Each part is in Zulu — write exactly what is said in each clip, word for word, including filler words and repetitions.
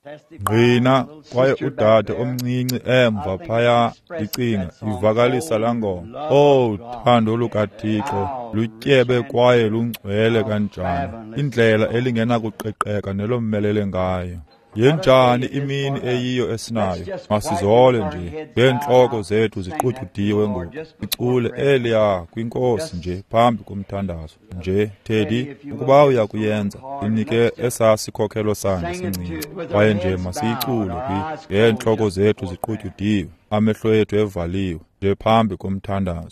ngqina kwaye udade omncinci emva phaya licinga ivakalisa laa ngoma. Oh, thando lukaThixo lutyebe kwaye lungcwele kanjani, indlela elingenakuqeqeka nelomelele ngayo. Yenjani imini eyiyo esinayo, masizole nje ngeentloko zethu ziqududiwe ngoku, icule eliya kwinkosi nje phambi komthandazo. Nje Teddy, ukuba uya kuyenza inike esaa sikhokhelo sanje sincinci, kwaye nje masiyicule kwi ngeentloko zethu ziqududiwe, amehlo ethu evaliwe nje phambi komthandazo.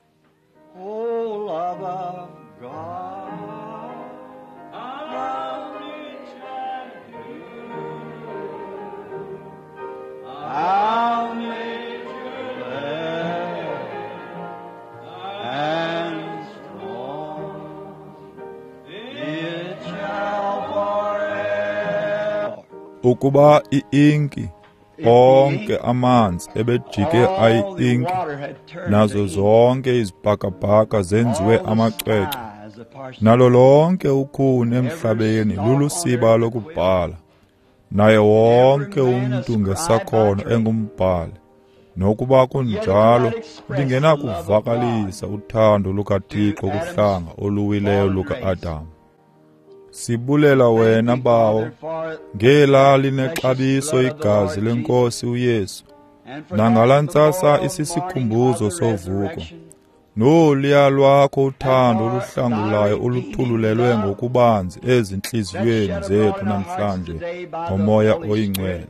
Ukuba i-inki onke amanzi ebejike ayi-inki, nazo zonke izibhakabhaka zenziwe amacwecwe, nalo lonke ukhuni emhlabeni lulusiba lokubhala, naye wonke umntu ngesakhono engumbhali, nokuba kunjalo lingenakuvakalisa uthando lukaThixo kuhlanga oluwileyo luka-Adamu. Sibulela wena bawo, ngela linexabiso igazi lenkosi uYesu, nangala ntsasa isisikhumbuzo sovuko, noluya lwakho uthando oluhlangulayo oluthululelwe ngokubanzi ezintliziyweni zethu namhlanje ngomoya oyingcwele.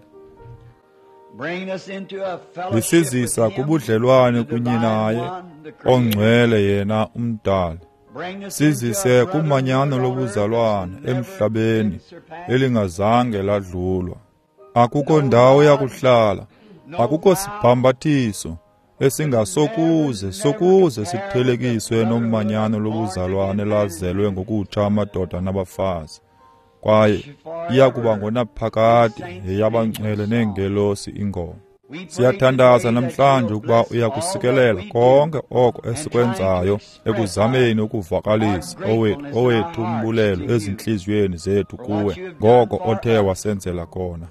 Lisizisa kubudlelwane kunye naye ongcwele yena umdali. Sizise kumanyano lobuzalwane emhlabeni elingazange ladlulwa. Akukho ndawo yakuhlala, akukho sibhambathiso esingasokuze sokuze sithelekiswe nomanyano lobuzalwane lazelwe ngokutsha amadoda nabafazi, kwaye iyakuba ngonaphakade yeyabangcwele neengelosi ingoma. Siyathandaza namhlanje ukuba uyakusikelela konke oko esikwenzayo ekuzameni ukuvakalisa owethu owethu umbulelo ezintliziyweni zethu kuwe ngoko othe wasenzela kona.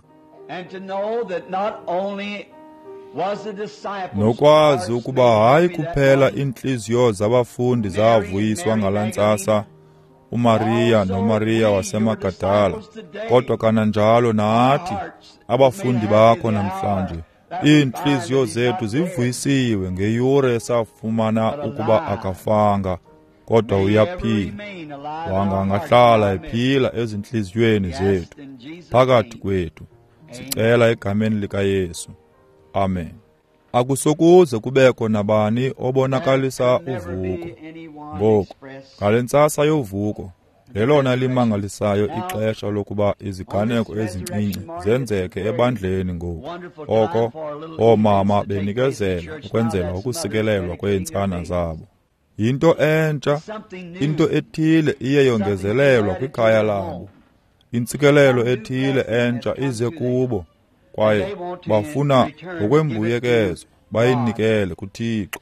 Nokwazi ukuba hayi kuphela iintliziyo zabafundi zavuyiswa ngala ntsasa uMariya noMariya wasemagadala, kodwa kananjalo nathi abafundi bakho namhlanje iintliziyo zethu zivuyisiwe ngeyure esafumana ukuba akafanga, kodwa uyaphila. Wangangahlala ephila ezintliziyweni zethu phakathi kwethu. Sicela egameni likaYesu. Amen. Akusokuze kubekho nabani obonakalisa uvuko. Ngoku, ngale ntsasa yovuko, lelona limangalisayo ixesha lokuba iziganeko ezincinci zenzeke ebandleni ngoku. Oko, oomama benikezela ukwenzela ukusikelelwa kweentsana zabo. Yinto entsha, into ethile iye yongezelelwa kwikhaya labo. Intsikelelo ethile entsha ize kubo, kwaye bafuna ngokwembuyekezo bayinikele kuThixo.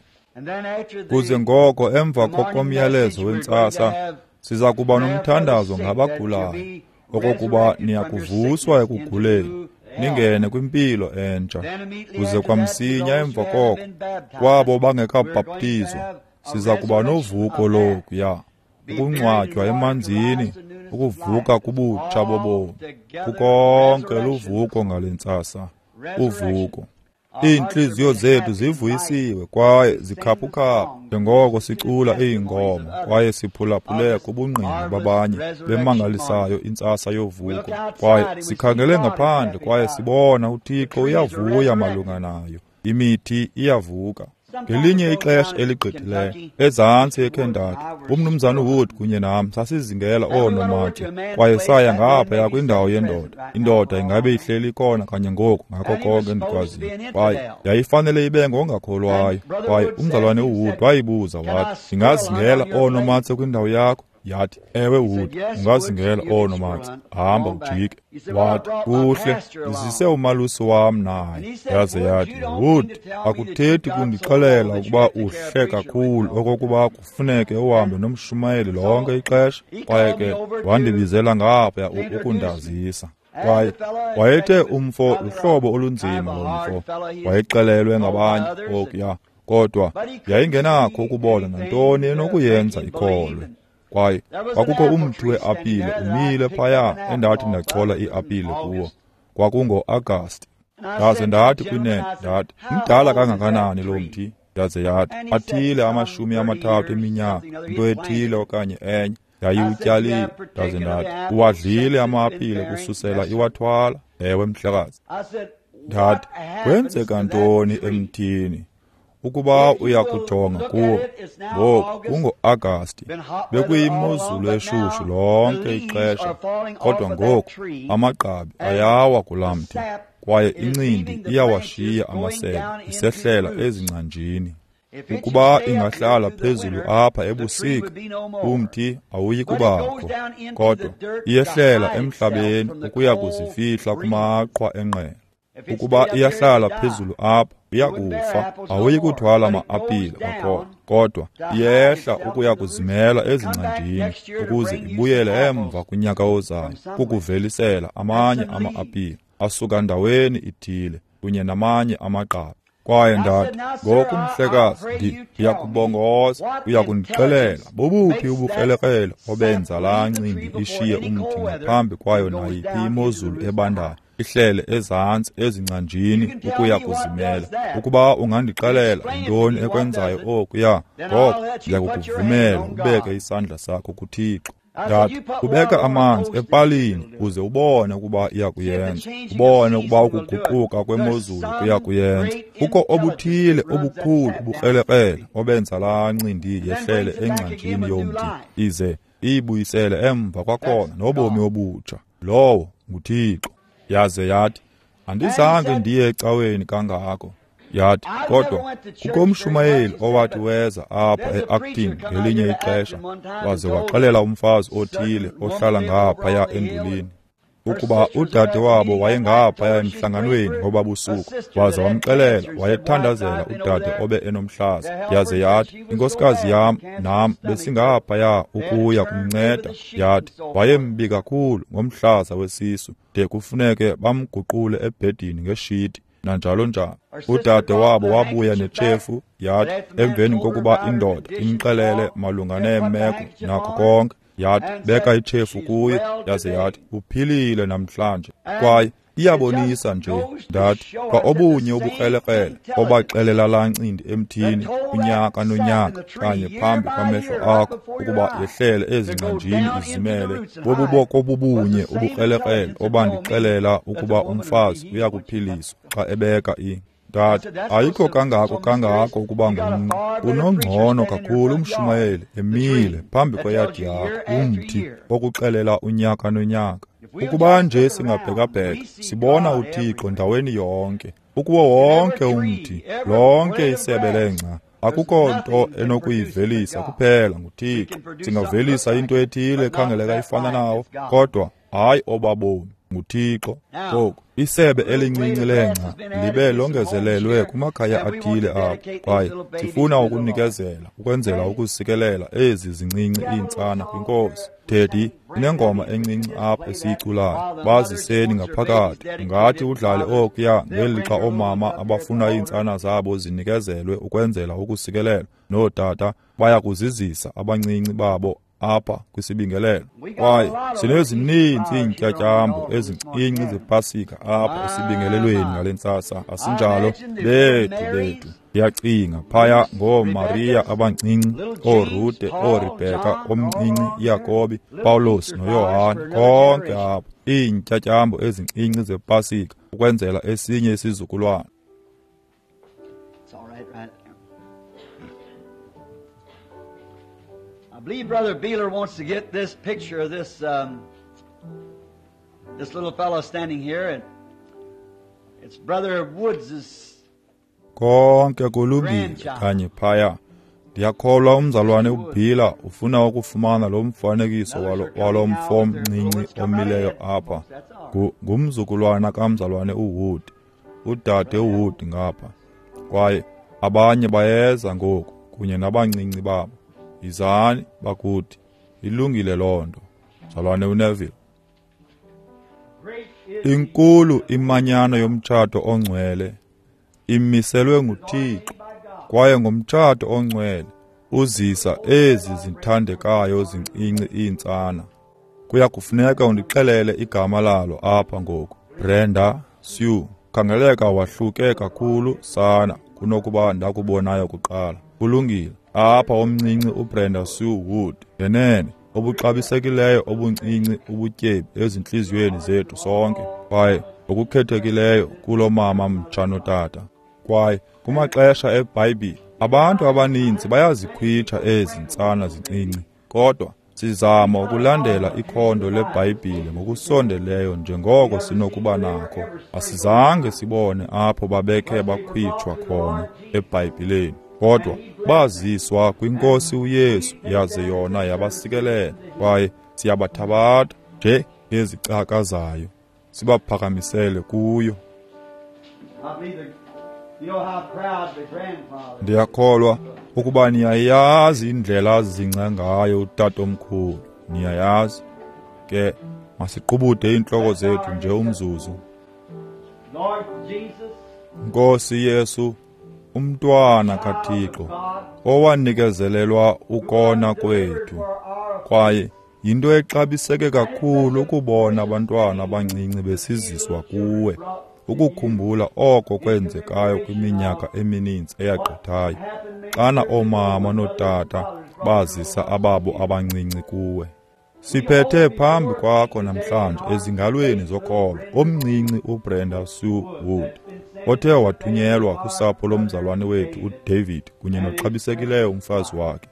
Kuze ngoko emva kokomyalezo wentsasa siza kuba nomthandazo ngabagulayo, okokuba niyakuvuswa ekuguleni ningene kwimpilo entsha. Kuze kwamsinya emva koko kwabo bangekabhaptizwa siza kuba novuko lokuya, ukungcwatywa emanzini, ukuvuka kubutsha bobomi. Kukonke luvuko ngale ntsasa, uvuko. Iintliziyo zethu zivuyisiwe kwaye zikhaphukaphu njengoko sicula iingoma kwaye siphulaphule kubungqina babanye bemangalisayo intsasa yovuko, kwaye sikhangele ngaphandle kwaye sibona uThixo uyavuya malunga nayo. Imithi iyavuka. Ngelinye ixesha eligqithileyo ezantsi eKendaki, umnumzana uWood kunye nam sasizingela oonomatye kwaye saya ngaphaya kwindawo yendoda. Indoda ingabe ihleli khona kanye ngoku ngako konke endikwaziyo, kwaye yayifanele ibe ngongakholwayo. Kwaye umzalwane uWood wayibuza wathi, "Ndingazingela oonomatye kwindawo yakho?" Yathi, "Ewe Wood, ungazingela oonomatse, hamba ujike." Wathi, "Kuhle, ndizise umalusi wam naye." Yaze yathi, "Wood, akuthethi kundixelela ukuba uhle kakhulu okokuba kufuneke uhambe nomshumayeli lonke ixesha?" Kwaye ke wandibizela ngaphaya ukundazisa. kwaye wayethe umfo luhlobo olunzima lomfo, wayexelelwe ngabanye okuya, kodwa yayingenakho ukubona nantoni enokuyenza ikholwe. Kwaye kwakukho umthi we-apile umile phaya endathi ndachola iapile kuwo. Kwakungo-Agasti. Ndaze ndathi kwinene ndathi, mdala kangakanani lo mthi? Yaze yathi, athile amashumi amathathu eminyaka, into ethile okanye enye yayiwutyalile. Ndaze ndathi, uwadlile ama-apile kususela iwathwala? Ewe mhlekazi. Ndathi, kwenzeka ntoni emthini? Ukuba uyakujonga kuwo, ngoku kungo-Agasti, bekuyimozulu eshushu lonke ixesha, kodwa ngoku amagqabi ayawa kulaa mthi, kwaye incindi iyawashiya amasebe isehlela ezingcanjini. Ukuba ingahlala phezulu apha ebusika, umthi awuyi kubakho, kodwa iyehlela emhlabeni ukuya kuzifihla kumaqhwa enqele. Ukuba iyahlala phezulu apha, iyakufa, awuyi kuthwala ama-apile kwakhona, kodwa iyehla ukuya kuzimela ezingcanjini ukuze ibuyele emva kunyaka ozayo ukuvelisela amanye ama-apile asuka ndaweni ithile kunye namanye amagqabi. Kwaye ndathi, ngoku mhlekazi, ndiyakubongoza, uyakundixelela bobuphi ubukrelekrele obenza laa ncindi ishiye umthi ngaphambi kwayo nayiphi imozulu ebandayo, ihlele ezantsi ezingcanjini ukuya kuzimela. Ukuba ungandixelela yintoni ekwenzayo okuya, ngoko ndiyakukuvumela ubeke isandla sakho kuThixo. Ndathi, ubeka amanzi epalini uze ubone ukuba iyakuyenza, ubone ukuba ukuguquka kwemozulu kuyakuyenza. Kukho obuthile obukhulu ubukrelekrele obenza laa ncindi yehlele engcanjini yomthi, ize iyibuyisele emva kwakhona nobomi obutsha. Lowo nguThixo. Yaze yathi, andizange ndiye ecaweni kangako. Yathi, kodwa kukho umshumayeli owathi weza apha e-Aktini ngelinye ixesha, waze waxelela umfazi othile ohlala ngaphaya endulini ukuba udade wabo wayengaphaya emhlanganweni ngoba busuku, waze wamxelela wayethandazela udade obe enomhlaza. Yaze yathi, inkosikazi yam nam besingaphaya ukuya kumnceda. Yathi, wayembi kakhulu ngomhlaza wesisu, de kufuneke bamguqule ebhedini ngeshiti, nanjalo njalo. Udade wabo wabuya netshefu, yathi emveni kokuba indoda imxelele malunga neemeko nakho konke, yathi beka itshefu kuye, yaze yathi, uphilile namhlanje. Kwaye iyabonisa nje, ndathi, kwa obunye ubukrelekrele obaxelela laa ncindi emthini unyaka nonyaka kanye phambi kwamehlo akho ukuba yehlele ezingcanjini izimele, bobuboko bubunye ubukrelekrele obandixelela ukuba umfazi uyakuphiliswa xa ebeka i Ndathi, ayikho kangako kangako ukuba ngumnqu, unongcono kakhulu umshumayeli emile phambi kweyadi yakho, umthi wokuxelela unyaka nonyaka. Ukuba nje singabhekabheka, sibona uThixo ndaweni yonke, ukuwo wonke umthi, lonke isebe lengca. Akukho nto enokuyivelisa kuphela nguThixo. Singavelisa into ethile ekhangeleka ifana nawo, kodwa hayi obabomi nguThixo. Ngoku isebe elincinci lengca libe longezelelwe kumakhaya athile apho, kwaye sifuna ukunikezela ukwenzela ukusikelela ezi zincinci iintsana kwinkosi. Teddy inengoma encinci apha esiyiculayo, baziseni ngaphakathi. Ngathi udlale okuya ngelixa oomama abafuna iintsana zabo zinikezelwe ukwenzela ukusikelela, nootata baya kuzizisa abancinci babo apha kwisibingelelo. Kwaye sinezininzi iintyatyambo ezincinci zepasika apha esibingelelweni ngale ntsasa, asinjalo bethu bethu. Ndiyacinga phaya ngooMariya abancinci, ooRude, ooRebeka omncinci, iYakobi, Pawulos noYohane, konke apho iintyatyambo ezincinci zepasika ukwenzela esinye isizukulwana. I believe Brother Beeler wants to get this picture of this um, this little fellow standing here, and it's Brother Woods's konke kulungile kanye phaya. Ndiyakholwa umzalwane uBhila ufuna ukufumana lo mfanekiso walo walo mfo mncinci omileyo apha. Ngumzukulwana kamzalwane uWood, udade uWood ngapha. Kwaye abanye bayeza ngoku kunye nabancinci babo. Izani bakuthi ilungile lonto, mzalwane uNeville. great Inkulu imanyano yomtshato ongcwele imiselwe nguThixo, kwaye ngomtshato ongcwele uzisa ezi zithandekayo zincinci iintsana. Kuya kufuneka undixelele igama lalo apha ngoku. Brenda Sue. Khangeleka wahluke kakhulu sana kunokuba ndakubonayo kuqala. Kulungile. Apha omncinci uBrenda Sue Wood. Ngenene obuxabisekileyo obuncinci ubutyebi ezintliziyweni zethu sonke, kwaye okukhethekileyo kulo mama mtsha notata. Kwaye kumaxesha eBhayibhile abantu abaninzi bayazikhwitsha ezi ntsana zincinci, kodwa sizama ukulandela ikhondo leBhayibhile ngokusondeleyo njengoko sinokuba nakho. Asizange sibone apho babekhe bakhwitshwa khona eBhayibhileni, kodwa baziswa kwinkosi uYesu, yaze yona yabasikelela, kwaye siyabathabatha nje ngezicakazayo sibaphakamisele kuyo. Ndiyakholwa ukuba niyayazi indlela azingca ngayo utatomkhulu. Niyayazi ke, masiqubude iintloko zethu nje umzuzu. Nkosi Yesu, umntwana kaThixo owanikezelelwa ukona kwethu, kwaye yinto exabiseke kakhulu ukubona abantwana abancinci besiziswa kuwe, ukukhumbula oko kwenzekayo kwiminyaka emininzi eyagqithayo, xana oomama nootata bazisa ababo abancinci kuwe. Siphethe phambi kwakho namhlanje ezingalweni zokholo omncinci uBrenda Sue Wood, othe wathunyelwa kusapho lomzalwane wethu uDavid kunye noxabisekileyo umfazi wakhe.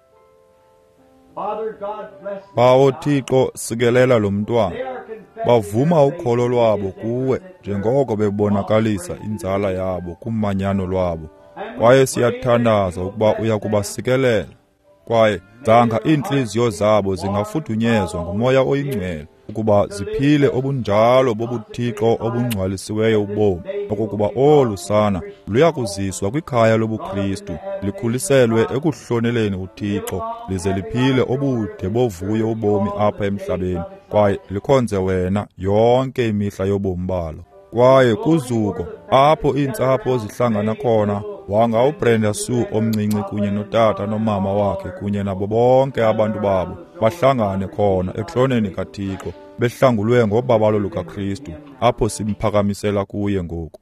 Bawo Thixo, sikelela lo mntwana. Bavuma ukholo lwabo kuwe njengoko bebonakalisa inzala yabo kumanyano lwabo, kwaye siyathandaza ukuba uya kubasikelela, kwaye zanga iintliziyo zabo zingafuthunyezwa ngumoya oyingcwele ukuba ziphile obunjalo bobuthixo obungcwalisiweyo ubomi, okokuba olu sana luya kuziswa kwikhaya lobuKristu, likhuliselwe ekuhloneleni uThixo, lize liphile obude bovuyo ubomi apha emhlabeni, kwaye likhonze wena yonke imihla yobomi balo. Kwaye kuzuko apho iintsapho zihlangana khona, wanga uBrenda Sue omncinci kunye notata nomama wakhe kunye nabo bonke abantu babo bahlangane khona ekloneni kaThixo, behlangulwe ngobabalo lukaKristu, apho simphakamisela kuye ngoku.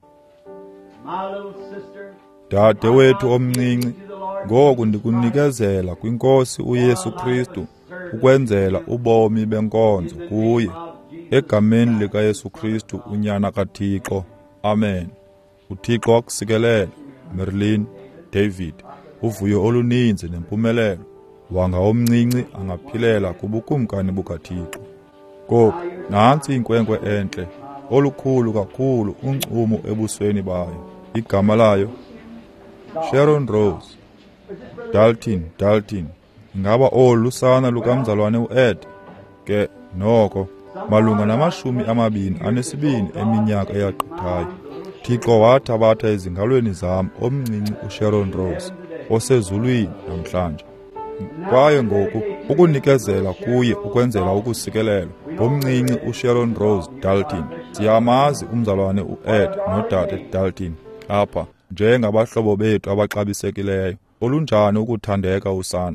Dade wethu omncinci, ngoku ndikunikezela kwinkosi uYesu Kristu ukwenzela ubomi benkonzo kuye, egameni likaYesu Kristu unyana kaThixo. Amen. uThixo akusikelele. Merlin David. Uvuyo oluninzi nempumelelo. Wanga omncinci angaphilela kubukumkani bukaThixo. Ngoku nantsi inkwenkwe entle, olukhulu kakhulu uncumo ebusweni bayo. Igama layo Sharon Rose Dalton. Dalton. Ingaba olu lusana lukamzalwane uEd? Ke noko malunga namashumi amabini anesibini eminyaka eyagqithayo. Thixo wathabatha ezingalweni zam omncinci uSharon Rose osezulwini namhlanje, kwaye ngoku ukunikezela kuye ukwenzela ukusikelelwa ngomncinci uSharon Rose Dalton. Siyamazi umzalwane uEd nodade Dalton apha njengabahlobo bethu abaxabisekileyo. Olunjani ukuthandeka usana.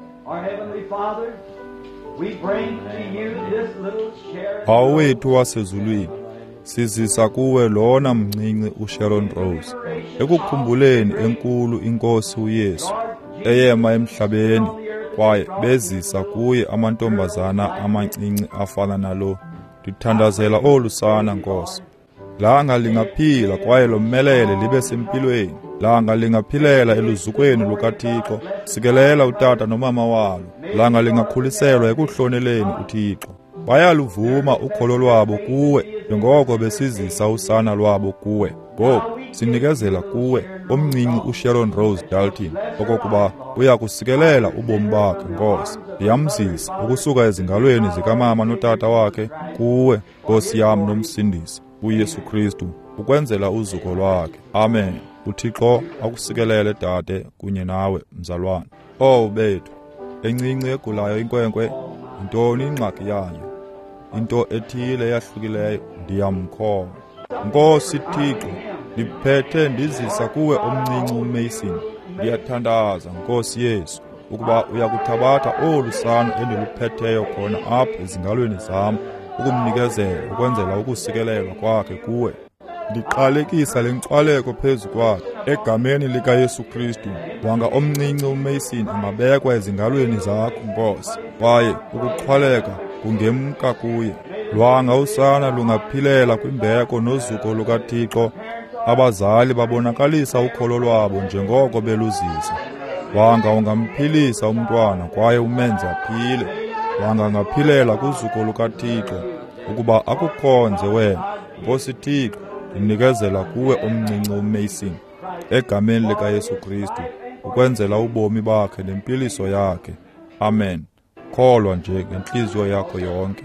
Bawo wethu wasezulwini, sizisa kuwe lona mncinci uSharon Rose, ekukhumbuleni enkulu inkosi uYesu eyema emhlabeni, kwaye bezisa kuye amantombazana amancinci afana nalo. Ndithandazela olu sana, Nkosi. Langa lingaphila kwaye lomelele libe sempilweni. Langa lingaphilela eluzukweni lukaThixo. Sikelela utata nomama walo. Langa lingakhuliselwa ekuhloneleni uThixo. Bayaluvuma ukholo lwabo kuwe njengoko besizisa usana lwabo kuwe. Ngoku sinikezela kuwe omncinci uSharon Rose Dalton okokuba uya kusikelela ubomi bakhe, Nkosi. Ndiyamzisa ukusuka ezingalweni zikamama notata wakhe kuwe, Nkosi yam nomsindisi uYesu Kristu, ukwenzela uzuko lwakhe. Amen. uThixo akusikelele dade kunye nawe mzalwane. Oh bethu, encinci egulayo inkwenkwe, yintoni ingxaki yayo? Into ethile eyahlukileyo ndiyamkholwa. Nkosi Thixo, ndiphethe ndizisa kuwe omncinci uMason. Ndiyathandaza Nkosi Yesu ukuba uyakuthabatha olu sana endiluphetheyo khona apha ezingalweni zam ukumnikezela ukwenzela ukusikelelwa kwakhe kuwe. Ndiqalekisa le nkxwaleko phezu kwakhe egameni likaYesu Kristu. Wanga omncinci uMason angabekwa ezingalweni zakho Nkosi, kwaye ukuxhwaleka kungemka kuye. Lwanga usana lungaphilela kwimbeko nozuko lukaThixo. Abazali babonakalisa ukholo lwabo njengoko beluzisa. Wanga ungamphilisa umntwana kwaye umenze aphile. Wanga ngaphilela kuzuko lukaThixo ukuba akukhonze wena. Nkosi Thixo, ndinikezela kuwe omncinci uMason egameni likaYesu Kristu ukwenzela ubomi bakhe nempiliso yakhe. Amen. Kholwa nje ngenhliziyo yakho yonke.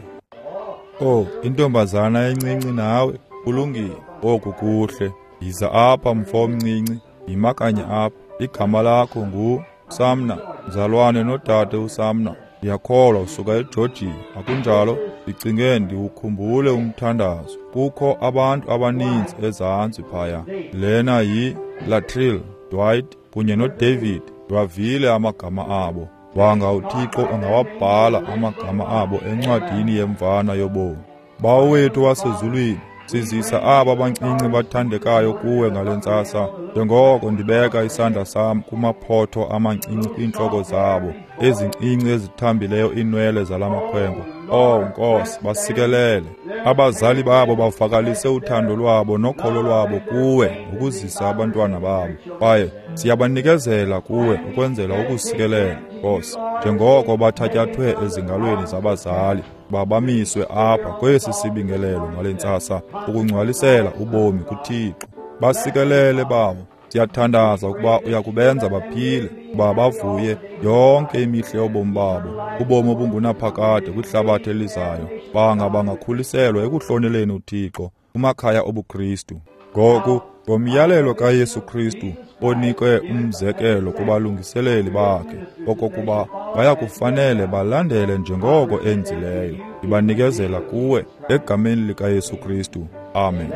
Oh, intombazana encinci nawe kulungile. Oku kuhle. Yiza apha mfo omncinci, yimakanye apha. Igama lakho ngu Samna, mzalwane nodade uSamna. Ndiyakholwa usuka eGeorgia, akunjalo? Ndicinge ndiwukhumbule umthandazo. Kukho abantu abaninzi ezantsi phaya. Lena yi Latrell, Dwight kunye noDavid. Ndiwavile amagama abo. Wanga uThixo angawabhala amagama abo encwadini yemvana yobomi. Bawethu wasezulwini, sizisa aba bancinci bathandekayo kuwe ngalentsasa, njengoko ndibeka isandla sam kumaphotho amancinci kwiintloko zabo, ezincinci ezithambileyo iinwele zalamakhwenkwe. Oh Nkosi, basikelele. Abazali babo bavakalise uthando lwabo nokholo lwabo kuwe ukuzisa abantwana babo, kwaye siyabanikezela kuwe ukwenzela ukusikelela, Nkosi, njengoko bathatyathwe ezingalweni zabazali, babamiswe apha kwesi sibingelelo ngalentsasa ukungcwalisela ubomi kuThixo. Basikelele babo. Siyathandaza ukuba uyakubenza baphile, ukuba bavuye yonke imihle yobomi babo, ubomi obungunaphakade kwihlabathi elizayo, banga bangakhuliselwa ekuhloneleni uThixo kumakhaya obuKristu. Ngoku ngomyalelo kaYesu Kristu onikwe umzekelo kubalungiseleli bakhe okokuba bayakufanele balandele njengoko enzileyo, ndibanikezela kuwe egameni likaYesu Kristu. Amen.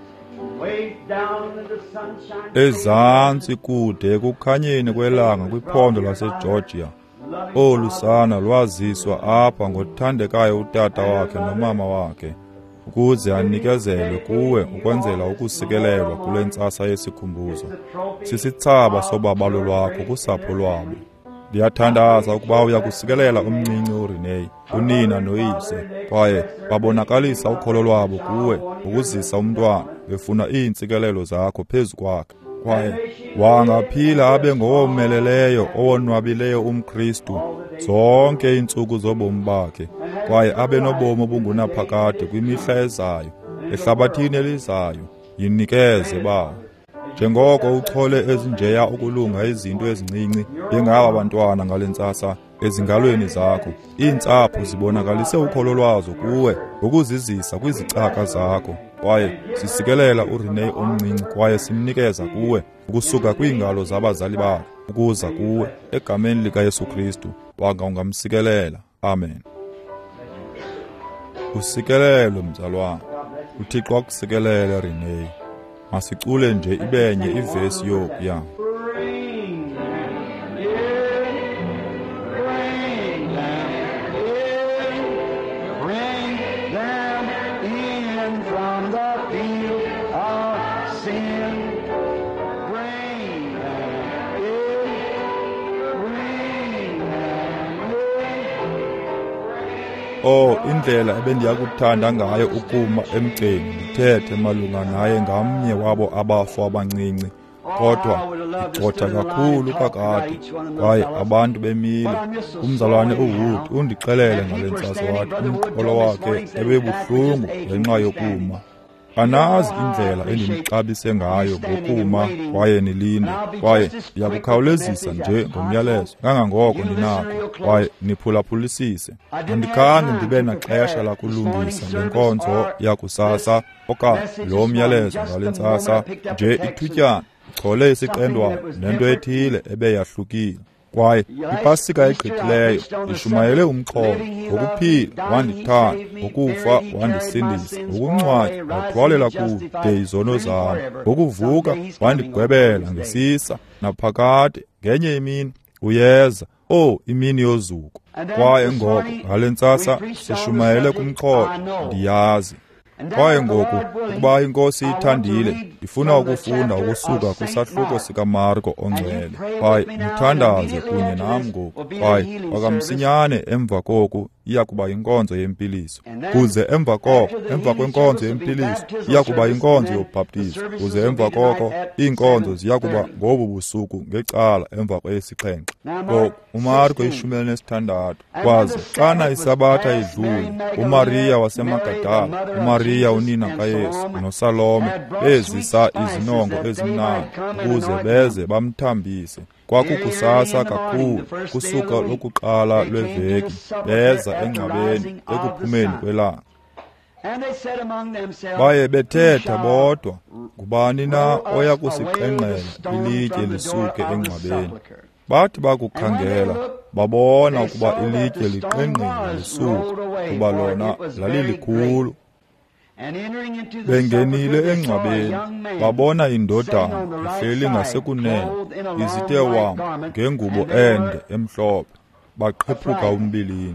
Ezantsi kude ekukhanyeni kwelanga kwiphondo laseGeorgia, olu sana lwaziswa apha ngothandekayo utata wakhe nomama wakhe, ukuze anikezelwe kuwe ukwenzela ukusikelelwa kule ntsasa yesikhumbuzo. Sisitsaba sobabalo lwakho kusapho lwabo. Ndiyathandaza ukuba uyakusikelela umncinci uRenee, unina noyise, kwaye babonakalisa ukholo lwabo kuwe ukuzisa umntwana, befuna iintsikelelo zakho phezu kwakhe. Kwaye wangaphila abe ngowomeleleyo owonwabileyo umKristu zonke iintsuku zobomi bakhe, kwaye abe nobomi obungunaphakade kwimihla ezayo, ehlabathini elizayo. Yinikeze Baba, njengoko uchole ezinjeya ukulunga izinto ezincinci njengaba bantwana ngalentsasa ezingalweni zakho. Iintsapho zibonakalise ukholo lwazo kuwe ngokuzizisa kwizicaka zakho, kwaye sisikelela uRenee omncinci kwaye simnikeza kuwe ukusuka kwiingalo zabazali bakhe ukuza kuwe egameni likaYesu Kristu. Wanga ungamsikelela. Amen. Usikelelo mzalwane. uThixo akusikelele Renee. Masicule nje ibenye ivesi yokuya. Oh, indlela ebendiyakuthanda ngayo ukuma emgceni ndithethe malunga naye ngamnye wabo abafu abancinci, kodwa igxotha kakhulu kakade, kwaye abantu bemile. Umzalwane uWood undixelele ngale ntsasa wathi umqolo wakhe ebebuhlungu ngenxa yokuma. Anazi indlela endimxabise ngayo ngokuma kwaye nilinde, kwaye ndiyakukhawulezisa nje ngomyalezo kangangoko ndinako, kwaye niphulaphulisise. Andikhange ndibe naxesha lakulungisa ngenkonzo yakusasa okanye lo myalezo ngale ntsasa nje ithutyana ichole isiqendwayo nento ethile ebeyahlukile. kwaye iPasika egqithileyo ishumayele umxholo, ngokuphila wandithanda, ngokufa wandisindisa, ngokungcwatywa wathwalela kude izono zam, ngokuvuka wandigwebela ngesisa naphakade. Ngenye imini uyeza, o imini yozuko, kwaye ngoko ngale ntsasa sishumayele kumxholo ndiyazi. Kwaye ngoku ukuba iNkosi ithandile, ifuna ukufunda ukusuka kwisahluko sikaMarko ongcwele, kwaye mthandaze kunye nam ngoku, kwaye kwakamsinyane emva koku iya kuba yinkonzo yempiliso, kuze emva koko emva kwenkonzo yempiliso iya kuba yinkonzo yobhaptizo, kuze emva koko iinkonzo ziya kuba ngobu busuku ngecala emva kweyesixhenxe. Ngoku uMarko ishumi elinesithandathu. Kwaze xana isabatha idlule, uMariya wasemagadala, uMariya unina kaYesu noSalome bezisa izinongo ezimnandi ukuze beze bamthambise. Kwakukusasa kakhulu kusuka lokuqala lweveki, beza engcwabeni ekuphumeni kwelanga. Baye bethetha bodwa, ngubani na oya kusiqengqela ilitye lisuke engcwabeni. Bathi bakukhangela babona ukuba ilitye liqengqile lisuka, kuba lona lalilikhulu. Bengenile engcwabeni, babona indodana ihleli ngasekunene, izithe wam ngengubo ende emhlophe, baqhephuka umbilini.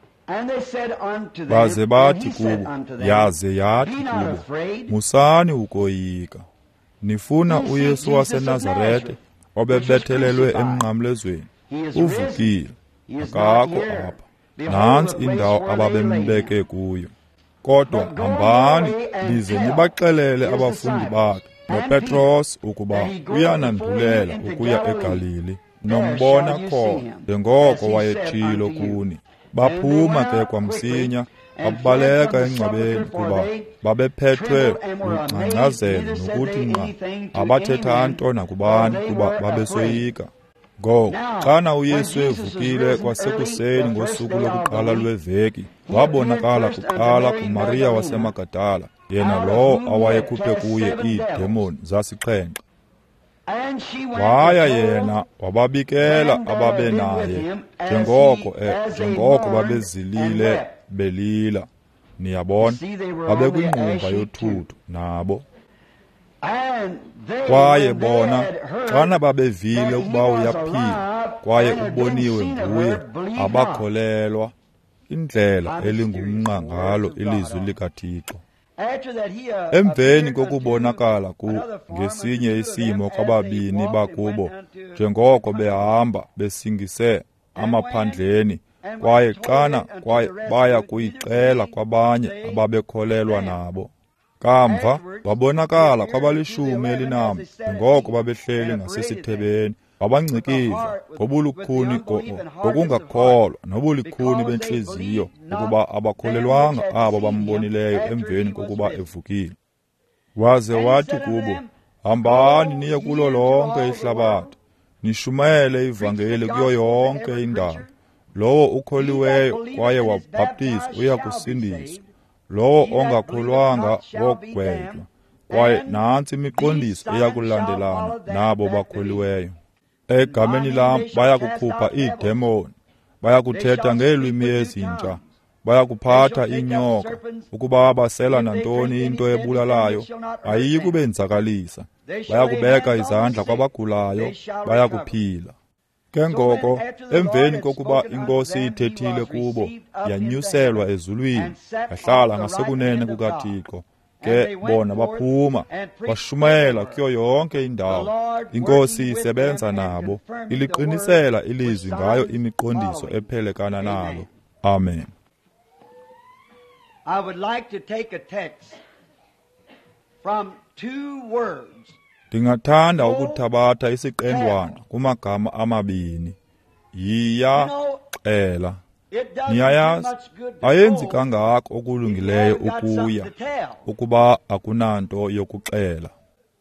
Baze bathi kubo, yaze yathi kubo, musani ukoyika. Nifuna uYesu waseNazaretha, obebethelelwe emnqamlezweni. Uvukile, akakho apha. Nantsi indawo ababembeke kuyo. Kodwa hambani lize nibaxelele abafundi bakhe noPetros ukuba uyanandulela ukuya eGalili, nombona khona njengoko wayetshilo kuni. Baphuma ke kwamsinya, babaleka engcwabeni kuba babephethwe lungcangcazelo nokuthi nqa abathetha nto nakubani kuba babesoyika. Ngoko xana uYesu evukile kwasekuseni ngosuku lokuqala lweveki, wabonakala kuqala kuMariya wasemagadala, yena lowo awayekhuphe kuye iidemoni zasixhenxe. Waya yena wababikela ababe naye njengoko njengoko babezilile belila. Niyabona, babekwingqumba yothutho nabo. Kwaye bona xana babevile ukuba uyaphila kwaye uboniwe nguye, abakholelwa indlela elingumnqa ngalo ilizwi likaThixo. Emveni kokubonakala ku ngesinye isimo kwababini bakubo, njengoko behamba besingise amaphandleni, kwaye xana kwaye baya kuyixela kwabanye ababekholelwa nabo. Kamva babonakala kwabalishumi elinanye, ngoko babehleli ngasesithebeni, babangcikiza ngobulukhuni ngokungakholwa nobulikhuni bentliziyo ukuba abakholelwanga abo bambonileyo emveni kokuba evukile. Waze wathi kubo, hambani niye kulo lonke ihlabathi, nishumayele ivangeli kuyo yonke indawo. Lowo ukholiweyo kwaye wabhaptizwa uya kusindiswa, lowo ongakholwanga wogwetywa. Kwaye nantsi imiqondiso eyakulandelana nabo bakholiweyo. Egameni lam baya kukhupha iidemoni, baya kuthetha ngeelwimi ezintsha, baya kuphatha inyoka. Ukuba basela nantoni into ebulalayo, ayiyi kubenzakalisa. Baya kubeka izandla kwabagulayo, baya kuphila. Ke ngoko emveni kokuba iNkosi ithethile kubo, yanyuselwa ezulwini, yahlala ngasekunene kukaThixo. Ke bona baphuma bashumayela kuyo yonke indawo. iNkosi isebenza nabo, iliqinisela ilizwi ngayo imiqondiso ephelekana nalo. Amen. I would like to take a text from two words. Ndingathanda ukuthabatha isiqendwana kumagama amabini. Yiya xela. Niyayazi, ayenzi kangako okulungileyo ukuya ukuba akunanto yokuxela.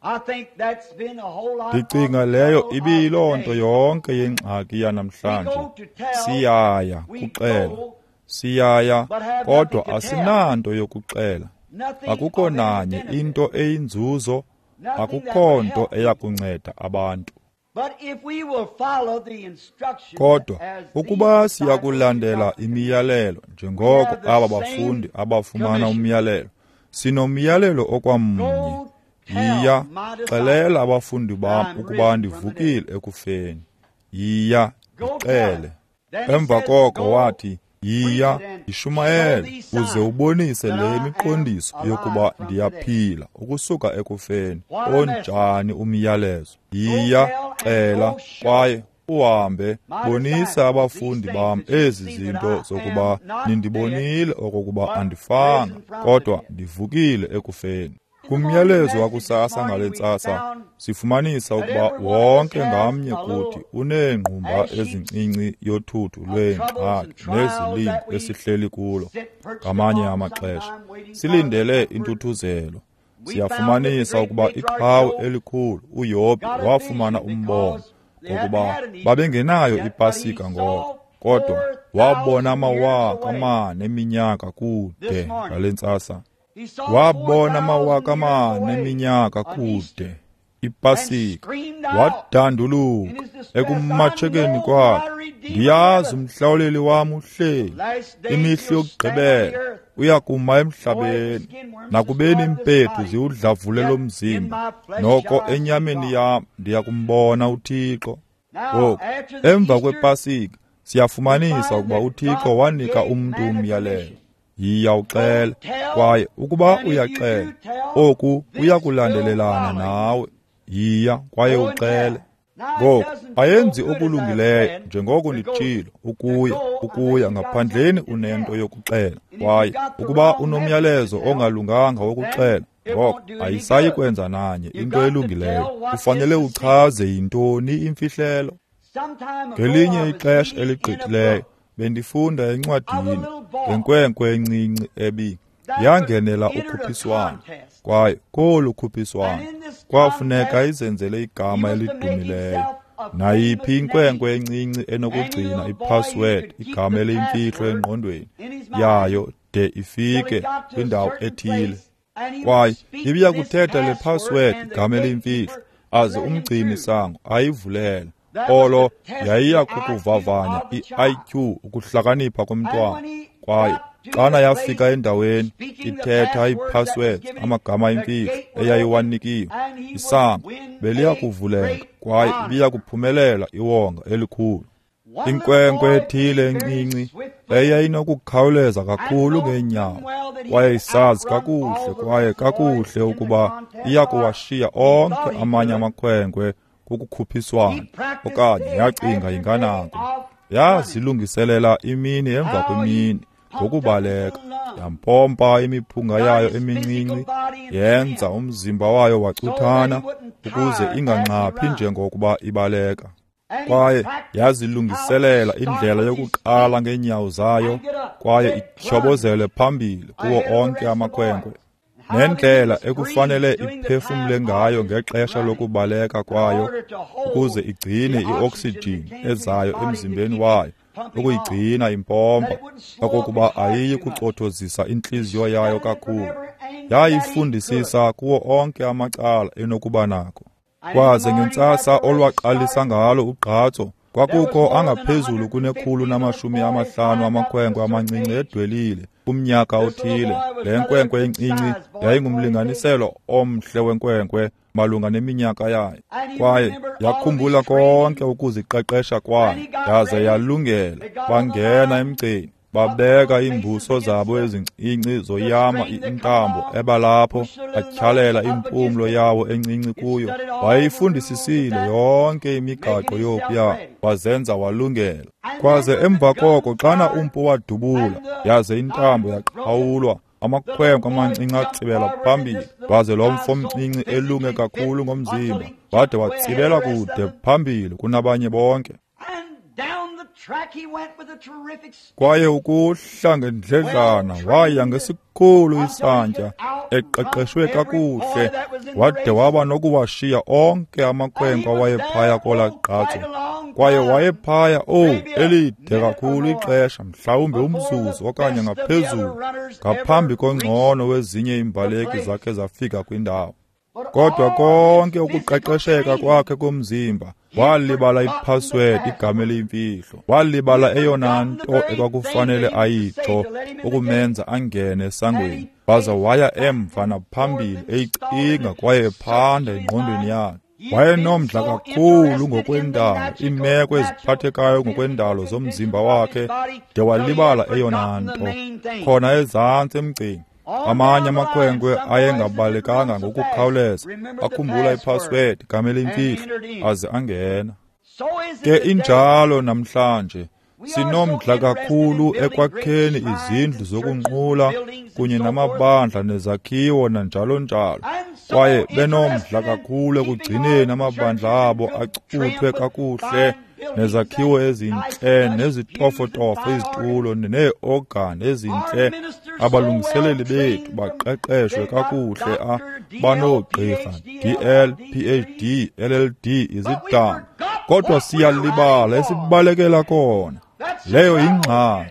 Ndicinga leyo ibiyiloo nto yonke yengxaki yanamhlanje. Siyaya kuxela, siyaya kodwa asinanto yokuxela. Akukho nanye into eyinzuzo, akukho nto eyakunceda abantu. Kodwa ukuba siyakulandela imiyalelo njengoko aba bafundi abafumana umyalelo, sinomyalelo okwamunye. Yiya, xelela abafundi bam ukuba ndivukile ekufeni. Yiya, ixele. Emva koko wathi, yiya, ishumayele, uze ubonise le miqondiso yokuba ndiyaphila ukusuka ekufeni. Onjani umyalezo? Yiya, xela, kwaye uhambe, bonisa abafundi bam ezi zinto zokuba nindibonile okokuba andifanga, kodwa ndivukile ekufeni. Kumyalezo wakusasa ngale ntsasa, sifumanisa ukuba wonke ngamnye kuthi uneengqumba ezincinci yothuthu lweengxaki nezilingo esihleli kulo. Ngamanye amaxesha silindele intuthuzelo. Siyafumanisa ukuba iqhawe elikhulu uYobi wafumana umbono ngokuba babengenayo ipasika ngoko, kodwa wabona amawaka amane eminyaka kude ngale ntsasa. Wabona amawaka amane eminyaka kude ipasika, wadanduluka ekumatshekeni kwakhe. Ndiyazi umhlawuleli wam uhleli, imihla yokugqibela uyakuma emhlabeni, nakubeni impethu ziwudlavule lo mzimba, noko enyameni yam ndiyakumbona uThixo. Ngoku emva kwepasika siyafumanisa ukuba uThixo wanika umntu umyalelo. Yiya uxele, kwaye ukuba uyaxela, oku uyakulandelelana nawe. Yiya kwaye uxele. Ngoku ayenzi okulungileyo njengoko nditshilo ukuya ukuya ngaphandleni unento yokuxela, kwaye ukuba unomyalezo ongalunganga wokuxela, ngoko ayisayi kwenza nanye into elungileyo. Kufanele uchaze yintoni imfihlelo. Ngelinye ixesha eligqithileyo bendifunda encwadini enkwenkwe encinci ebi yangenela ukhuphiswano, kwaye kolu khuphiswano kwafuneka izenzele igama elidumileyo. Nayiphi inkwenkwe encinci enokugcina ipassword, igama eliyimfihlo engqondweni yayo de ifike kwindawo ethile, kwaye ibiya kuthetha le password, igama eliyimfihlo, aze umgcini sango ayivulele. Olo yayiya kukuvavanya i-I Q, ukuhlakanipha komntwana, kwaye xana yafika endaweni ithetha iipasswords, amagama ayimfihlo eyayiwanikiwe, isango beliya kuvuleka, kwaye ibiya kuphumelela iwonga elikhulu. Inkwenkwe ethile encinci eyayinokukhawuleza kakhulu ngeenyawo, kwaye isazi kakuhle kwaye kakuhle ukuba iya kuwashiya onke amanye amakhwenkwe kukukhuphiswana, okanye yacinga inganako, yazilungiselela imini emva kwemini ngokubaleka, yampompa imiphunga yayo emincinci, yenza umzimba wayo wacuthana ukuze inganqaphi njengokuba ibaleka, kwaye yazilungiselela indlela yokuqala ngeenyawo zayo, kwaye ityhobozele phambili kuwo onke amakhwenkwe, nendlela ekufanele iphefumle ngayo ngexesha lokubaleka kwayo, ukuze igcine i-oxygen ezayo emzimbeni wayo, ukuyigcina impompa, okokuba ayiyi kucothozisa intliziyo yayo kakhulu. Yayifundisisa kuwo onke amacala enokuba nako. Kwaze ngentsasa olwaqalisa ngalo ugqatso, kwakukho angaphezulu kunekhulu namashumi amahlanu amakhwenkwe amancinci edwelile kumnyaka othile. Le nkwenkwe encinci yayingumlinganiselo omhle wenkwenkwe malunga neminyaka yayo, kwaye yakhumbula konke ukuziqeqesha kwayo, yaze yalungela. Bangena emgceni, babeka iimbuso zabo ezincinci zoyama intambo ebalapho, batyhalela impumlo yawo encinci kuyo. Wayifundisisile yonke imigaqo yokuya, wazenza walungela. Kwaze emva koko xana umpu wadubula, yaze intambo yaqhawulwa, amakhwenkwe amancinci atsibela phambili, waze lo mfo mncinci elunge kakhulu ngomzimba wade watsibela kude phambili kunabanye bonke. Kwaye ukuhla ngendledlana waya ngesikhulu isantya, eqeqeshwe kakuhle, wade waba nokuwashiya onke amakhwenkwe awayephaya kola gqatso, kwaye wayephaya oh elide kakhulu ixesha, mhlawumbe umzuzu okanye ngaphezulu, ngaphambi kongcono wezinye imbaleki zakhe zafika kwindawo. Kodwa konke ukuqeqesheka kwakhe komzimba, walibala ipassword, igama eliyimfihlo. Walibala eyona nto ekwakufanele ayitsho ukumenza angene esangweni. Waza waya emva naphambili eyicinga kwaye ephanda engqondweni yakhe. Wayenomdla kakhulu ngokwendalo, iimeko eziphathekayo ngokwendalo zomzimba wakhe, de walibala eyona nto. Khona ezantsi emgceni, amanye amakhwenkwe ayengabalekanga ngokukhawuleza, akhumbula ipassword, igama elimfihlo, aze angena. Ke injalo namhlanje, sinomdla kakhulu ekwakheni izindlu zokunqula kunye namabandla nezakhiwo nanjalo njalo, kwaye benomdla kakhulu ekugcineni amabandla abo acuthwe kakuhle, nezakhiwo ezintle nezitofotofo izitulo nee-organ ezintle. Abalungiseleli bethu baqeqeshwe kakuhle, a banoogqirha, D L, P H D, L L D, izidanga. Kodwa siyalibala esibalekela kona. Leyo yingxaki.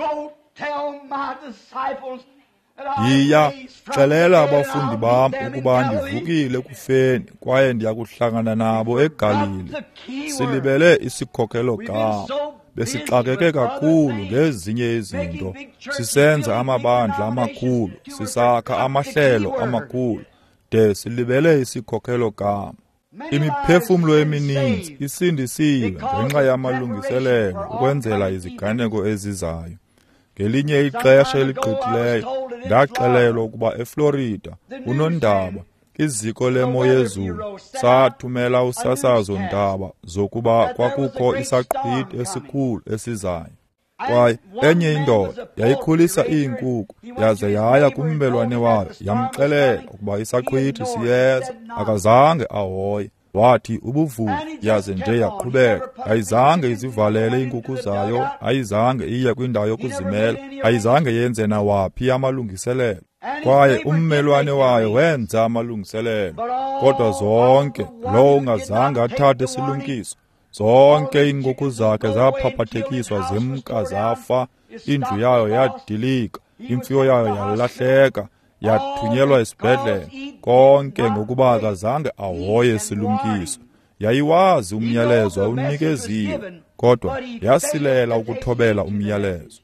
Yiya, xelela abafundi bam ukuba ndivukile ekufeni kwaye ndiyakuhlangana nabo eGalili. Silibele isikhokelo gama. Besixakeke kakhulu ngezinye izinto, sisenza amabandla amakhulu, sisakha amahlelo amakhulu, de silibele isikhokelo gama. Imiphefumlo emininzi isindisiwe ngenxa yamalungiselelo ukwenzela iziganeko ezizayo. Ngelinye ixesha eligqithileyo, ndaxelelwa ukuba eFlorida, unondaba, iziko lemo yezulu, sathumela usasazo-ndaba zokuba kwakukho isaqhwithi esikhulu esizayo. Kwaye enye indoda yayikhulisa iinkukhu, yaze yaya kummelwane wayo, yamxelela ukuba isaqhwithi siyeza. Akazange ahoye. Wathi ubuvuvu, yaze nje yaqhubeka. Ayizange izivalele iinkukhu zayo, ayizange iye kwindawo yokuzimela, ayizange yenze nawaphi amalungiselelo. Kwaye ummelwane wayo wenza amalungiselelo. Kodwa zonke, lo ungazange athathe isilumkiso. Zonke iinkukhu zakhe zaphaphathekiswa zimka zafa, indlu yayo yadilika, imfuyo yayo yalahleka, yathunyelwa esibhedlele. Konke ngokuba akazange ahoye isilumkiso. Yayiwazi umyalezo awunikeziwe, kodwa yasilela ukuthobela umyalezo.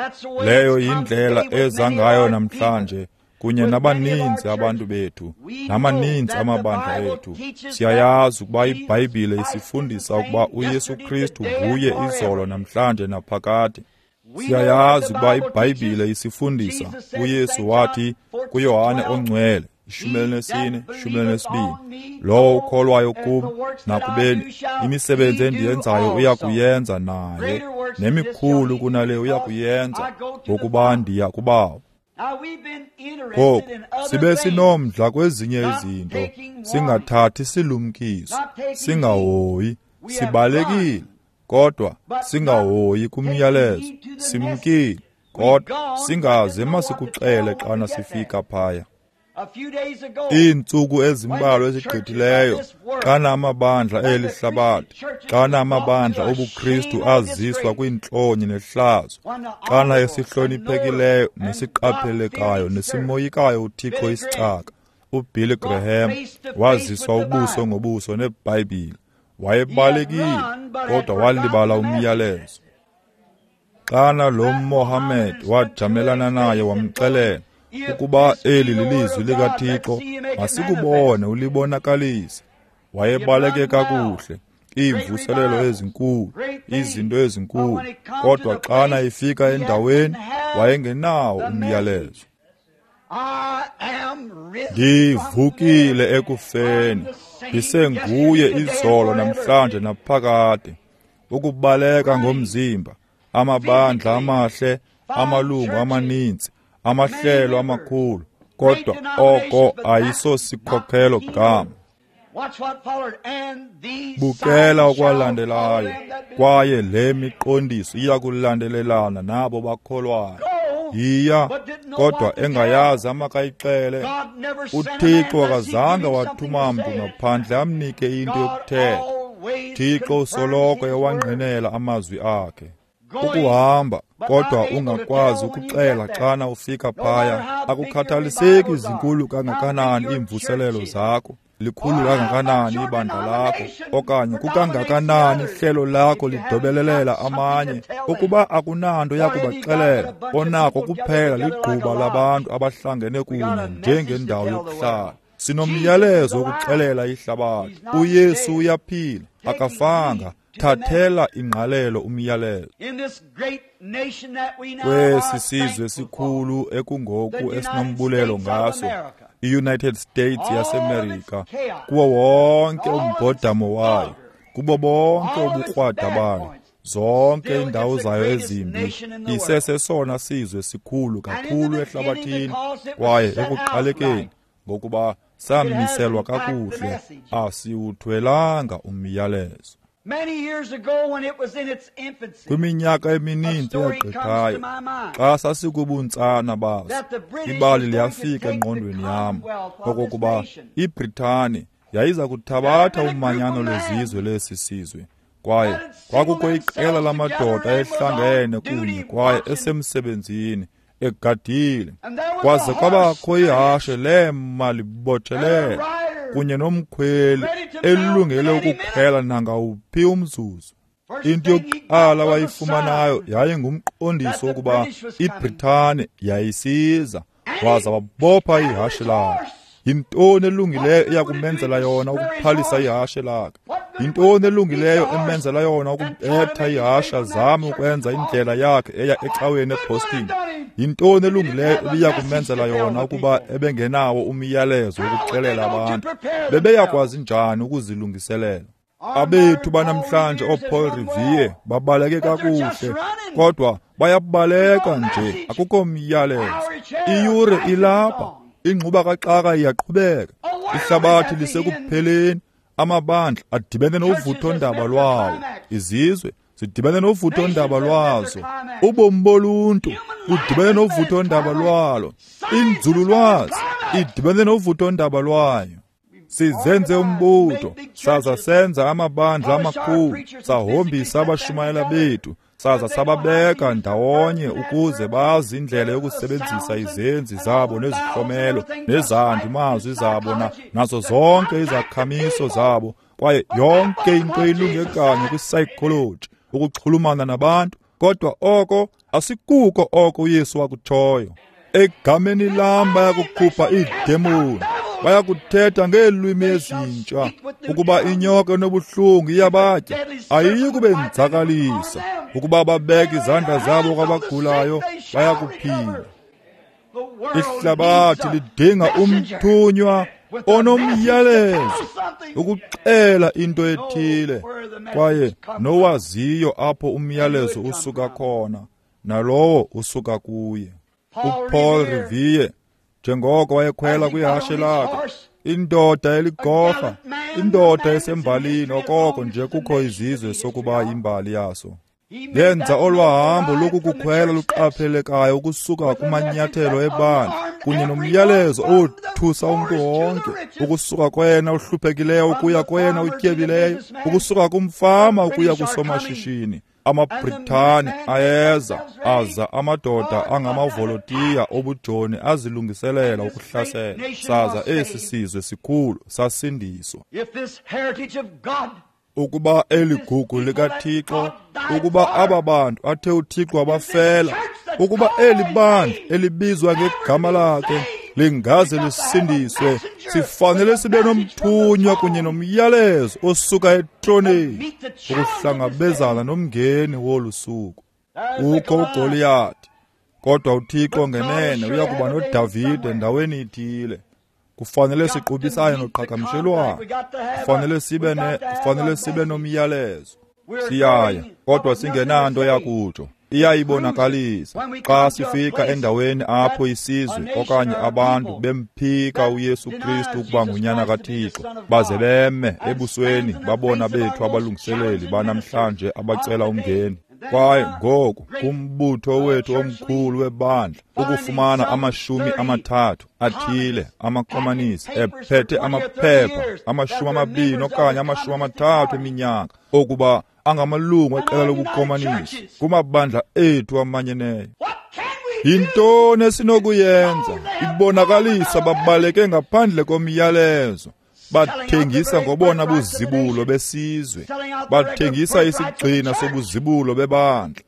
Leyo yindlela eza ngayo namhlanje kunye nabaninzi abantu bethu, namaninzi amabandla ethu. Siyayazi ukuba iBhayibhile isifundisa ukuba uYesu Kristu nguye izolo namhlanje naphakade. Siyayazi ukuba iBhayibhile isifundisa uYesu wathi kuYohane Ongcwele, ishumi elinesine, ishumi elinesibini, lowo ukholwayo kum nakubeni imisebenzi endiyenzayo uyakuyenza naye, nemikhulu kunale uyakuyenza, ngokuba ndiya kuBawo. Ngoku sibe sinomdla kwezinye izinto, singathathi silumkiso, singahoyi, sibalekile, kodwa singahoyi kumyalezo, simkile, kodwa singaze masikuxele xana sifika phaya. Iintsuku ezimbalwa ezigqithileyo, xana amabandla eli hlabathi, xana amabandla obuKristu aziswa kwiintlonyi nehlazo, xana esihloniphekileyo nesiqaphelekayo nesimoyikayo uThixo isicaka, uBilly Graham waziswa ubuso ngobuso neBhayibhile. Wayebalekile, kodwa walibala umyalezo. Xana lo Mohammed wajamelana naye wamxelela ukuba eli lilizwi likaThixo, masikubone ulibonakalise. Wayebaleke kakuhle, iimvuselelo ezinkulu, izinto ezinkulu, kodwa xana ifika endaweni wayengenawo umyalezo. Ndivukile ekufeni, ndisenguye izolo namhlanje naphakade. Ukubaleka ngomzimba, amabandla amahle, amalungu amaninzi, amahlelo amakhulu, kodwa oko ayisosikhokelo gama. Bukela okwalandelayo, kwaye le miqondiso iyakulandelelana nabo bakholwayo. Yiya, kodwa engayazi amakayixele. uThixo akazange wathuma mntu ngaphandle amnike into yokuthetha. Thixo usoloko ewangqinela amazwi akhe. ukuhamba kodwa ungakwazi ukuxela xana ufika phaya. Akukhathaliseki izinkulu kangakanani iimvuselelo zakho, likhulu kangakanani ibandla lakho, okanye kukangakanani ihlelo lakho lidobelelela amanye, ukuba akunanto yakubaxelela, onako kuphela ligquba labantu abahlangene kunye njengendawo yokuhlala. Sinomyalezo wokuxelela ihlabathi, uYesu uyaphila, akafanga. Thathela ingqalelo umyalezo. Kwesi sizwe sikhulu ekungoku esinombulelo ngaso, i-United States yaseMerika, kuwo wonke umbhodamo wayo, kubo bonke ubukrwada bayo, zonke indawo zayo ezimbi, isesesona sizwe sikhulu kakhulu ehlabathini, kwaye ekuqalekeni ngokuba samiselwa kakuhle, asiwuthwelanga umyalezo. Kwiminyaka emininzi eyagqithayo, xa sasikubuntsana baso, ibali liyafika engqondweni yam okokuba iBritani yayiza kuthabatha umanyano lwezizwe lesi sizwe, kwaye kwakukho iqela lamadoda ehlangene kunye kwaye esemsebenzini egadile, kwaze kwabakho ihashe lema libotshelele kunye nomkhweli elungele ukukhwela nangawuphi umzuzu. Into yokuqala wayifumanayo yayingumqondiso wokuba iBritani yayisiza, waza wabopha ihashe lakhe. Yintoni elungileyo eyakumenzela yona ukuphalisa ihashe lakhe? Yintoni elungileyo emenzela yona ukubetha ihasha zama ukwenza indlela yakhe eya ecaweni eBoston? Yintoni elungileyo ebiyakumenzela yona ukuba ebengenawo umyalezo wokuxelela abantu? Bebeyakwazi njani ukuzilungiselela? Abethu banamhlanje oPaul Revere babaleke kakuhle, kodwa bayabaleka nje, akukho myalezo. Iyure ilapha, ingquba kaxaka iyaqhubeka, ihlabathi lisekupheleni, amabandla adibene novuthondaba lwawo, izizwe zidibene novuthondaba lwazo, ubomi boluntu budibene novuthondaba lwalo, inzululwazi idibene novuthondaba lwayo. Sizenze umbutho, saza senza amabandla amakhulu, sahombisa abashumayela bethu, saza sababeka ndawonye ukuze bazi indlela yokusebenzisa izenzi zabo nezihlomelo nezandi mazwi zabo na, nazo zonke izakhamiso zabo, kwaye yonke into ilunge kanye kwi-psychology ukuxhulumana nabantu. Kodwa oko asikuko oko uYesu wakutshoyo. Egameni lam bayakukhupha iidemoni, bayakuthetha ngeelwimi ezintsha, ukuba inyoka enobuhlungu iyabatya, ayiyi kubenzakalisa, ukuba babeke izandla zabo kwabagulayo bayakuphila. Ihlabathi lidinga umthunywa onomyalezo ukuxela into ethile, kwaye nowaziyo apho umyalezo usuka khona, nalowo usuka kuye. uPaul Revere njengoko wayekhwela kwihashe lakhe, indoda eligorha, indoda esembalini, okoko nje kukho izizwe sokuba imbali yaso. Yenza olwahambo lokukukhwela luqaphelekayo ukusuka kumanyathelo ebandla, kunye nomyalezo othusa umntu wonke, ukusuka kwena uhluphekileyo ukuya kwena utyebileyo, ukusuka kumfama ukuya kusomashishini. AmaBritani ayeza, aza amadoda angamavolontiya obujoni azilungiselela ukuhlasela. Saza esi sizwe sikhulu sasindiswa. Ukuba eli gugu likaThixo, ukuba aba bantu athe uThixo abafela, ukuba eli bandla elibizwa ngegama lakhe lingaze lisindiswe, sifanele sibe nomthunywa kunye nomyalezo osuka etroneni ukuhlangabezana nomngeni wolu suku. Ukho uGoliathi, kodwa uThixo ngenene uyakuba noDavide endaweni ithile. Kufanele siqubisane noqhagamshelwano, kufanele sibe ne kufanele sibe nomyalezo. Siyaya kodwa singenanto yakutsho, iyayibonakalisa xa sifika endaweni apho isizwe okanye abantu bemphika uYesu Kristu ukuba ngunyana kaThixo, baze beme ebusweni babona bethu abalungiseleli banamhlanje abacela umngeni. kwaye ngoku kumbutho wethu omkhulu webandla ukufumana amashumi amathathu athile amakomanisi ephethe amaphepha amashumi amabini okanye amashumi amathathu eminyaka okuba angamalungu eqela lobukomanisi kumabandla ethu amanyeneyo. Yintoni esinokuyenza? Ibonakalisa babaleke ngaphandle komyalezo, bathengisa ngobona buzibulo besizwe, bathengisa isigcina sobuzibulo bebandla.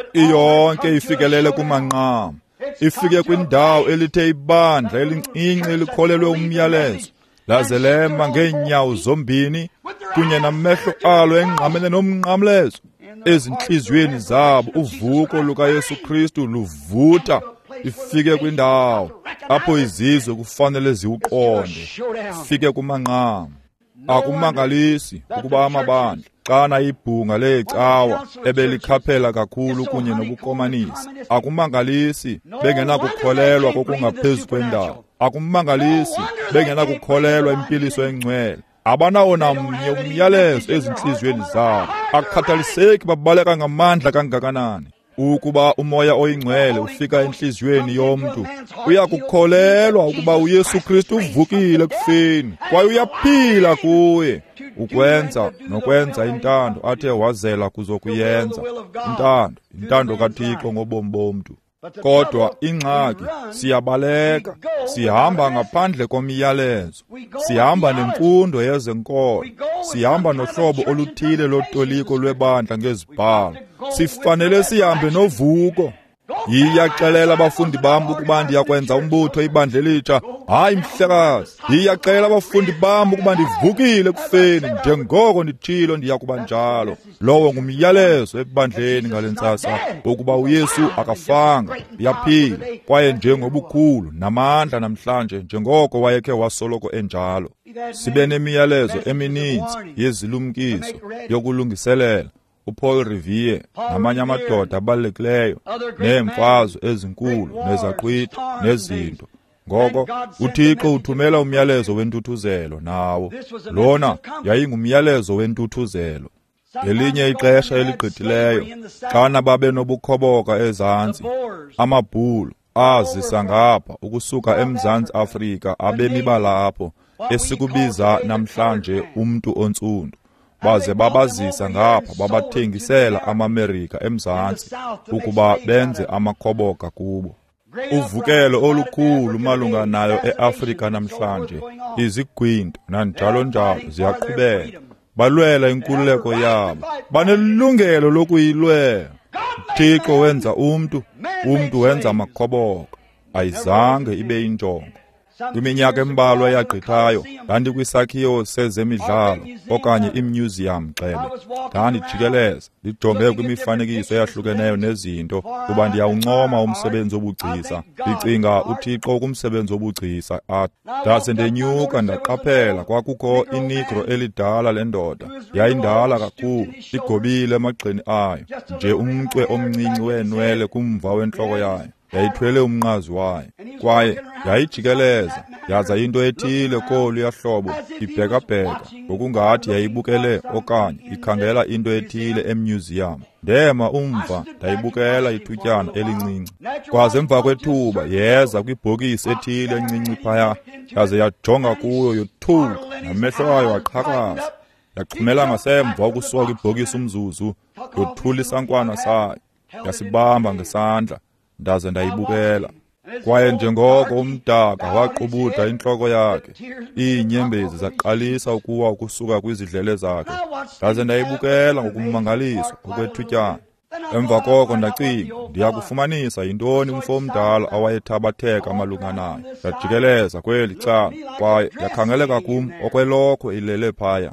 Iyonke ifikelele kumanqamu, ifike kwindawo elithe ibandla elincinci elikholelwe umyalezo, laze lema ngeenyawo zombini kunye namehlo alo engqamene nomnqamlezo. Ezinhliziyweni zabo uvuko lukaYesu Kristu luvuta, ifike kwindawo apho izizwe kufanele ziwuqonde, ifike kumanqamu. Akumangalisi ukuba amabandla xana ibhunga lecawa ebelikhaphela kakhulu kunye nobukomanisi, akumangalisi bengenakukholelwa kokungaphezu kwendawo, akumangalisi bengenakukholelwa impiliso engcwele. Abanawo namnye umyalezo ezinhliziyweni zabo, akukhathaliseki babaleka ngamandla kangakanani. Ukuba umoya oyingcwele ufika enhliziyweni yomntu, uyakukholelwa ukuba uYesu Kristu uvukile kufeni kwaye uyaphila kuye, ukwenza nokwenza intando athe wazela kuzokuyenza. Intando, intando kaThixo ngobomi bomntu. Kodwa ingxaki, siyabaleka, sihamba ngaphandle komyalezo, sihamba nemfundo yezenkolo, sihamba nohlobo oluthile lotoliko lwebandla ngezibhalo. Sifanele sihambe novuko. Yiyaxelela abafundi bam ukuba ndiyakwenza umbutho ibandla elitsha. Hayi mhlekazi, yiyaxelela abafundi bam ukuba ndivukile kufeni, njengoko ndithilo ndiyakuba njalo. Lowo ngumyalezo ebandleni ngalentsasa ukuba uYesu akafanga, uyaphila kwaye njengobukhulu namandla namhlanje njengoko wayekhe wasoloko enjalo. Sibe nemiyalezo emininzi yezilumkiso yokulungiselela. uPaul Revere namanye amadoda abalulekileyo neemfazwe ezinkulu nezaqhwithi nezinto. Ngoko uThixo uthumela umyalezo wentuthuzelo nawo. Lona yayingumyalezo wentuthuzelo. Ngelinye ixesha eligqithileyo, xana babe nobukhoboka ezantsi, amabhulu azisa ngapha ukusuka eMzantsi Afrika abemi balapho esikubiza namhlanje umntu ontsundu. Baze babazisa ngapha babathengisela amaMerika eMzantsi ukuba benze amakhoboka kubo. Uvukelo olukhulu malunga nayo eAfrika namhlanje, izigwinto nanjalo njalo ziyaqhubeka. Balwela inkululeko yabo, banelungelo lokuyilwela. uThixo wenza umntu, umntu wenza amakhoboka. Ayizange ibe injongo. Kwiminyaka embalwa eyagqithayo, ndandikwisakhiwo sezemidlalo okanye imuseum gxebe. Ndandijikeleza ndijonge kwimifanekiso eyahlukeneyo nezinto kuba ndiyawuncoma umsebenzi wobugcisa. Ndicinga uThixo kumsebenzi wobugcisa athi. Ndaze ndenyuka ndaqaphela kwakukho inigro elidala lendoda. Yayindala kakhulu, igobile emagxeni ayo, nje umcwe omncinci wenwele kumva wentloko yayo. Yayithwele umnqazi wayo, kwaye yayijikeleza, yaza into ethile kolu yahlobo, ibheka-bheka, ngokungathi yayibukele okanye ikhangela into ethile emuseum. Ndema umva, ndayibukela ithutyana elincinci. Kwaze emva kwethuba yeza kwibhokisi ethile encinci phaya, yaze yajonga kuyo yothuka, namehlo ayo aqhakaza. Yaxhumela ngasemva ukusuka kwibhokisi umzuzu, yothula isankwana sayo, yasibamba ngesandla. Ndaze ndayibukela, kwaye njengoko umdaka waqubutha intloko yakhe, iinyembezi zaqalisa ukuwa ukusuka kwizidlele zakhe. Ndaze ndayibukela ngokummangaliswa okwethutyana. Emva koko ndacinga, ndiyakufumanisa yintoni umfo omdala awayethabatheka malunga nayo. Ndajikeleza kweli cala, kwaye yakhangeleka kum okwelokho ilele phaya.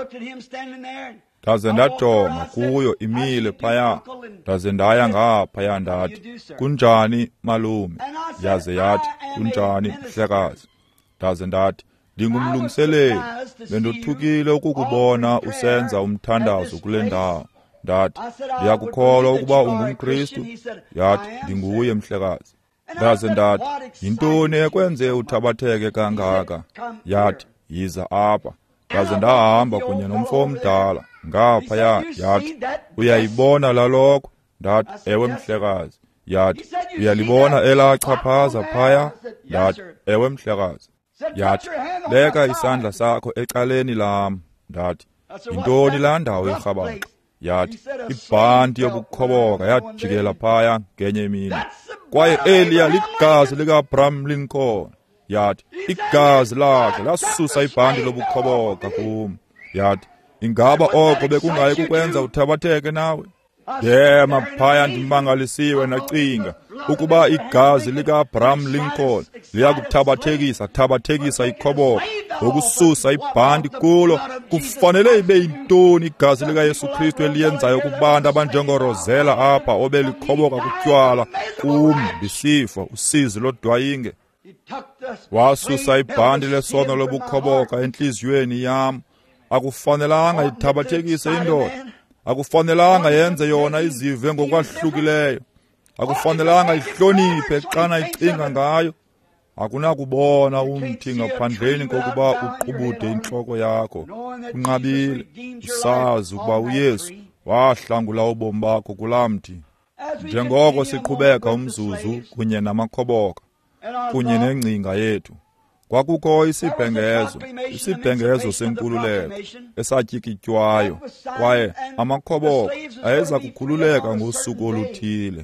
Ndaze ndajonga kuyo imile phaya, ndaze ndaya ngaphaya ndathi, kunjani malume? Yaze yathi, kunjani mhlekazi? Ndaze ndathi, ndingumlungiseleli, bendothukile ukukubona usenza umthandazo kule ndawo. Ndathi, ndiyakukholwa ukuba ungumKristu? Yathi, ndinguye mhlekazi. Ndaze ndathi, yintoni ekwenze uthabatheke kangaka? Yathi, yiza apha. Ndaze ndahamba kunye nomfo omdala, ngaphaya. Yathi, uyayibona lalokho? Ndathi, ewe mhlekazi. Yathi, uyalibona elachaphaza phaya? Ndathi, ewe mhlekazi. Yathi, beka isandla sakho ecaleni lam. Ndathi, yintoni laa ndawo irhabaxa? Yathi, ibhanti yobukhoboka yajikela phaya ngenye imini, kwaye eliya ligazi likaAbraham Lincoln. Yathi, igazi lakhe lasusa ibhanti lobukhoboka kum. Yathi, ingaba oko bekungayi kukwenza uthabatheke nawe? Yema phaya ndimangalisiwe nacinga ukuba igazi likaAbraham Lincoln liyakuthabathekisa thabathekisa ikhoboka ngokususa ibhanti kulo. Kufanele ibe yintoni igazi likaYesu Kristu eliyenzayo kubantu abanjengorosela apha obelikhoboka kutywala, kum, bisifo, usizi lodwayinge? Wasusa ibhanti lesono lobukhoboka entliziyweni yam. Akufanelanga ithabathekise indoda. Akufanelanga yenze yona izive ngokwahlukileyo. Akufanelanga ihloniphe xana icinga ngayo. Akunakubona umthi ngaphandleni kokuba uqubude intloko yakho. Unqabile usazi ukuba uYesu wahlangula ubomi bakho kulaa mthi. Njengoko siqhubeka umzuzu kunye namakhoboka kunye nengcinga yethu, kwakukho isibhengezo, isibhengezo senkululeko esatyikitywayo, kwaye amakhoboka ayeza kukhululeka ngosuku oluthile.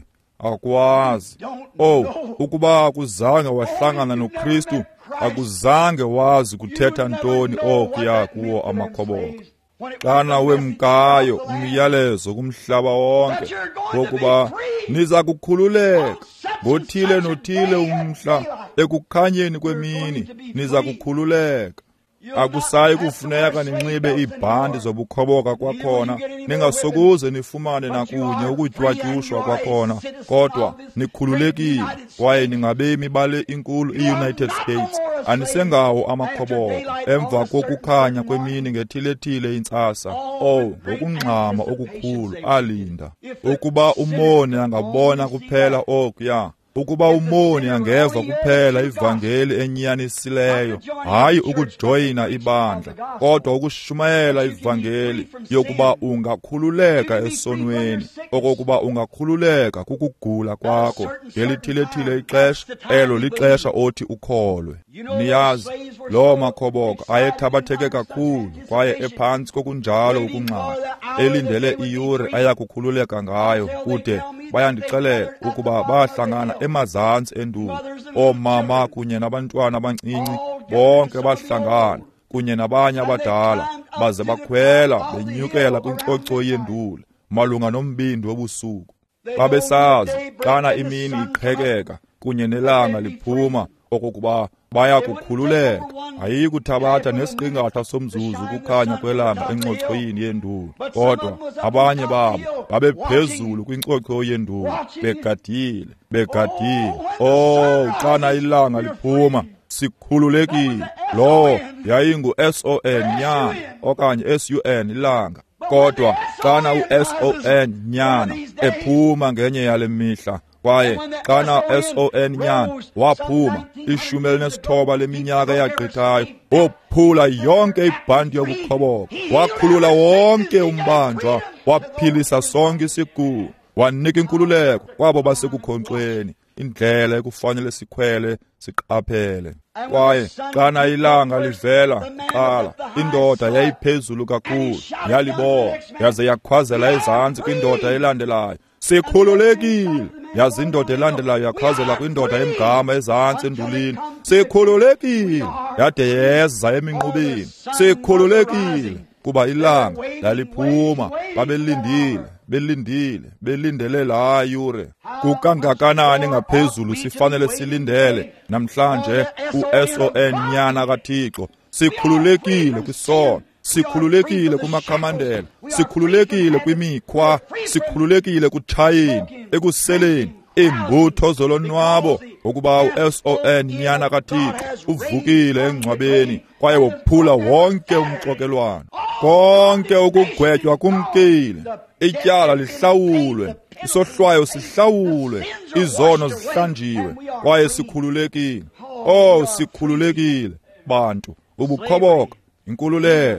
Akwazi, oh, ukuba akuzange wahlangana noKristu, akuzange wazi kuthetha ntoni okuya kuwo amakhoboka. Xana wemkayo umyalezo kumhlaba wonke wokuba niza kukhululeka ngothile nothile umhla, ekukhanyeni kwemini niza kukhululeka. Akusayi kufuneka ninxibe ibhanti zobukhoboka kwakhona, ningasokuze nifumane nakunye ukutywatyushwa kwakhona, kodwa nikhululekile kwaye ningabemi bale inkulu i-United States. Anisengawo amakhoboka emva kokukhanya kwemini ngethilethile intsasa. Oh, ngokungxama okukhulu alinda ukuba umoni angabona kuphela okuya, ukuba umoni angeva kuphela ivangeli enyanisileyo, hayi ukujoyina ibandla, kodwa ukushumayela ivangeli yokuba ungakhululeka esonweni, okokuba ungakhululeka kukugula kwakho ngelithilethile ixesha, elo lixesha othi ukholwe. Niyazi, loo makhoboka ayethabatheke kakhulu kwaye ephantsi kokunjalo ukungxama, elindele iyure ayakukhululeka ngayo, kude bayandixelela ukuba bahlangana emazantsi endulo, oomama kunye nabantwana abancinci bonke bahlangana kunye nabanye abadala, baze bakhwela benyukela kwinkcocho yendulo malunga nombindi wobusuku. Babesazi xana imini iqhekeka kunye nelanga liphuma okokuba baya kukhululeka, hayi kuthabatha nesiqingatha somzuzu kukhanya kwelanga enkcochoyini yendulo, kodwa abanye babo babephezulu kwinkcocho yendulo begadile begadile. Oh, xana ilanga liphuma sikhululekile. Lo yayingu-S O N nyana okanye S U N ilanga, kodwa xana u-S O N nyana ephuma ngenye yale mihla, kwaye xana S O N nyana waphuma ishumi elinesithoba leminyaka eyagqithayo, wophula yonke ibhanti yobukhoboka, wakhulula wonke umbanjwa, waphilisa sonke isigulo, wanika inkululeko kwabo basekukhonkxweni, indlela ekufanele sikhwele siqaphele. Kwaye xana ilanga livela kuqala, indoda yayiphezulu kakhulu, yalibona yaze yakhwazela ezantsi kwindoda elandelayo, sikhululekile. Yazi indoda elandelayo yakhwazela kwindoda emgama ezantsi endulini, sikhululekile. Yade yeza eminqubeni, sikhululekile, kuba ilanga laliphuma. Babelindile belindile belindele laa yure. Kukangakanani ngaphezulu sifanele silindele namhlanje u-S O N nyana kaThixo. Sikhululekile kwisono, sikhululekile kumakhamandela, sikhululekile kwimikhwa, sikhululekile kutshayeni, ekuseleni, imbutho zolonwabo, ukuba u-S O N nyana kaThixo uvukile engcwabeni kwaye wophula wonke umxokelwano. Konke ukugwetywa kumkile, ityala lihlawulwe, isohlwayo sihlawulwe, izono zihlanjiwe, kwaye sikhululekile. Oh, sikhululekile bantu, ubukhoboka, inkululeko,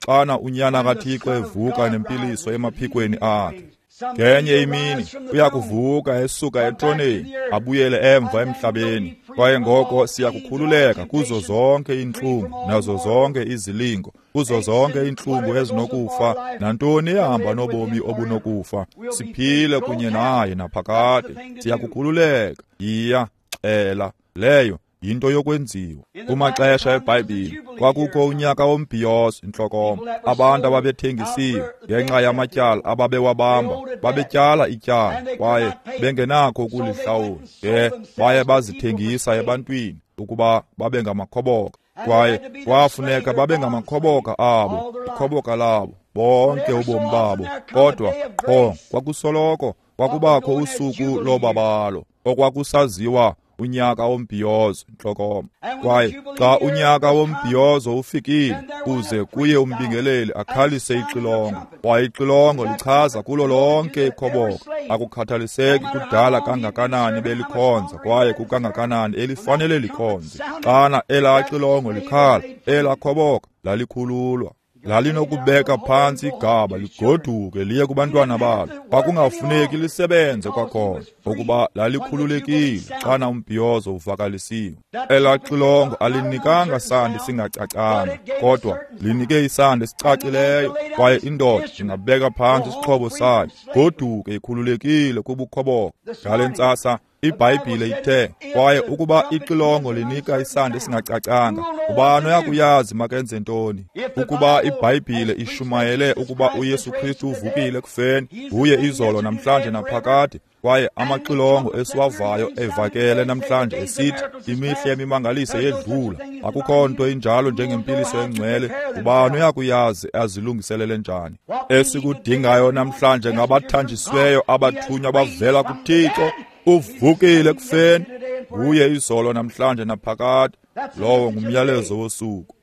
xana unyana kaThixo evuka nempiliso emaphikweni akhe. Ngenye imini uya kuvuka esuka etroneni abuyele emva emhlabeni, kwaye ngoko siyakukhululeka kuzo zonke iintlungu nazo zonke izilingo, kuzo zonke iintlungu ezinokufa nantoni ehamba nobomi obunokufa. Siphile kunye naye naphakade, siyakukhululeka. Iya xela leyo yinto yokwenziwa. Kumaxesha eBhayibhile kwakukho unyaka wombhiyozo intlokoma. Abantu ababethengisiwe ngenxa yamatyala ababewabamba, babetyala ityala kwaye bengenakho ukulihlawula, ke baye bazithengisa ebantwini ukuba babe ngamakhoboka, kwaye kwafuneka babe ngamakhoboka abo, ikhoboka labo bonke ubomi babo. Kodwa qho kwakusoloko kwakubakho usuku lobabalo okwakusaziwa unyaka wombhiyozo intlokoma. Kwaye xa unyaka wombhiyozo ufikile, kuze kuye umbingeleli akhalise ixilongo, kwaye ixilongo lichaza kulo lonke ikhoboka, akukhathaliseki kudala kangakanani belikhonza kwaye kukangakanani elifanele likhonze. Xana elaa xilongo likhala, elaa khoboka lalikhululwa, lalinokubeka phantsi igaba ligoduke liye kubantwana balo. Kwakungafuneki lisebenze kwakhona ukuba lalikhululekile xana umbhiyozo uvakalisiwe. Elaa xilongo alinikanga sandi singacacanga, kodwa linike isandi esicacileyo, kwaye indoda ingabeka phantsi isixhobo sayo, goduke ikhululekile kubukhoboka. Ngale ntsasa iBhayibhile ithe, kwaye ukuba ixilongo linika isandi esingacacanga, ubani uyakuyazi makenze ntoni? Ukuba iBhayibhile ishumayele ukuba uYesu Kristu uvukile ekufeni, uye izolo namhlanje naphakade, kwaye amaxilongo esiwavayo evakele namhlanje esithi imihla yemimangaliso yedlula, akukho nto injalo njengempiliso engcwele, ubani uyakuyazi azilungiselele njani? Esikudingayo namhlanje ngabathanjisiweyo abathunywa bavela kuThixo, uvukile ekufeni, uye izolo namhlanje naphakade. Lowo ngumyalezo wosuku.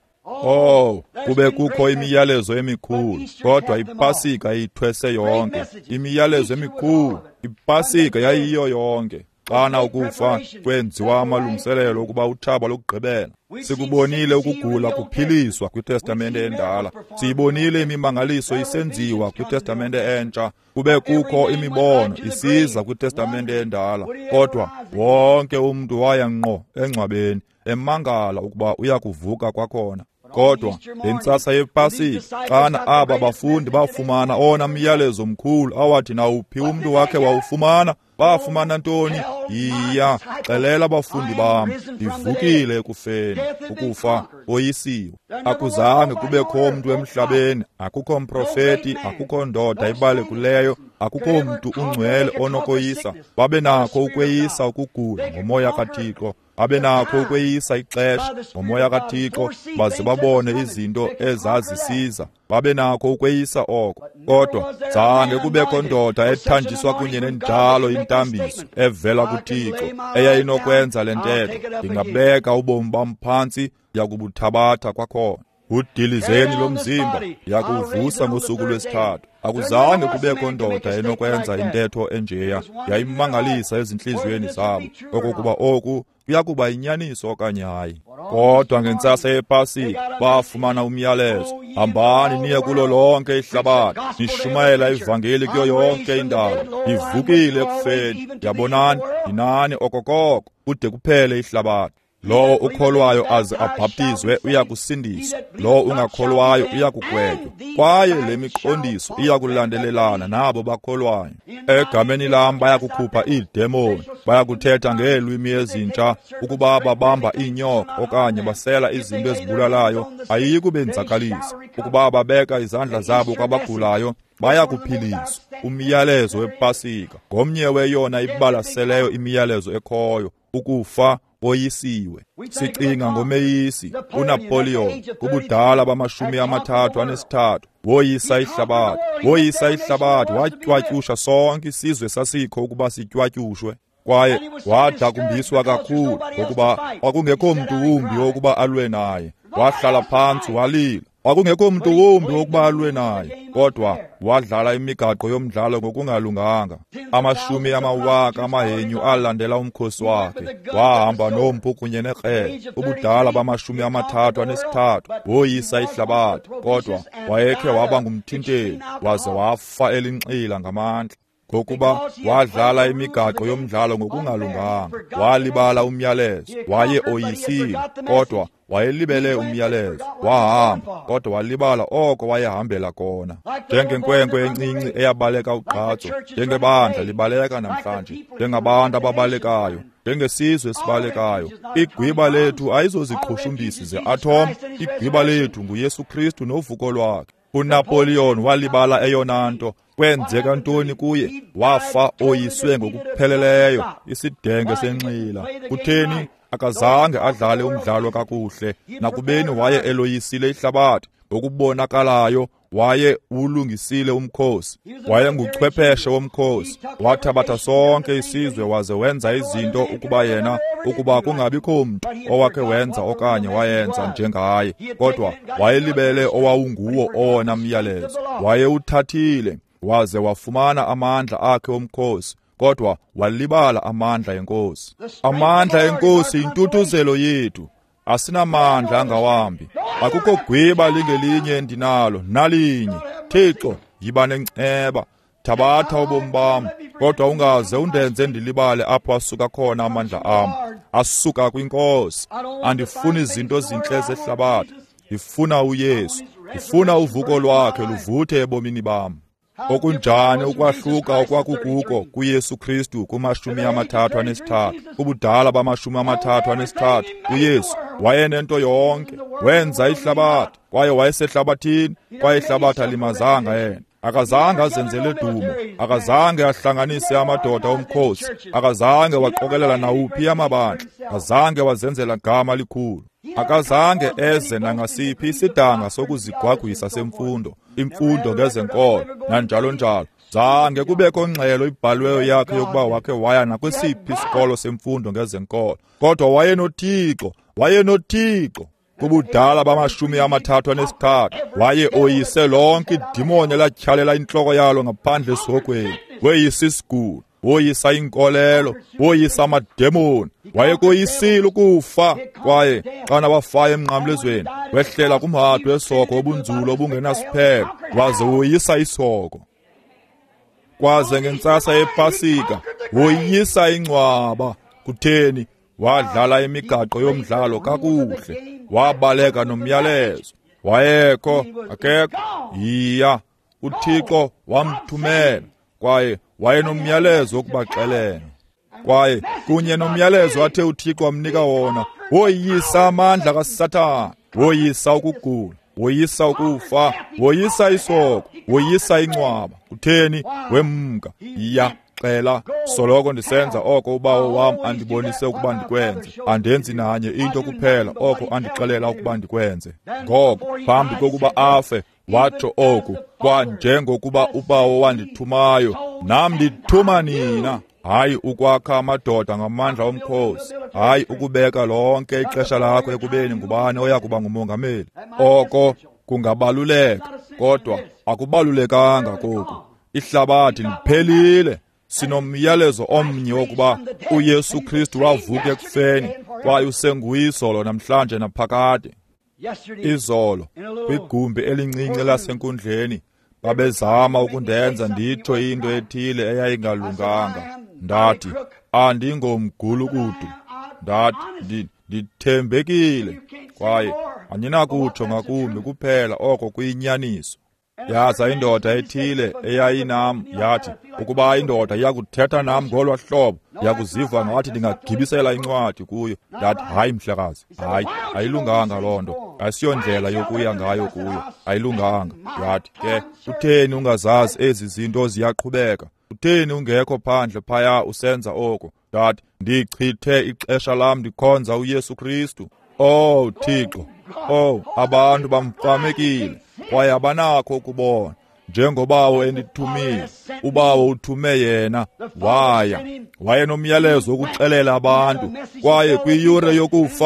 Oh, kube kukho imiyalezo emikhulu, kodwa iPasika ithwese yonke. Imiyalezo emikhulu, iPasika yayiyo yonke. Xana ukufa kwenziwa amalungiselelo ukuba uthaba lokugqibela. Sikubonile ukugula kuphiliswa kwiTestamente endala. Siyibonile imimangaliso isenziwa kwiTestamente entsha. Kube kukho imibono isiza kwiTestamente endala. Kodwa wonke umuntu waya ngqo engcwabeni emangala ukuba uya kuvuka kwakhona. Kodwa lentsasa yePasika, xana aba bafundi bafumana ona myalezo mkhulu awathi nawuphi umntu wakhe wawufumana, bafumana ntoni? Iya, xelela abafundi bam, ndivukile ekufeni, ukufa oyisiwe. Akuzange kubekho umntu emhlabeni, akukho mprofeti, akukho ndoda ibalulekileyo, akukho umntu ungcwele onokoyisa. Babe nakho ukweyisa ukugula ngomoya kaThixo, babe nakho ukweyisa ixesha ngomoya kaThixo, baze babone izinto ezazisiza, babe nakho ukweyisa oko. Kodwa zange kubekho ndoda ethanjiswa kunye nenjalo intambiso evela kuThixo eyayinokwenza le ntetho, ingabeka ubomi bam phantsi yakubuthabatha kwakhona. Udilizeni lomzimba yakuvusa ngosuku lwesithathu. Akuzange kubekho ndoda enokwenza intetho enjeya, yayimangalisa ezinhliziyweni zabo okokuba oku kuyakuba inyaniso okanye hayi. Kodwa ngentsasa yePasika bafumana umyalezo, hambani niye kulo lonke ihlabathi, nishumayela ivangeli kuyo yonke indawo, ivukile ekufeni, yabonani inani okokoko kude kuphele ihlabathi. Lowo ukholwayo aze abhaptizwe uyakusindiswa, lowo ungakholwayo uyakugwetywa, kwaye le miqondiso iyakulandelelana nabo bakholwayo. Egameni lam bayakukhupha iidemoni, bayakuthetha ngeelwimi ezintsha, ukuba babamba iinyoka okanye basela izinto ezibulalayo ayiyi kubenzakalisa, ukuba babeka izandla zabo kwabagulayo bayakuphiliswa. Umyalezo wePasika ngomnye weyona ibalaseleyo imiyalezo ekhoyo, ukufa oyisiwe. Sicinga ngomeyisi uNapoleon kubudala bamashumi amathathu anesithathu, woyisa ihlabathi, woyisa ihlabathi, watywatyusha sonke isizwe sasikho ukuba sitywatyushwe, kwaye wadakumbiswa kakhulu ukuba kwakungekho mntu wumbi wokuba alwe naye. Wahlala phantsi walila, Kwakungekho muntu wombi wokubalwe naye, kodwa wadlala imigaqo yomdlalo ngokungalunganga. Amashumi amawaka amahenyu alandela umkhosi wakhe. Wahamba nompu kunye nekrele. Ubudala bamashumi amathathu anesithathu woyisa ihlabathi, kodwa wayekhe waba ngumthinteli waze wafa elinxila ngamandla. Ngokuba wadlala imigaqo yomdlalo ngokungalunganga, walibala umyalezo. Waye oyisile, kodwa wayelibele umyalezo. Wahamba, kodwa walibala oko wayehambela kona. Njengenkwenkwe encinci eyabaleka ugqatso, njengebandla libaleka namhlanje, njengabantu ababalekayo, njengesizwe sibalekayo. Igwiba lethu ayizoziqhushumbisi ze-atom, igwiba lethu nguYesu Kristu novuko lwakhe. uNapoleon walibala eyona nto. Kwenzeka ntoni kuye? Wafa oyiswe ngokupheleleyo, isidenge senxila. Kutheni? Akazange adlale umdlalo kakuhle, nakubeni waye eloyisile ihlabathi. Ngokubonakalayo waye ulungisile umkhosi, waye nguchwepheshe womkhosi. Wathabatha sonke isizwe waze wenza izinto ukuba yena, ukuba kungabikho mntu owakhe wenza okanye wayenza njengaye, kodwa wayelibele owawunguwo owona myalezo. Waye uthathile waze wafumana amandla akhe omkhosi, kodwa walibala amandla enkosi. Amandla enkosi intutuzelo yethu. Asinamandla angawambi. Akukho gwiba lingelinye endinalo, nalinye. Thixo, yiba nenceba. Thabatha ubomi bam, kodwa ungaze undenze ndilibale apho asuka khona amandla am. Asuka kwinkosi. Andifuni izinto zinhle zehlabathi. Ndifuna uYesu. Ndifuna uvuko lwakhe luvuthe ebomini bam. Okunjani ukwahluka okwakukuko kuYesu Kristu kumashumi amathathu anesithathu. Ubudala bamashumi amathathu anesithathu. uYesu wayenento yonke, wenza ihlabathi, kwaye wayesehlabathini, kwaye ihlabathi alimazanga yena. Akazange azenzele dumo, akazange ahlanganise amadoda omkhosi, akazange waqokelela nawuphi amabandla, akazange wazenzela gama likhulu. Akazange eze nangasiphi isidanga sokuzigwagwisa semfundo, imfundo ngezenkolo, nanjalo njalo. Zange kubekho ngxelo ibhalweyo yakhe yokuba wakhe waya nakwisiphi isikolo semfundo ngezenkolo, kodwa wayenoThixo, wayenoThixo. Kubudala bamashumi amathathu anesithathu, waye oyise lonke idimoni elatyhalela intloko yalo ngaphandle esogweni. Weyisa isiguli, woyisa inkolelo, woyisa amademoni. Wayekoyisile ukufa, kwaye xana wafayo emnqamlezweni wehlela kumhadwe esoko obunzulu obungenasiphelo, waze woyisa isoko. Kwaze ngentsasa yePasika woyisa ingcwaba. Kutheni? Wadlala imigaqo yomdlalo kakuhle, wabaleka nomyalezo. Wayekho, akekho, iya, uThixo wamthumela, kwaye wayenomyalezo wokubaxelela. Kwaye kunye nomyalezo athe uThixo wamnika wona, woyisa amandla kaSathane, woyisa ukugula, woyisa ukufa, woyisa isoko, woyisa ingcwaba. Kutheni? Wemka, iya, xela, soloko ndisenza oko ubawo wam andibonise ukuba ndikwenze. Andenzi nanye into kuphela oko andixelela ukuba ndikwenze. Ngoko phambi kokuba afe watsho oku, kwanjengokuba ubawo wandithumayo, nam ndithuma nina. Hayi ukwakha amadoda ngamandla omkhosi, hayi ukubeka lonke ixesha lakho ekubeni ngubani oya kuba ngumongameli. Oko kungabaluleka, kodwa akubalulekanga koku. Ihlabathi liphelile. Sinomyalezo omnye wokuba uYesu Kristu wavuka ekufeni, kwaye usenguyizolo namhlanje naphakade. Izolo kwigumbi elincinci lasenkundleni babezama ukundenza nditsho into ethile eyayingalunganga. Ndathi andingomgulukudu, ndathi ndithembekile, kwaye andinakutsho ngakumbi kuphela oko kuyinyaniso. Yaza indoda ethile eyayinam yathi ukuba indoda iyakuthetha nam ngolwa hlobo, yakuziva ngathi ndingagibisela incwadi kuyo. Ndathi hayi mhlekazi, hayi, ayilunganga loo nto, asiyondlela yokuya ngayo kuyo, ayilunganga. Yathi ke, utheni ungazazi ezi zinto ziyaqhubeka? Utheni ungekho phandle phaya usenza oko? Ndathi ndichithe ixesha lam ndikhonza uYesu Kristu. Oh Thixo, oh abantu bamfamekile, kwaye abanakho ukubona. Njengobawo endithumile, ubawo uthume yena, waya. Wayenomyalezo wokuxelela abantu, kwaye kwiyure yokufa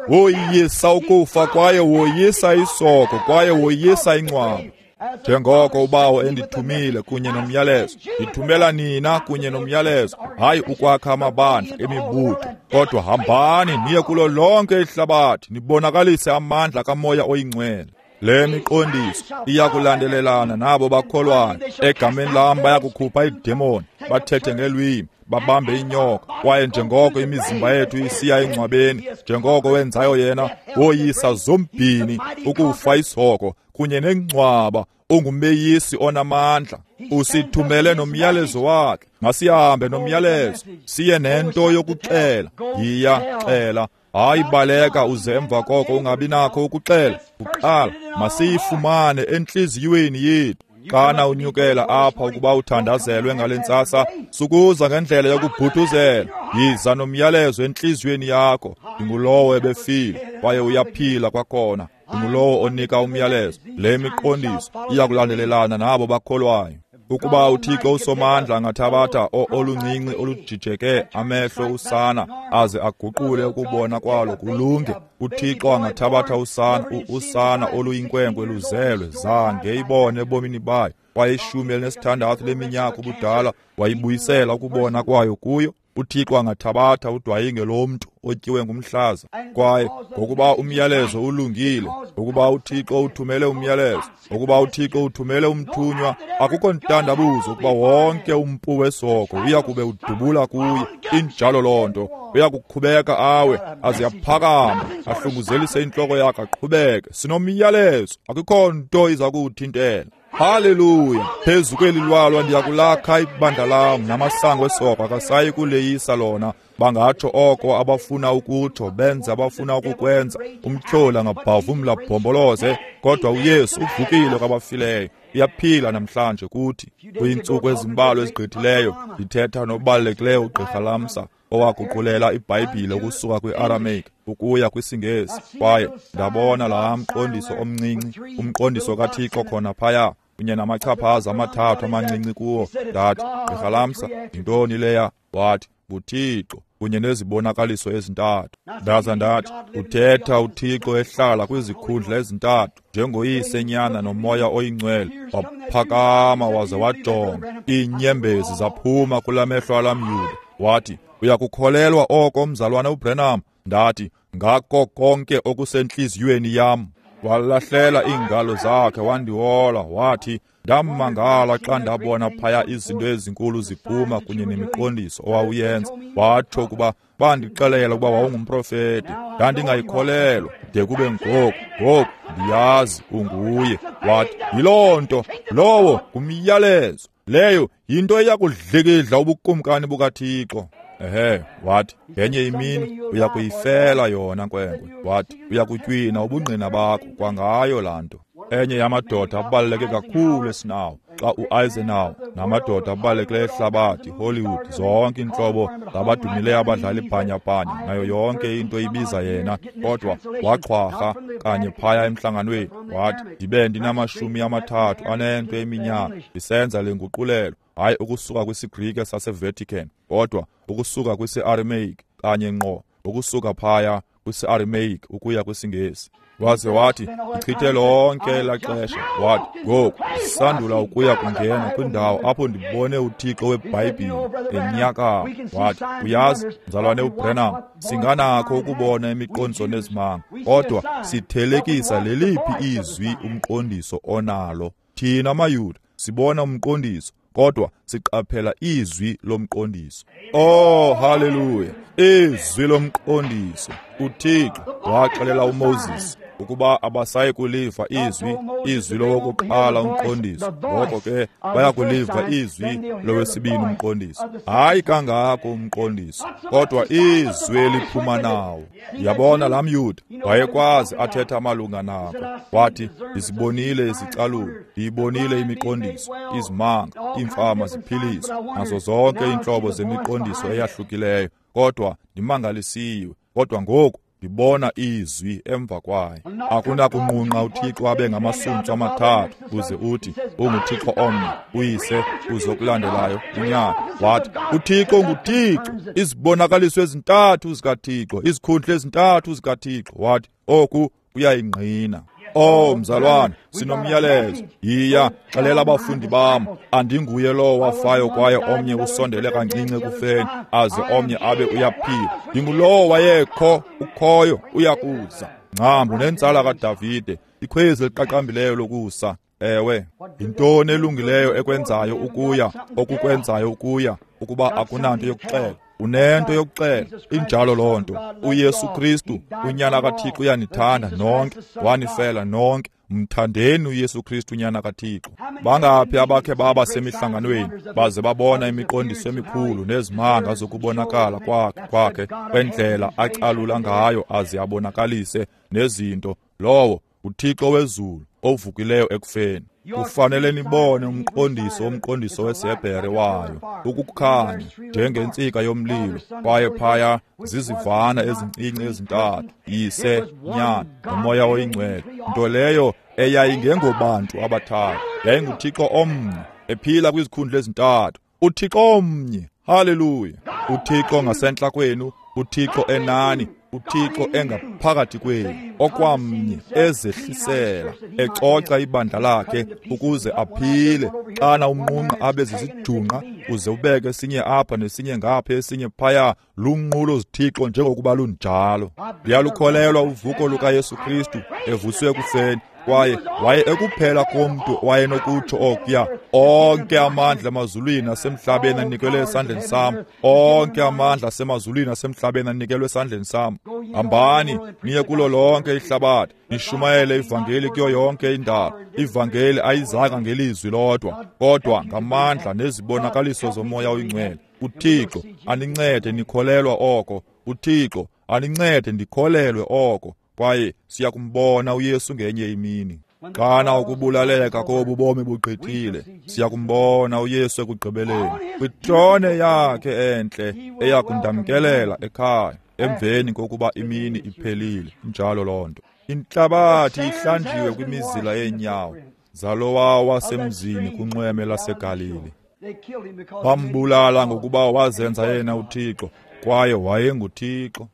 woyisa ukufa kwaye woyisa isoko kwaye woyisa ingcwaba. Njengoko ubawo endithumile kunye nomyalezo, ndithumela nina kunye nomyalezo, hayi ukwakha amabandla emibutho, kodwa hambani niye kulo lonke ihlabathi nibonakalise amandla kaMoya Oyingcwele. Le miqondiso iyakulandelelana nabo bakholwayo. Egameni lam bayakukhupha idemoni, bathethe ngelwimi, babambe inyoka, kwaye njengoko imizimba yethu isiya engcwabeni, njengoko wenzayo yena, woyisa zombini, ukufa, isoko kunye nengcwaba, ungummeyisi onamandla. Usithumele nomyalezo wakhe. Masihambe nomyalezo, siye nento yokuxela. Yiya, xela, hayi baleka uze emva koko ungabi nakho ukuxela. Uqala masiyifumane enhliziyweni yethu. Kana unyukela apha ukuba uthandazelwe ngalentsasa, sukuza ngendlela yokubhuthuzela. Yiza nomyalezo enhliziyweni yakho. Ndingulowo ebefile kwaye uyaphila kwakhona. Ndingulowo onika umyalezo. Le miqondiso iyakulandelelana nabo bakholwayo. Ukuba uThixo usomandla angathabatha oluncinci olujijeke amehlo usana aze aguqule ukubona kwalo kulunge, uThixo angathabatha usana usana oluyinkwenkwe luzelwe zange ibone ebomini bayo, kwaye ishumi elinesithandathu leminyaka ubudala wayibuyisela ukubona kwayo kuyo. uThixo angathabatha udwayinge lomntu otyiwe ngumhlaza, kwaye ngokuba umyalezo ulungile, ukuba uThixo uthumele umyalezo, ukuba uThixo uthumele umthunywa, akukho ntandabuzo ukuba wonke umpu wesoko uyakube udubula kuye. Injalo lonto uyakukhubeka awe aze aphakama ahlunguzelise inhloko yakhe aqhubeke. Sinomyalezo, akukho nto iza kuthintela. Haleluya! Phezu kweli lwalwa ndiyakulakha ibandla lam, namasango esoko akasayi kuleyisa lona. Bangatsho oko abafuna ukutsho, benze abafuna ukukwenza. Umtyholi angabhavumla bhomboloze, kodwa uYesu uvukile kwabafileyo, uyaphila namhlanje kuthi. Kuyintsuku ezimbalwa ezigqithileyo ndithetha nobalulekileyo uGqirha Lamsa, owaguqulela iBhayibhile ukusuka kwi-Aramaic ukuya kwisiNgesi, kwaye ndabona laa mqondiso omncinci, umqondiso kaThixo khona phaya, kunye namachaphaza amathathu amancinci kuwo. Ndathi, Gqirha Lamsa, yintoni leya? Wathi, uThixo kunye nezibonakaliso ezintathu. Ndaza ndathi, uthetha uThixo ehlala kwizikhundla ezintathu, njengoyise, Nyana noMoya Oyingcwele. Waphakama waze wajonga, iinyembezi zaphuma kula mehlo alamyuda. Wathi, uyakukholelwa oko mzalwane uBrenham? Ndathi, ngako konke okusenhliziyweni yam. Walahlela iingalo zakhe wandihola, wathi, ndamangala xa ndabona phaya izinto ezinkulu ziphuma kunye nemiqondiso owawuyenza. Watsho ukuba bandixelela ukuba wawungumprofeti. Ndandingayikholelwa de kube ngoku, ngoku ndiyazi unguye. Wathi, yiloo nto, lowo ngumyalezo, leyo yinto eyakudlikidla ubukumkani bukaThixo. Ehe, wathi, ngenye imini uyakuyifela yona nkwenkwe. Wathi, uyakutywina ubungqina bakho kwangayo laa nto. Enye yamadoda abaluleke kakhulu esinawo, xa uEisenhower namadoda abalulekileyo ehlabathi, Hollywood, zonke intlobo zabadumileyo abadlali bhanyabhanya, nayo yonke into ibiza yena, kodwa waqhwarha kanye phaya emhlanganweni. Wathi, ndibe ndinamashumi amathathu anento eminyaka ndisenza le nguqulelo, hayi ukusuka kwisiGrike saseVatican, kodwa ukusuka kwisi-Aramaic kanye ngqo, ukusuka phaya kwisi-Aramaic ukuya kwisiNgesi. Waze wathi, ndichithe lonke elaa xesha. Wathi, ngoku sisandula ukuya kungena kwindawo apho ndibone uThixo weBhayibhile enyaka. Wathi, uyazi mzalwane uBrenham, singanakho ukubona imiqondiso nezimanga, kodwa sithelekisa leliphi izwi umqondiso onalo. Thina amayuda sibona umqondiso, kodwa siqaphela izwi lomqondiso. Oh, haleluya! Izwi lomqondiso. uThixo waxelela uMoses ukuba abasayi kuliva izwi izwi lowokuqala umqondiso, ngoko ke bayakuliva izwi lowesibini umqondiso. Hayi kangako umqondiso, kodwa izwi eliphuma nawo. Yabona laa myuda wayekwazi athetha malunga nako. Wathi, ndizibonile izicalulo, ndiyibonile imiqondiso, izimanga, iimfama ziphiliswa, nazo zonke iintlobo zemiqondiso eyahlukileyo, kodwa ndimangalisiwe. Kodwa ngoku ndibona izwi emva kwayo. Akunakunqunqa uThixo abe ngamasuntshu amathathu uze uthi unguThixo omnye, uyise uzokulandelayo unyana. Wathi uThixo nguThixo, izibonakaliso ezintathu zikaThixo, izikhundla ezintathu zikaThixo. Wathi oku kuyayingqina. Oh mzalwane, sinomyalezo. Yiya, xelela abafundi bam, andinguye lo wafayo kwaye omnye usondele kancinci ekufeni aze omnye abe uyaphila. Ndingulowo wayekho, ukhoyo, uyakuza. Ngqambo nentsala kaDavide, ikhwezi eliqaqambileyo lokusa. Ewe, yintoni elungileyo ekwenzayo ukuya, okukwenzayo ukuya, ukuba akunanto yokuxela? Unento yokuxela, injalo loo nto. uYesu Kristu, unyana kaThixo uyanithanda nonke, wanifela nonke. Mthandeni uYesu Kristu unyana kaThixo. Bangaphi abakhe baba semihlanganweni baze babona imiqondiso emikhulu nezimanga zokubonakala kwakhe kwakhe kwendlela acalula ngayo aze abonakalise nezinto? Lowo uThixo wezulu ovukileyo ekufeni. Kufanele nibone umqondiso womqondiso weSebhere wayo, ukukhanya njengentsika yomlilo, kwaye phaya zizivana ezincinci ezintathu, yise, nyana, nomoya oyingcwele. Nto leyo eyayingengobantu abathathu, yayinguThixo omnye, ephila kwizikhundla ezintathu. uThixo omnye, haleluya. uThixo ngasentla kwenu, uThixo enani, uThixo engaphakathi kwenu, okwamnye ezehlisela, ecoca ibandla lakhe ukuze aphile. Xana umnqunqa abe zizidunqa, uze ubeke esinye apha nesinye ngapha esinye phaya, lunqulo zithixo njengokuba lunjalo. Ndiyalukholelwa uvuko lukaYesu Kristu evuswe ekufeni, kwaye waye ekuphela komntu wayenokutsho okuya, onke amandla emazulwini asemhlabeni anikelwe esandleni sam, onke amandla asemazulwini asemhlabeni anikelwe esandleni sam. Hambani niye kulo lonke ihlabathi, nishumayele ivangeli kuyo yonke indalo. Ivangeli ayizanga ngelizwi lodwa, kodwa ngamandla nezibonakaliso zomoya oyingcwele. uThixo anincede nikholelwa oko, uThixo anincede ndikholelwe oko. Kwaye siyakumbona uYesu ngenye imini. Xana ukubulaleka kobu bomi bugqithile, siyakumbona uYesu ekugqibeleni, kwitrone yakhe entle eyakundamkelela ekhaya, emveni kokuba imini iphelile. Njalo loo nto. Inhlabathi ihlanjiwe kwimizila yeenyawo zalowa wasemzini kunxweme laseGalili. Bambulala ngokuba wazenza yena uThixo, kwaye wayenguThixo.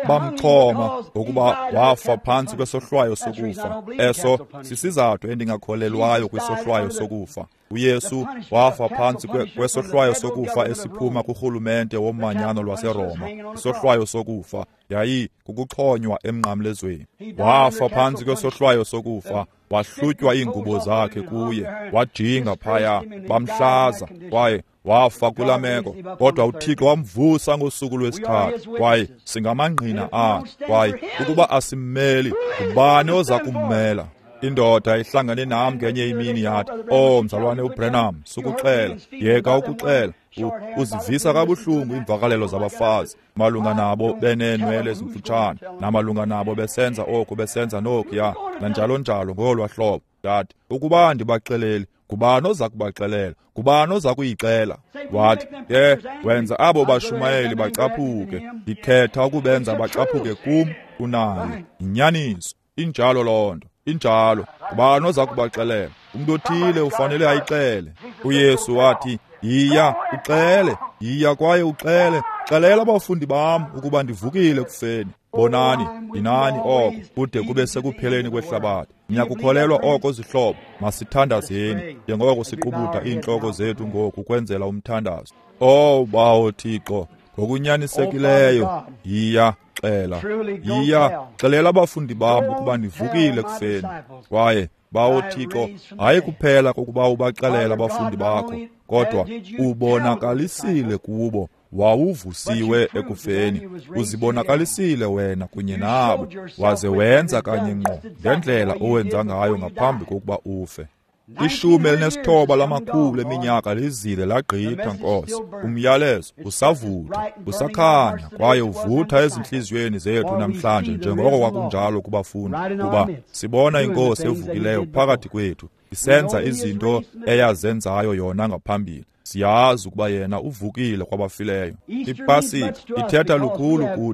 Bamxhoma ngokuba wafa phantsi kwesohlwayo sokufa. Eso sisizathu endingakholelwayo kwisohlwayo sokufa. uYesu wafa phantsi kwesohlwayo sokufa esiphuma kurhulumente womanyano lwaseRoma. Isohlwayo sokufa yayi kukuxhonywa emnqamlezweni. Wafa phantsi kwesohlwayo sokufa, wahlutywa iingubo zakhe kuye, wajinga phaya, bamhlaza, kwaye wafa kula meko. Kodwa uThixo wamvusa ngosuku lwesithathu, kwaye singamangqina akhe, kwaye ukuba asimmeli, ngubani oza kummela? Indoda ihlangane nam ngenye imini yathi, oh mzalwane uBrenham, sukuxela, yeka ukuxela. Uzivisa kabuhlungu iimvakalelo zabafazi malunga nabo beneenwele ezimfutshane, namalunga nabo besenza oku besenza nokuya, nanjalo njalo ngolwa hlobo. Dade, ukuba ndibaxeleli, ngubani oza kubaxelela? Ngubani oza kuyixela? Wathi, ye, wenza abo bashumayeli bacaphuke. Ndikhetha ukubenza bacaphuke kum kunaye. Inyaniso, injalo loo nto, injalo. Ngubani oza kubaxelela? Umntu othile ufanele ayixele. uYesu wathi, yiya, uxele, yiya kwaye uxele. Xelela abafundi bam ukuba ndivukile ekufeni. Bonani, yinani oko, kude kube sekupheleni kwehlabathi. Niyakukholelwa oko zihlobo, masithandazeni, njengoko siqubutha iintloko zethu ngoku kwenzela umthandazo. Oh bawo Thixo, ngokunyanisekileyo, yiya, xela, yiya, xelela abafundi bam ukuba ndivukile ekufeni. Kwaye bawo Thixo, hayi kuphela kokuba ubaxelela abafundi bakho, kodwa ubonakalisile kubo, wawuvusiwe ekufeni, uzibonakalisile wena kunye nabo, waze wenza kanye ngqo ngendlela owenza ngayo ngaphambi kokuba ufe. Ishumi elinesithoba lamakhulu eminyaka lizile lagqitha Nkosi. Umyalezo usavutha, usakhanya, kwaye uvutha ezinhliziyweni zethu namhlanje njengoko kwakunjalo kubafundi, kuba sibona iNkosi evukileyo phakathi kwethu, isenza izinto eyazenzayo yona ngaphambili. Siyazi ukuba yena uvukile kwabafileyo. IPasika ithetha lukhulu kuthi,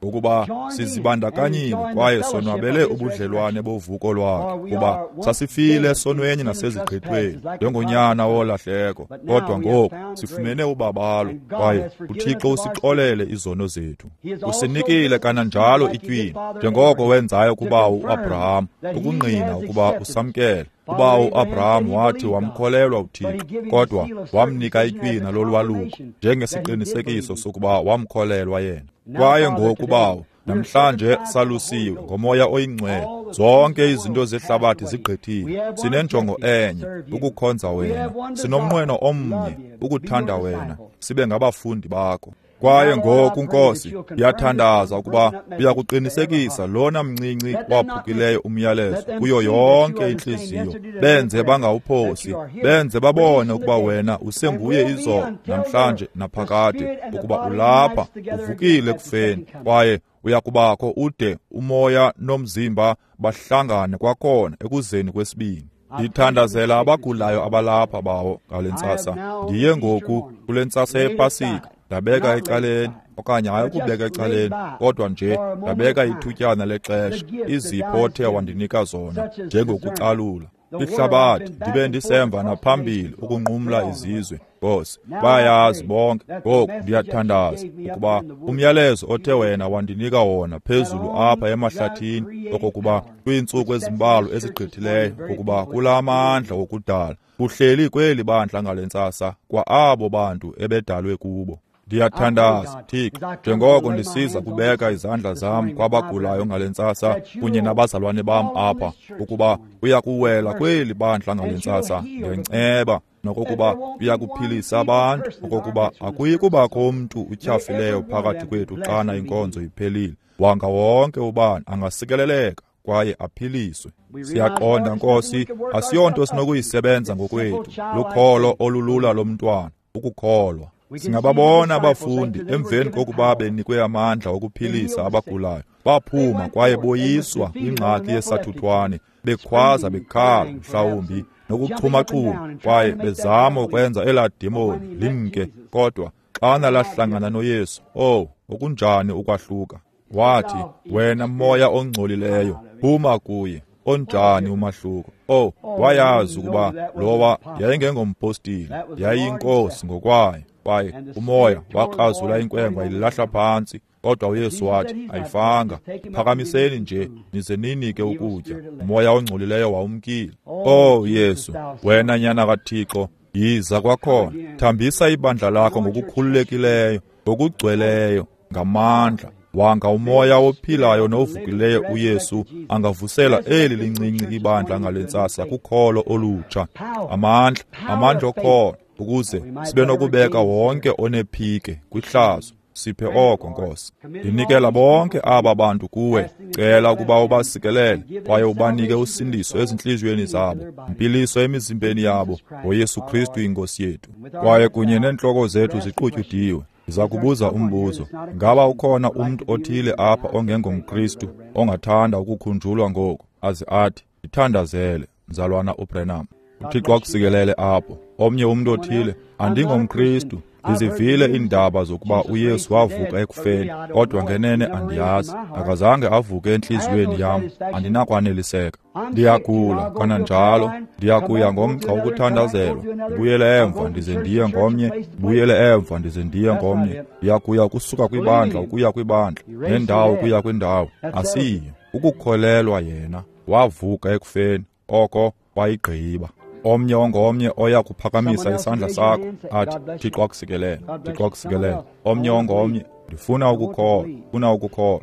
ukuba sizibandakanyile kwaye sonwabele ubudlelwane bovuko lwakhe, kuba sasifile sonwenye nasezigqithweni njengonyana wolahleko, kodwa ngoku sifumene ubabalo kwaye uThixo usixolele izono zethu. Usinikile kananjalo itywini njengoko wenzayo kubawo uAbraham, ukungqina ukuba usamkele. Ubawo uAbraham wathi wamkholelwa uThixo, kodwa wamnika itywina lolwaluko njengesiqinisekiso sokuba wamkholelwa yena. Kwaye ngoku bawo namhlanje salusiwe ngomoya oyingcwele, zonke izinto zehlabathi zigqithile. Sinenjongo enye, ukukhonza wena. Sinomnqweno omnye, ukuthanda wena, sibe ngabafundi bakho. Kwaye ngoku Nkosi, ndiyathandaza ukuba uyakuqinisekisa lona mncinci waphukileyo umyalezo kuyo yonke inhliziyo, benze bangawuphosi, benze babone ukuba wena usenguye izolo, namhlanje naphakade, ukuba ulapha, uvukile kufeni, kwaye uyakubakho ude umoya nomzimba bahlangane kwakhona ekuzeni kwesibini. Ndithandazela abagulayo abalapha bawo ngale ntsasa. Ndiye ngoku kule ntsasa yePasika, ndabeka ecaleni, okanye hayi ukubeka ecaleni, kodwa nje ndabeka ithutyana lexesha, izipho othe wandinika zona njengokucalula ihlabathi, ndibe ndisemva naphambili ukunqumla izizwe. Nkosi, bayayazi bonke ngoku ndiyathandaza ukuba umyalezo othe wena wandinika wona phezulu apha emahlathini, okokuba kwiintsuku ezimbalwa ezigqithileyo, ukuba kula mandla wokudala kuhleli kweli bandla ngale ntsasa kwa abo bantu ebedalwe kubo. Ndiyathandaza Thixo, njengoko ndisiza kubeka izandla zam kwabagulayo ngale ntsasa kunye nabazalwane bam apha, ukuba uyakuwela kweli bandla ngale ntsasa ngenceba, nokokuba uyakuphilisa abantu, okokuba akuyi kubakho umntu utyhafileyo phakathi kwethu xana inkonzo iphelile. Wanga wonke ubani angasikeleleka kwaye aphiliswe. Siyaqonda Nkosi, asiyonto sinokuyisebenza ngokwethu, lukholo olulula lomntwana, ukukholwa. Singababona abafundi emveni kokuba benikwe amandla okuphilisa abagulayo, baphuma kwaye boyiswa kwingxaki yesathuthwane, bekhwaza bekhala mhlawumbi nokuchuma-chuma, kwaye bezama ukwenza elaa demoni limke, kodwa xana lahlangana noYesu, oh, okunjani ukwahluka. Wathi, wena moya ongcolileyo, phuma kuye. Onjani umahluko. Oh, wayazi ukuba lowa yayingengompostile, yayiyinkosi ngokwayo, kwaye umoya waqazula inkwenkwe ilahla phantsi, kodwa uYesu wathi, ayifanga, phakamiseni nje nize ninike ukutya. Umoya ongcolileyo wawumkile. Oh Yesu, wena nyana kaThixo, yiza kwakhona, thambisa ibandla lakho ngokukhululekileyo, ngokugcweleyo, ngamandla. Wanga umoya ophilayo novukileyo uYesu angavusela eli lincinci ibandla ngale ntsasa kukholo olutsha. Amandla, amandla okhona, ukuze sibe nokubeka wonke onephike kwihlazo. Siphe oko Nkosi. Ndinikela bonke aba bantu kuwe, cela ukuba ubasikelele kwaye ubanike usindiso ezinhliziyweni zabo, impiliso emizimbeni yabo, ngoYesu Kristu inkosi yethu. Kwaye kunye nentloko zethu ziqutyudiwe, ndiza kubuza umbuzo, ngaba ukhona umntu othile apha ongengomKristu ongathanda ukukhunjulwa ngoku, aze athi, ndithandazele mzalwana uBrenham? uThixo akusikelele apho. Omnye umntu othile, andingomKristu, ndizivile iindaba zokuba uYesu wavuka ekufeni, kodwa ngenene andiyazi, akazange avuke entliziyweni yam, andinakwaneliseka. Ndiyagula kananjalo, ndiyakuya ngomgca wokuthandazelwa, ndibuyele emva ndize ndiye ngomnye, ndibuyele emva ndize ndiye ngomnye, ndiyakuya ukusuka kwibandla ukuya kwibandla, nendawo ukuya kwindawo. Asiyo ukukholelwa yena, wavuka ekufeni, oko wayigqiba. Omnye ongomnye oya kuphakamisa isandla sakho athi, Thixo akusikelele, Thixo akusikelele. Omnye ongomnye, ndifuna ukukholwa, ndifuna ukukholwa.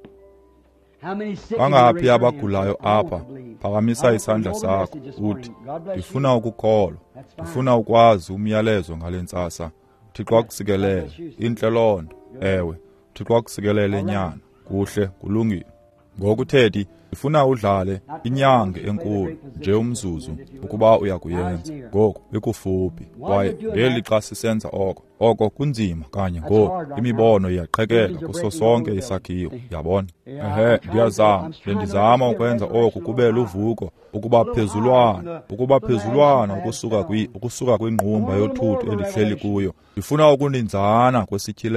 Bangaphi abagulayo apha? Phakamisa isandla sakho uthi, ndifuna ukukholwa, ndifuna ukwazi umyalezo ngale ntsasa. Thixo akusikelele, intle loo nto. Ewe, Thixo akusikelele nyana, kuhle, kulungile. Ngokuthethi, ndifuna udlale inyange enkulu nje umzuzu ukuba uyakuyenza. Ngoku ikufuphi, kwaye ngeli xa sisenza oko, oko kunzima kanye ngoku imibono iyaqhekeka kuso sonke isakhiwo, yabona. Ehe, ndiyazama, bendizama ukwenza oku kube luvuko, ukuba phezulwana, ukuba phezulwana ukusuka kwi ukusuka kwingqumba yothuthu endihleli kuyo. Ndifuna ukuninzana kwesityhilelo.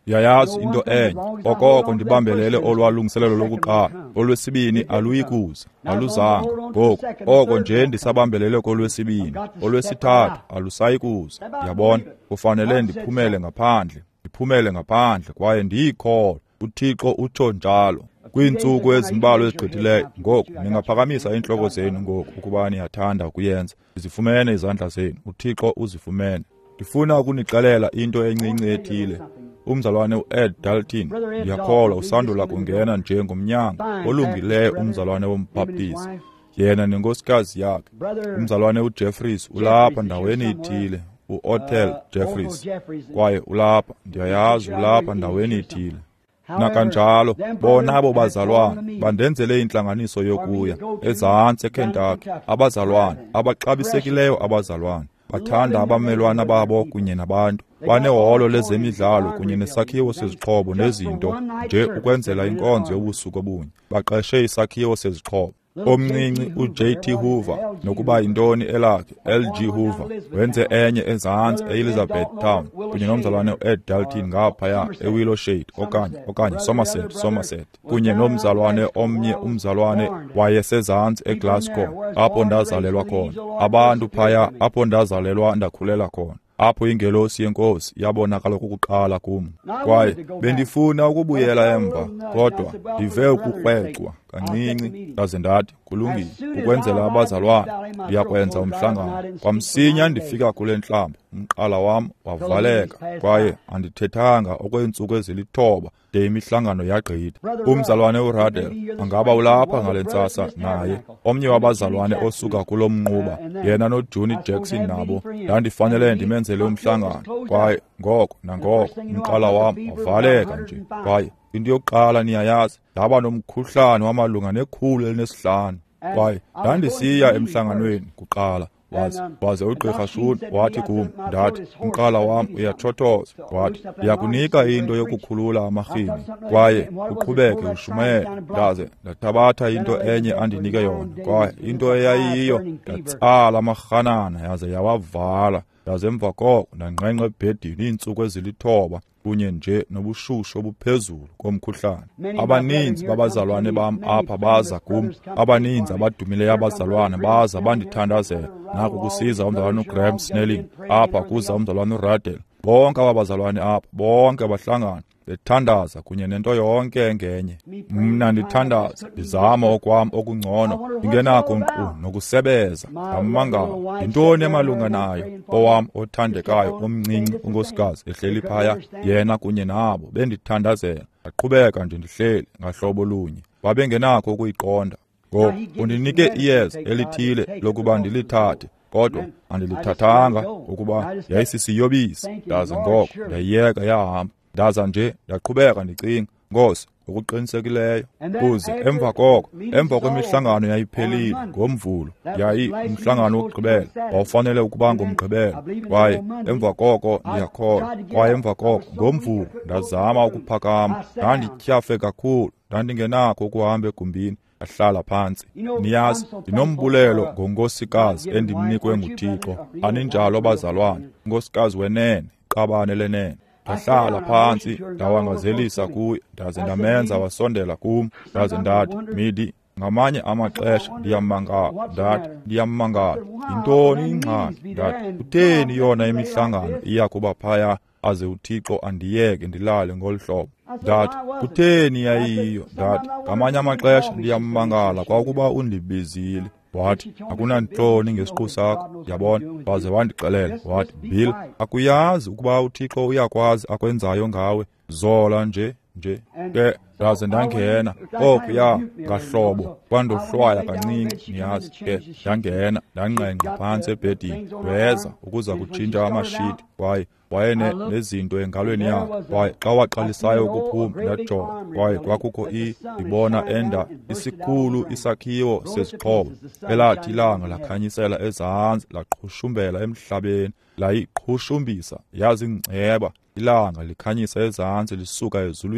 Yayazi into enye, okoko ndibambelele olwalungiselelo lokuqala, olwesibini aluyikuza, aluzanga. Ngoku oko nje ndisabambelele kolwesibini, olwesithathu alusayikuza. Yabona, kufanele ndiphumele ngaphandle, ndiphumele ngaphandle kwaye ndiyikholwe. uThixo utsho njalo. Kwiintsuku ezimbalwa ezigqithileyo ngoku ningaphakamisa inhloko zenu ngoku ukuba niyathanda ukuyenza. Zifumene izandla zenu, uThixo uzifumene. Ndifuna ukunixelela into encinci ethile. Umzalwane uEd Dalton, ndiyakholwa usandula kungena nje ngomnyango olungileyo umzalwane wombhaptizi. Yena nenkosikazi yakhe. Umzalwane uJeffries ulapha ndaweni ithile, uOthel Jeffries. Kwaye ulapha, ndiyayazi ulapha ndaweni ithile. Nakanjalo bona abo bazalwane bandenzele intlanganiso yokuya ezantsi eKentucky. Abazalwane abaxabisekileyo, abazalwane bathanda abamelwana babo kunye nabantu. Baneholo lezemidlalo kunye nesakhiwo sezixhobo nezinto nje ukwenzela inkonzo yobusuku obunye. Baqeshe isakhiwo sezixhobo. Omncinci uJ T Hoover nokuba yintoni elakhe L G Hoover wenze enye ezantsi eElizabethtown kunye nomzalwane uEd Dalton ngaphaya eWillow Shade okanye okanye Somerset Somerset kunye nomzalwane omnye umzalwane wayesezantsi eGlasgow apho ndazalelwa khona. Abantu phaya apho ndazalelwa ndakhulela khona, apho ingelosi yenkosi yabonakala kokuqala kum. Kwaye bendifuna ukubuyela emva, kodwa ndive ukukrwecwa kancinci ndaze ndathi kulungile ukwenzela abazalwane ndiyakwenza umhlangano. Kwamsinya ndifika kule ntlamba, umqala wam wavaleka kwaye andithethanga okweentsuku ezilithoba de imihlangano yagqitha. Umzalwane uRadel angaba ulapha ngale ntsasa naye, omnye wabazalwane osuka kulo mnquba, yena noJuni Jackson nabo. Ndandifanele ndimenzele umhlangano kwaye ngoko nangoko umqala wam wavaleka nje. Kwaye into yokuqala niyayazi, ndaba nomkhuhlane wamalunga nekhulu elinesihlanu. Kwaye ndandisiya emhlanganweni kuqala waze waze uGqirha Shuni wathi kum, ndathi umqala wam uyathothoza, wathi ndiyakunika into yokukhulula amarhini kwaye uqhubeke ushumayele. Ndaze ndathabatha into enye andinike yona, kwaye into eyayiyo ndatsala amarhanana yaze yawavala. Ndaze emva koko ndanqenqa ebhedini iintsuku ezilithoba kunye nje nobushushu obuphezulu komkhuhlane. Abaninzi babazalwane bam apha baza kum, abaninzi abadumileyo abazalwane baza bandithandazela. Naku kusiza umzalwane uGraham Snelling, apha kuza umzalwane uRadel. Bonke abazalwane apha, bonke bahlangana bethandaza kunye nento yonke engenye. Mna ndithandaza, ndizama okwam okungcono, ingenakho nkqu nokusebeza. Ngamangala, yintoni emalunga nayo? Owam othandekayo omncinci unkosikazi ehleli phaya, yena kunye nabo bendithandazela. Aqhubeka nje ndihleli ngahlobo lunye, babengenakho ukuyiqonda. Ngoku undinike iyeza elithile lokuba ndilithathe, kodwa andilithathanga ukuba yayisisiyobisi. Ndaze ngoko ndayiyeka yahamba. Ndaza nje ndaqhubeka ndicinga, Nkosi, ngokuqinisekileyo. Kuze emva koko, emva kwemihlangano yayiphelile ngomvulo, yayi umhlangano wokugqibela wawufanele ukuba ngomgqibelo. Kwaye emva koko ndiyakholwa, kwaye emva koko ngomvulo ndazama ukuphakama. Ndandityhafe kakhulu, ndandingenakho ukuhamba egumbini, ahlala phantsi. Niyazi, ndinombulelo ngonkosikazi endimnikwe nguThixo. Aninjalo abazalwane, unkosikazi wenene, iqabane lenene. Ndahlala phantsi, ndawangazelisa kuye, ndaze ndamenza wasondela kum. Ndaze ndathi, Midi, ngamanye amaxesha ndiyamangala, ndathi ndiyamangala, yintoni ingxaki? Ndathi, kutheni yona imihlangano iya kuba phaya aze uThixo andiyeke ndilale ngolu hlobo? Ndathi, kutheni yayiyo? Ndathi, ngamanye amaxesha ndiyamangala kwakuba undibizile. Wathi, akunantloni ngesiqu sakho, yabona, waze wandixelela, wathi, Bill, akuyazi ukuba uThixo uyakwazi akwenzayo ngawe, zola nje nje. Ke ndaze ndangena, okuya ngahlobo kwandohlwaya kancinci, niyazi ke, ndangena ndanqenqa phantsi ebhedini, weza ukuza kutshintsha amashiti, kwaye wayene nezinto engalweni yakhe. Kwaye xa waqalisayo ukuphuma ndajonga, kwaye kwakukho i ndibona enda isikhulu isakhiwo sezixhobo elathi ilanga lakhanyisela ezantsi laqhushumbela emhlabeni, layiqhushumbisa yazi ingceba ilanga likhanyisa ezantsi lisuka ezulwini.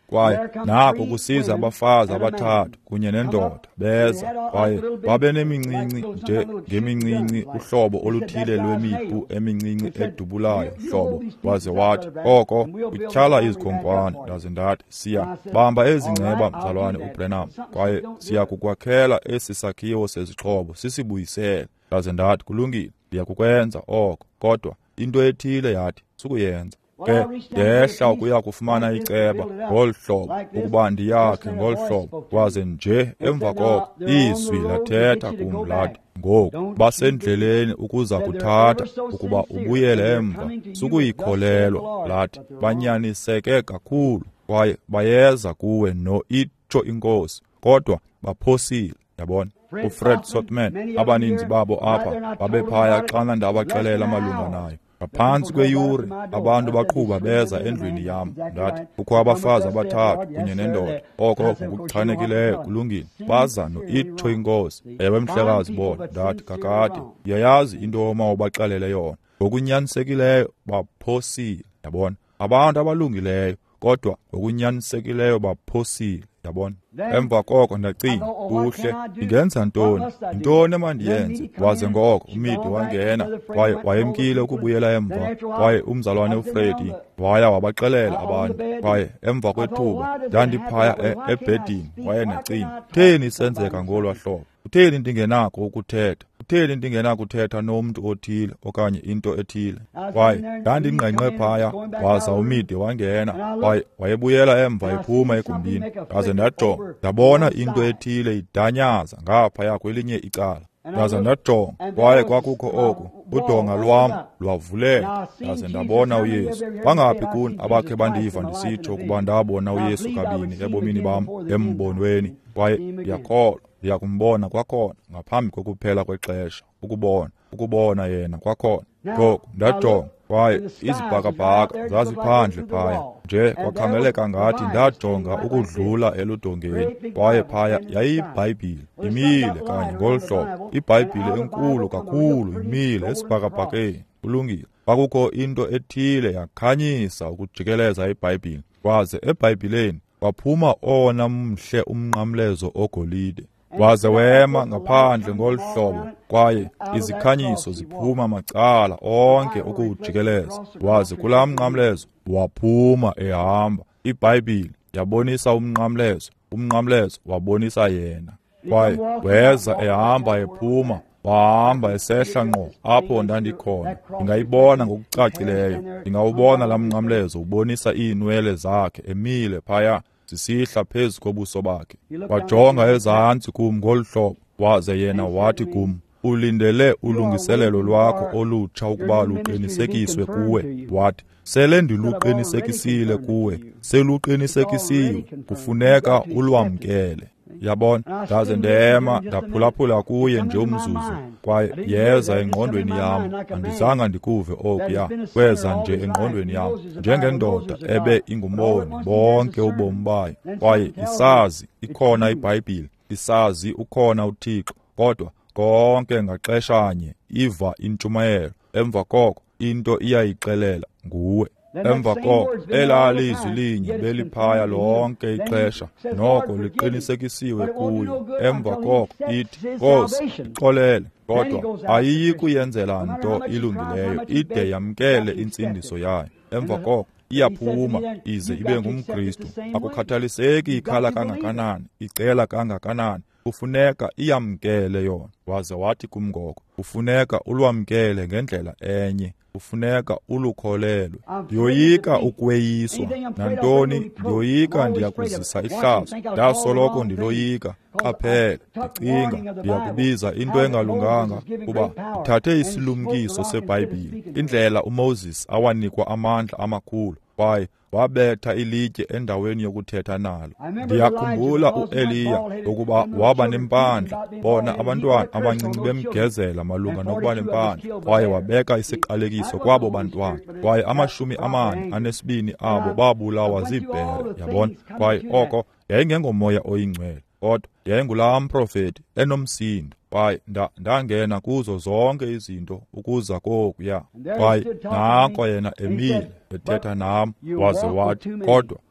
kwaye nako kusiza abafazi abathathu kunye nendoda beza kwaye babe nemincinci nje ngemincinci uhlobo oluthile lwemipu emincinci edubulayo hlobo waze wathi oko utyhala izikhonkwane ndaze ndathi siya bamba ezingceba mzalwane uBrenham kwaye siya kukwakhela esi sakhiwo sezixhobo sisibuyisele ndaze ndathi kulungile ndiyakukwenza oko kodwa into ethile yathi sukuyenza ke ndehla ukuya kufumana iceba ngolu hlobo ukuba ndiyakhe ngolu hlobo kwaze nje emva koko izwi lathetha kum lathi ngoku basendleleni ukuza kuthatha ukuba ubuyele emva sukuyikholelwa lathi banyaniseke kakhulu kwaye bayeza kuwe no itsho inkosi kodwa baphosile yabona uFred Sotman abaninzi babo apha babephaya xana ndabaxelela malunga nayo ngaphansi kweyure abantu baqhuba beza endlwini yam ndathi kukho abafazi abathathu kunye nendoda oko ngokuchanekileyo kulungile baza no itsho inkosi ewe mhlekazi bona ndathi kakade yayazi into omawubaxelele yona ngokunyanisekileyo baphosile yabona abantu abalungileyo kodwa ngokunyanisekileyo baphosile yabona emva koko ndacinga kuhle ingenza ntoni intoni emandiyenze waze ngoko umidi wangena kwaye wayemkile ukubuyela emva kwaye umzalwane uFredi waya wabaxelela abantu kwaye emva kwethuba ndandiphaya ebhedini kwaye ndacinga theni senzeka ngolwa hlobo utheni ndingenako ukuthetha utheni ndingenakuthetha nomntu othile okanye into ethile kwaye ndandingqengqe phaya waza umidi wangena kwaye wayebuyela emva ephuma egumbini ndaze ndajonga ndabona into ethile idanyaza ngaphaya kwelinye icala ndaze ndajonga kwaye kwakukho oku udonga lwam lwavuleka ndaze ndabona uYesu bangaphi kuni abakhe bandiva ndisitsho ukuba ndabona uYesu kabini ebomini bam embonweni kwaye ndiyakholwa ndiyakumbona kwakhona ngaphambi kokuphela kwexesha ukubona ukubona yena kwakhona ngoku ndajonga kwaye izibhakabhaka zaziphandle phaya nje kwakhangeleka ngathi ndajonga ukudlula eludongeni kwaye phaya yayiyibhayibhile imile kanye ngolu hlobo ibhayibhile enkulu kakhulu imile esibhakabhakeni kulungile kwakukho into ethile yakhanyisa ukujikeleza ibhayibhile kwaze ebhayibhileni kwaphuma owona mhle umnqamlezo ogolide waze wema ngaphandle ngolu hlobo kwaye izikhanyiso ziphuma macala onke ukuwujikeleza waze kulaa mnqamlezo waphuma ehamba ibhayibhile yabonisa umnqamlezo umnqamlezo wabonisa yena kwaye weza ehamba ephuma wahamba esehla ngqo apho ndandikhona ndingayibona ngokucacileyo ndingawubona laa mnqamlezo ubonisa iinwele zakhe emile phaya zisihla phezu kobuso bakhe wajonga ezantsi kum ngolu hlobo waze yena wathi kum ulindele ulungiselelo lwakho olutsha ukuba luqinisekiswe kuwe wathi sele ndiluqinisekisile kuwe seluqinisekisiwe kufuneka ulwamkele yabona ndaze ndema ndaphulaphula kuye nje umzuzu kwaye yeza engqondweni yam andizanga ndikuve okuya kweza nje engqondweni yam njengendoda ebe ingumboni bonke ubomi bayo kwaye isazi ikhona ibhayibhile isazi ukhona uThixo kodwa konke ngaxeshanye iva intshumayelo emva koko into iyayixelela nguwe emva koko elalizwi linye beliphaya lonke ixesha noko liqinisekisiwe kuyo emva koko ithi Nkosi ixolele kodwa ayiyi kuyenzela nto ilungileyo ide yamkele intsindiso yayo emva koko iyaphuma ize ibe ngumKristu akukhathaliseki ikhala kangakanani icela kangakanani kufuneka iyamkele yona waze wathi kumngoko kufuneka ulwamkele ngendlela enye kufuneka ulukholelwe ndiyoyika ukweyiswa nantoni ndiyoyika ndiyakuzisa ihlazo ndasoloko ndiloyika qaphela ndicinga ndiyakubiza into engalunganga kuba ndithathe isilumkiso seBhayibhile indlela uMoses awanikwa amandla amakhulu kwaye wabetha ilitye endaweni yokuthetha nalo ndiyakhumbula uEliya ukuba waba nempandla bona abantwana abancinci bemgezela malunga nokuba nempandla kwaye wabeka isiqalekiso kwabo bantwana kwaye amashumi amane anesibini abo babulawa ziibhere yabona kwaye oko yayingengomoya oyingcwele kodwa yayingulaa mprofeti enomsindo kwaye ndangena kuzo zonke izinto ukuza kokuya kwaye nanko yena emile ethetha nam waze wathi kodwa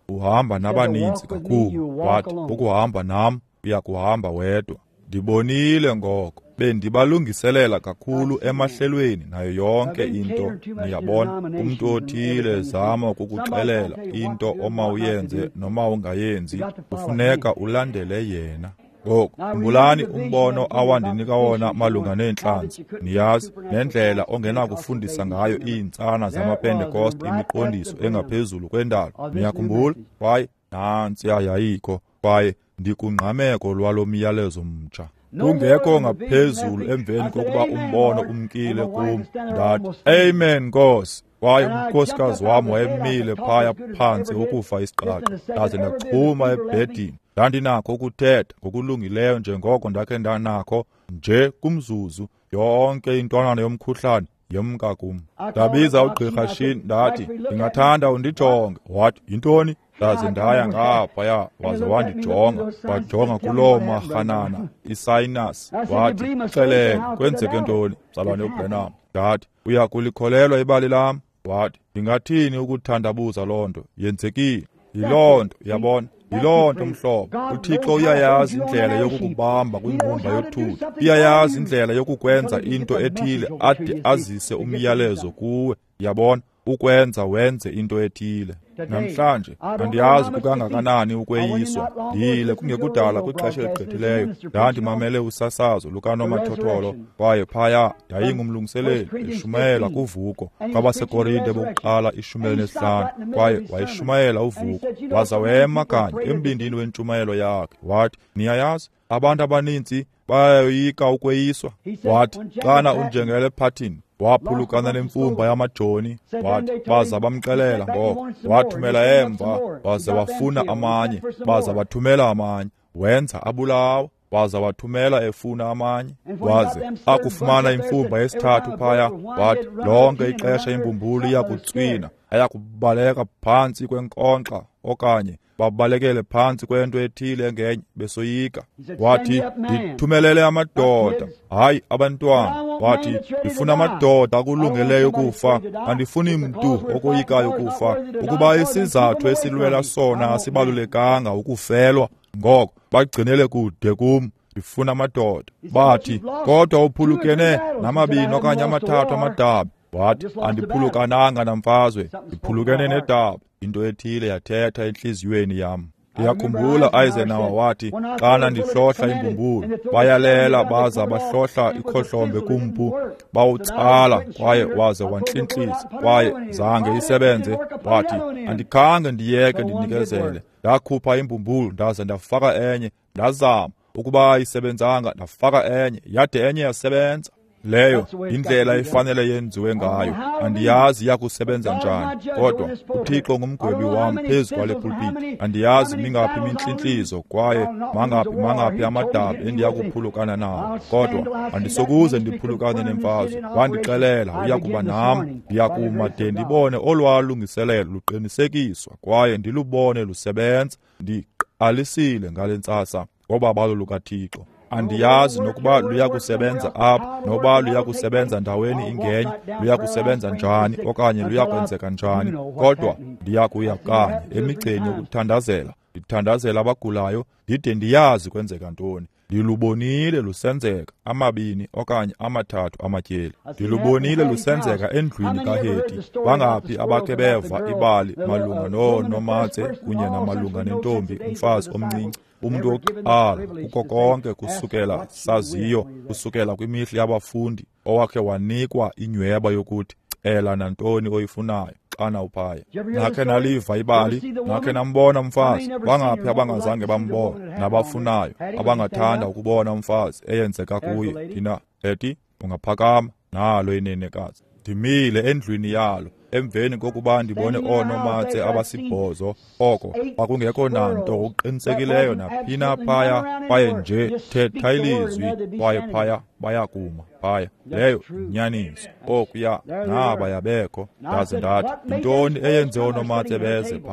uhamba nabaninzi kakhulu, wathi ukuhamba nam uya kuhamba wedwa. Ndibonile ngoko, bendibalungiselela kakhulu emahlelweni nayo yonke into. Niyabona, umntu othile zama ukukuxelela into oma uyenze noma ungayenzi, kufuneka ulandele yena. Ngoku khumbulani umbono awandinika wona malunga neentlanzi. Niyazi nendlela ongenakufundisa ngayo iintsana zamaPentecost imiqondiso engaphezulu kwendalo. Niyakhumbula? Kwaye nantsi yayikho, kwaye ndikungqameko lwalo myalezo mtsha. Kungekho ngaphezulu emveni kokuba umbono umkile kum. Ndathi, Amen Nkosi. Kwaye umkhosikazi wam wayemile phaya phantsi ukufa isiqaqa. Ndaze ndachuma ebhedini. Ndandinakho ukuthetha ngokulungileyo njengoko ndakhe ndanakho nje kumzuzu yonke intwanana yomkhuhlane yemka kum. Ndabiza ugqirha Shin ndathi, ndingathanda undijonge. Wathi, yintoni? Ndaze ndaya ngaphaya waze wandijonga, wajonga kuloo marhanana, isinus. Wathi, xelele, kwenzeke ntoni, mzalwane uBrenham? Ndathi, uya kulikholelwa ibali lam? Wathi, ndingathini ukuthandabuza loo nto? Yenzekile. Yiloo nto, uyabona? Yiloo nto mhlobo, uThixo uyayazi indlela yokukubamba kwingqumba yothuli. Uyayazi indlela yokukwenza into ethile ade azise umyalezo kuwe, yabona, ukwenza wenze into ethile. Namhlanje andiyazi kukangakanani ukweyiswa ndiyile kungekudala kwixesha eligqithileyo. Ndandimamele usasazo lukanomathotholo, kwaye phaya yayingumlungiseleli eshumayela kuvuko kwabaseKorinte bokuqala ishumi nesihlanu, kwaye wayishumayela uvuko. Waza wema kanye embindini wentshumayelo yakhe, wathi, niyayazi abantu abaninzi bayoyika ukweyiswa. Wathi, xana unjengele phathini waphulukana nemfumba yamajoni, wathi baza bamxelela ngoko, wathumela emva, waze wafuna amanye, baza bathumela amanye, wenza abulawa, waza wathumela efuna amanye, waze akufumana imfumba yesithathu phaya. Wathi lonke ixesha imbumbulu iyakutswina, ayakubaleka phantsi kwenkonkxa okanye babalekele phantsi kwento ethile ngenye besoyika. Wathi, ndithumelele amadoda, hayi abantwana. Wathi, ndifuna amadoda akulungeleyo ukufa, andifuni mntu okoyikayo ukufa. Ukuba isizathu esilwela sona asibalulekanga ukufelwa, ngoko bagcinele kude kum. Ndifuna amadoda. Bathi, kodwa uphulukene namabini okanye amathathu amadabi. Wathi, andiphulukananga namfazwe, ndiphulukene nedabi. Into ethile yathetha enhliziyweni yam. Ndiyakhumbula Eisenhower wathi, xana ndihlohla imbumbulu, bayalela baza bahlohla ikhohlombe kumpu, bawutsala kwaye waze wantlintlisa, kwaye zange isebenze. Wathi, andikhange ndiyeke ndinikezele. Ndakhupha imbumbulu ndaze ndafaka enye, ndazama. Ukuba ayisebenzanga ndafaka enye, yade enye yasebenza. Leyo indlela efanele yenziwe ngayo. Andiyazi yakusebenza njani, kodwa uThixo ngumgwebi wam phezu kwale pulpiti. Andiyazi mingaphi imintlintlizo kwaye mangaphi mangaphi amadabi endiyakuphulukana nawo, kodwa andisokuze ndiphulukane nemfazwe. Wandixelela uyakuba nam, ndiyakuma de ndibone olwalungiselelo luqinisekiswa kwaye ndilubone lusebenza. Ndiqalisile ngale ntsasa ngoba balo lukaThixo. Andiyazi nokuba luyakusebenza apha, noba luyakusebenza ndaweni ingenye, luyakusebenza njani okanye luyakwenzeka njani, kodwa ndiyakuya kanye emigceni yokuthandazela, ndithandazela abagulayo, ndide ndiyazi kwenzeka ntoni. Ndilubonile lusenzeka amabini okanye amathathu amatyeli. Ndilubonile lusenzeka endlwini kaHeti. Bangaphi abakhe beva ibali malunga noonomatse kunye namalunga nentombi umfazi omncinci, umntu wokuqala kuko konke kusukela saziyo, kusukela kwimihla yabafundi, owakhe wanikwa inyweba yokuthi cela nantoni oyifunayo xana uphaya. Nakhe naliva ibali, nakhe nambona umfazi. Bangaphi abangazange bambona nabafunayo, abangathanda ukubona umfazi eyenzeka kuye. Thina ethi ungaphakama nalo inenekazi. Ndimile endlwini yalo, emveni kokuba ndibone oonomatse abasibhozo, oko kwakungekho nanto uqinisekileyo naphina phaya, kwaye nje thetha ilizwi, kwaye phaya bayakuma phaya. Leyo inyaniso, okuya naba yabekho. Ndaze ndathi, yintoni eyenze oonomatse beze phaya?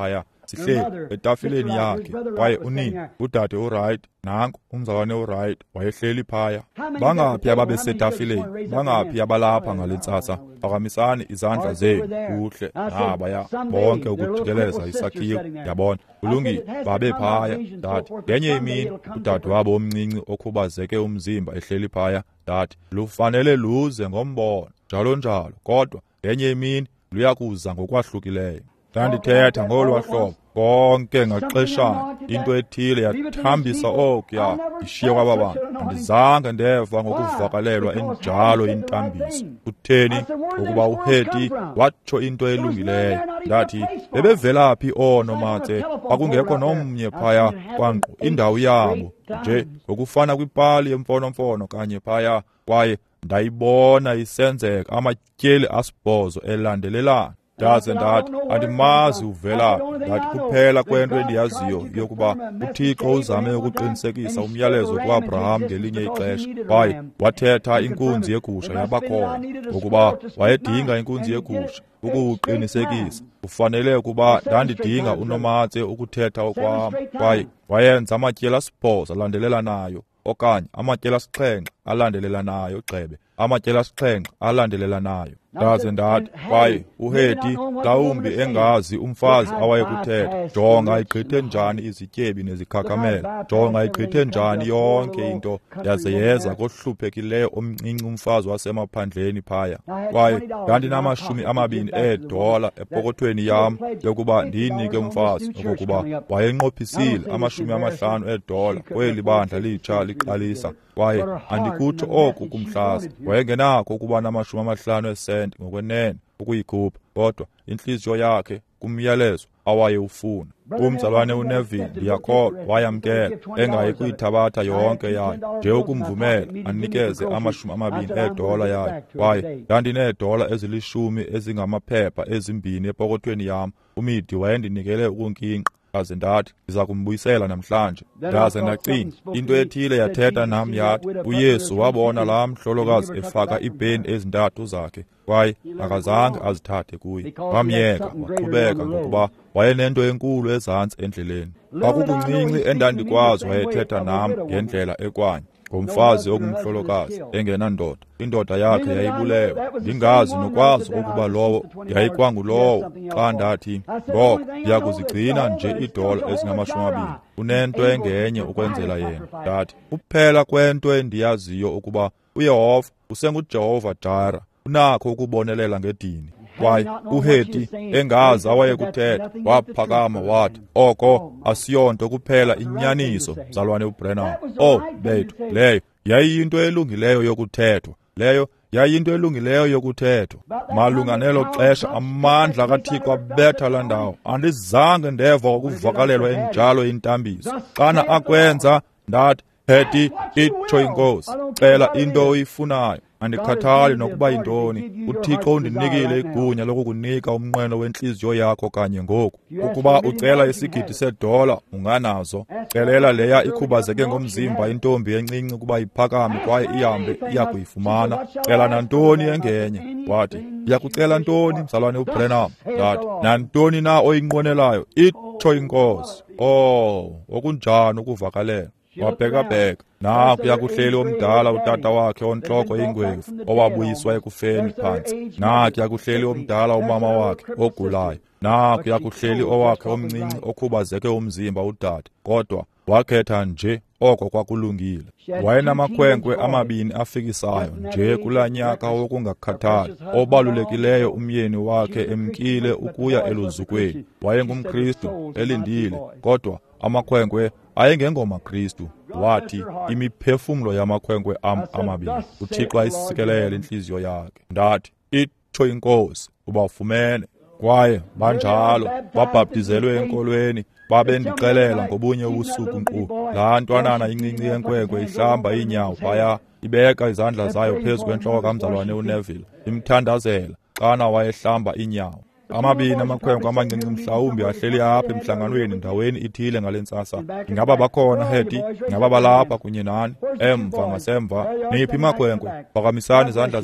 sihleli etafileni yakhe, kwaye unini, udade uright, nanku umzalwane uright wayehleli phaya. Bangaphi ababesetafileni? Bangaphi abalapha ngale ntsasa? Phakamisani izandla zenu kuhle nabaya bonke ukujikeleza isakhiwo. Yabona kulungile, babe phaya dade. Ngenye imini udade wabo omncinci okhubazeke umzimba ehleli phaya dade. Lufanele luze ngombono njalo njalo, kodwa ngenye imini luyakuza ngokwahlukileyo. Ndandithetha ngolwa hlobo konke ngaxeshana, into ethile yathambisa okuya ishiye kwaba bantu. Andizange ndeva ngokuvakalelwa enjalo intambiso. Kutheni? Ukuba uHeti watsho into elungileyo. Ndathi bebevelaphi oonomatse? Kwakungekho nomnye phaya kwanqu indawo yabo nje ngokufana kwipali yemfonomfono kanye phaya, kwaye ndayibona isenzeka amatyeli asibhozo elandelelana. Ndaze ndathi andimazi uvela. Ndathi kuphela kwento endiyaziyo yokuba uThixo uzame ukuqinisekisa umyalezo kuAbraham ngelinye ixesha, kwaye wathetha inkunzi yegusha yabakhona, ukuba wayedinga inkunzi yegusha ukuwuqinisekisa. Kufanele ukuba ndandidinga unomatse ukuthetha okwam, kwaye wayenza amatyeli asibhozo alandelelanayo, okanye amatyeli asixhenxe alandelelanayo gxebe, amatyeli asixhenxe alandelelanayo. Ndaze ndathi kwaye uHeti mhlawumbi engazi umfazi awayekuthetha, jonga igqithe njani izityebi nezikhakamela, jonga igqithe njani yonke into, yaze yeza kohluphekileyo omncinci umfazi wasemaphandleni phaya. Kwaye ndandinamashumi amabini eedola epokothweni yam yokuba ndiyinike umfazi, okokuba wayenqophisile amashumi amahlanu eedola kweli bandla litsha liqalisa, kwaye andikutsho oku kumhlaza. Wayengenakho ukuba namashumi amahlanu esenti ngokwenene ukuyikhupha, kodwa intliziyo yakhe kumyalezo awayewufuna. Umzalwane uNeville ndiyakholwa wayamkela, engayi kuyithabatha yonke yayo, nje ukumvumela anikeze amashumi amabini eedola yayo. Kwaye ndandineedola ezilishumi ezingamaphepha ezimbini epokothweni yam. Umidi wayendinikele ukunkinqa, ndaze ndathi ndiza kumbuyisela namhlanje. Ndaze ndacinga into ethile yathetha nam yathi, uYesu wabona laa mhlolokazi efaka iipeni ezintathu zakhe, kwaye akazange azithathe kuye. Wamyeka waqhubeka ngokuba wayenento enkulu ezantsi endleleni. Kwakukuncinci endandikwazi wayethetha nam ngendlela ekwanye, ngomfazi ongumhlolokazi engenandoda. Indoda yakhe yayibulewe. Ndingazi nokwazi ukuba lowo yayikwangulowo. Xa ndathi ngoko ndiyakuzigcina nje iidola ezingamashumi amabini, unento engenye ukwenzela yena. Ndathi kuphela kwento endiyaziyo ukuba uYehova usenguJehova Jira, unakho ukubonelela ngedini. Kwaye uHeti engazi awayekuthetha, waphakama wathi, oko asiyonto kuphela inyaniso, mzalwane uBrenham. Oh bethu, leyo yayiyinto elungileyo yokuthethwa. Leyo yayinto elungileyo yokuthethwa. Malunga nelo xesha amandla kaThixo abetha la ndawo. Andizange ndeva ukuvakalelwa enjalo intambiso. Xana akwenza ndathi, Heti, itsho inkosi, cela into oyifunayo. Andikhathali nokuba yintoni. uThixo undinikile igunya lokukunika umnqweno wenhliziyo yakho kanye ngoku. Ukuba ucela isigidi sedola unganazo. Celela leya ikhubazeke ngomzimba intombi encinci ukuba iphakame kwaye ihambe iyakuyifumana. Cela nantoni engenye. Wathi, ndiyakucela ntoni mzalwane uBrenham? Ngathi, nantoni na oyinqwenelayo, itsho inkosi. Oh, okunjani ukuvakalela. Wabheka-bheka, nakuya kuhleli omdala utata wakhe ontloko ingwevu, owabuyiswa ekufeni phantsi. Nakuya kuhleli omdala umama wakhe ogulayo. Nakuya kuhleli owakhe omncinci okhubazeke umzimba udade, kodwa wakhetha nje oko kwakulungile. Wayenamakhwenkwe amabini afikisayo nje kulaa nyaka wokungakhathali. Obalulekileyo umyeni wakhe emkile ukuya eluzukweni. WayengumKristu elindile, kodwa amakhwenkwe ayengengomaKristu. Wathi, imiphefumlo yamakhwenkwe am amabili uThixo ayisikelele inhliziyo yakhe. Ndathi, itsho inkosi, ubafumene. Kwaye banjalo babhaptizelwe enkolweni, babendixelela ngobunye ubusuku nkqu. Laa ntwanana incinci yenkwenkwe ihlamba iinyawo phaya, ibeka izandla zayo phezu kwentloko kamzalwane uNeville, imthandazela xana wayehlamba iinyawo. Amabini amakhwenkwe amancinci mhlawumbi ahleli apha emhlanganweni ndaweni ithile ngale ntsasa. Ingaba bakhona Heti? Ingaba balapha kunye nani? Emva ngasemva, niphi makhwenkwe? Phakamisani izandla zenu.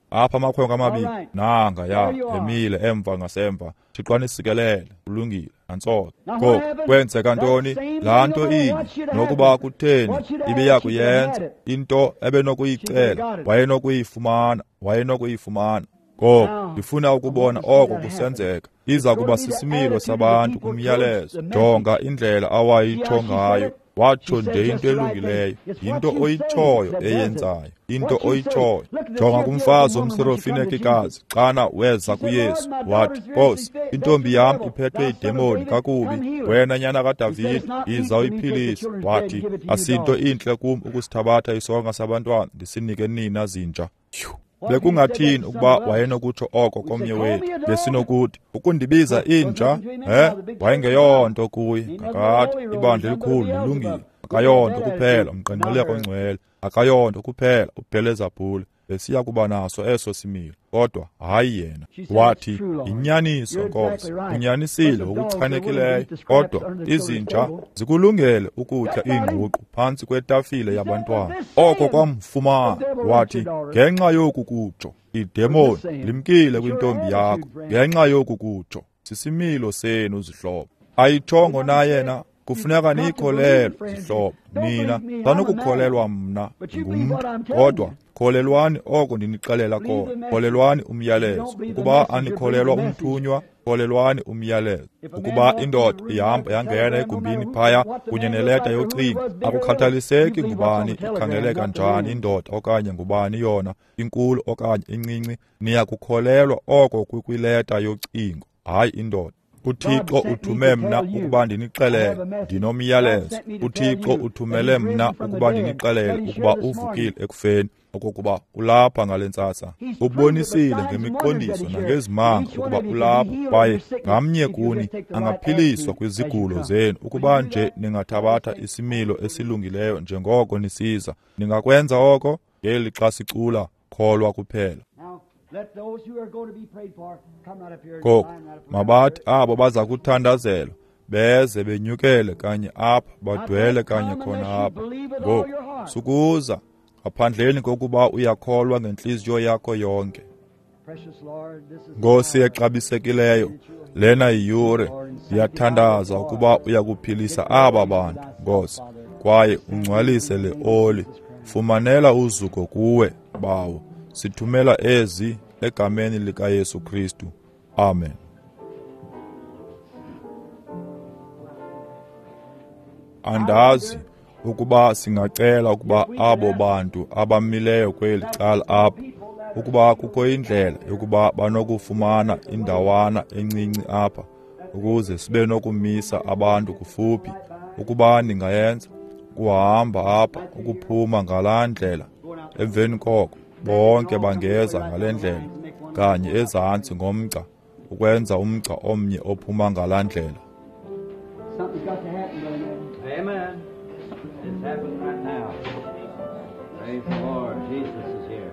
apha amakhwenkwe amabili nanga ya emile emva ngasemva thiqwanisikelele kulungile nantsolo ko kwenzeka ntoni laa nto inye nokuba kutheni ibiyakuyenza into ebenokuyicela wayenokuyifumana wayenokuyifumana ko ndifuna ukubona oko kusenzeka iza kuba sisimilo sabantu kumyalezo jonga indlela awayitsho ngayo watsho nje into elungileyo into oyitshoyo eyenzayo into oyitshoyo jonga kumfazi omsirofinekikazi xana weza kuyesu wathi Nkosi intombi yam iphethwe yidemoni kakubi wena nyana kaDavide iza uyiphilisa wathi asinto intle kum ukusithabatha isonka sabantwana ndisinike nina zinja bekungathini ukuba wayenokutsho oko komnye wethu besinokuthi ukundibiza inja he wayengeyonto kuye kakade ibandla elikhulu lilungile akayonto kuphela umqenqeleko ongcwele akayonto kuphela uPhelezabhule besiya kuba naso eso similo kodwa hayi yena wathi inyaniso Nkosi unyanisile ukuchanekileyo kodwa izinja zikulungele ukutya ingququ phantsi kwetafile yabantwana oko kwamfumana wathi ngenxa yoku kutsho idemoni limkile kwintombi yakho ngenxa yoku kutsho sisimilo senu zihlobo ayithongo na yena kufuneka nikholelwe zihlobo nina sanukukholelwa mna ngumntu kodwa kholelwani oko ndinixelela kona kholelwani umyalezo ukuba anikholelwa umthunywa kholelwani umyalezo ukuba indoda ihamba yangena egumbini phaya kunye neleta yocingo akukhathaliseki ngubani ikhangeleka njani indoda okanye ngubani yona inkulu okanye incinci niya kukholelwa oko kwikwileta yocingo hayi indoda uThixo uthume mna ukuba ndinixelele ndinomyalezo uThixo uthumele mna ukuba ndinixelele ukuba uvukile ekufeni okokuba ulapha ngalentsasa ubonisile ngemiqondiso nangezimanga ukuba ulapha kwaye ngamnye kuni angaphiliswa kwizigulo zenu ukuba nje ningathabatha isimilo esilungileyo njengoko nisiza ningakwenza oko ngeli xa sicula kholwa kuphela Let those who are going to be prayed for come right up here. Koko mabathi abo baza kuthandazelwa beze benyukele kanye apha badwele kanye khona apha ngoko sukuza ngaphandleni kokuba uyakholwa ngenhliziyo yakho yonke. Nkosi exabisekileyo lena yiyure ndiyathandaza ukuba uyakuphilisa aba bantu Nkosi kwaye ungcwalise le oli fumanela uzuko kuwe bawo sithumela ezi egameni lika Yesu Kristu amen. Andazi ukuba singacela ukuba abo bantu abamileyo kweli cala apha ukuba kukho indlela yokuba banokufumana indawana encinci apha ukuze sibe nokumisa abantu kufuphi ukuba ningayenza kuhamba apha ukuphuma ngalandlela emveni koko bonke bangeza ngalendlela kanye ezantsi ngomgca ukwenza umgca omnye ophuma ngalandlela. Something's got to happen, brother. Amen. It's happening right now. Praise the Lord. Jesus is here.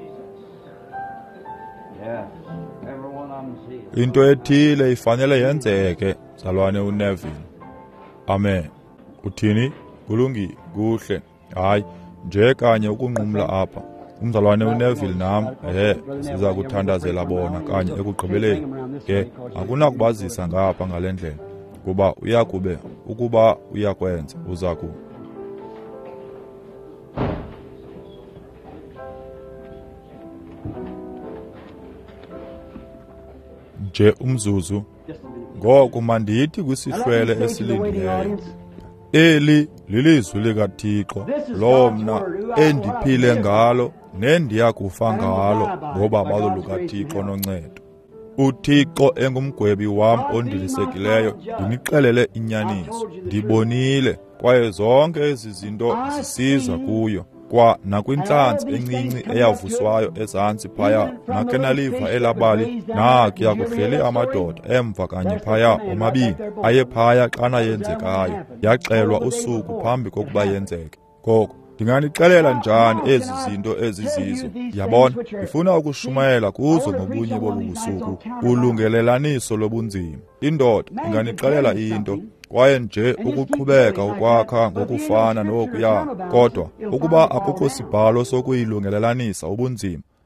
Yes. Everyone on the sea. Into ethile ifanele yenzeke zalwane uNeville. Amen. Uthini? Kulungi, kuhle. Hayi, nje kanye ukunqumla apha. Umzalwane uNeville nam ehe siza kuthandazela bona kanye ekugqibeleni ke akunakubazisa ngapha ngalendlela kuba uyakube ukuba uyakwenza uza ku nje umzuzu ngoko mandithi kwisihlwele esilindileyo eli lilizwi likaThixo lo mna endiphile ngalo nendiya kufa ngalo ngoba balo lukaThixo noncedo. uThixo engumgwebi wam ondilisekileyo ndinixelele inyaniso ndibonile kwaye zonke ezi zinto zisiza kuyo kwa nakwintlantsi encinci eyavuswayo ezantsi phaya nakhe naliva elabali nakuya kuhleli amadoda emva kanye phaya omabini aye phaya xana yenzekayo yaxelwa usuku phambi kokuba yenzeke. Koko ndinganixelela njani ezi zinto ezizizo yabona ndifuna ukushumayela kuzo ngobunye bobu busuku ulungelelaniso lobunzima. Indoda inganixelela into kwaye nje ukuqhubeka ukwakha ngokufana nokuya kodwa ukuba akukho sibhalo sokuyilungelelanisa ubunzima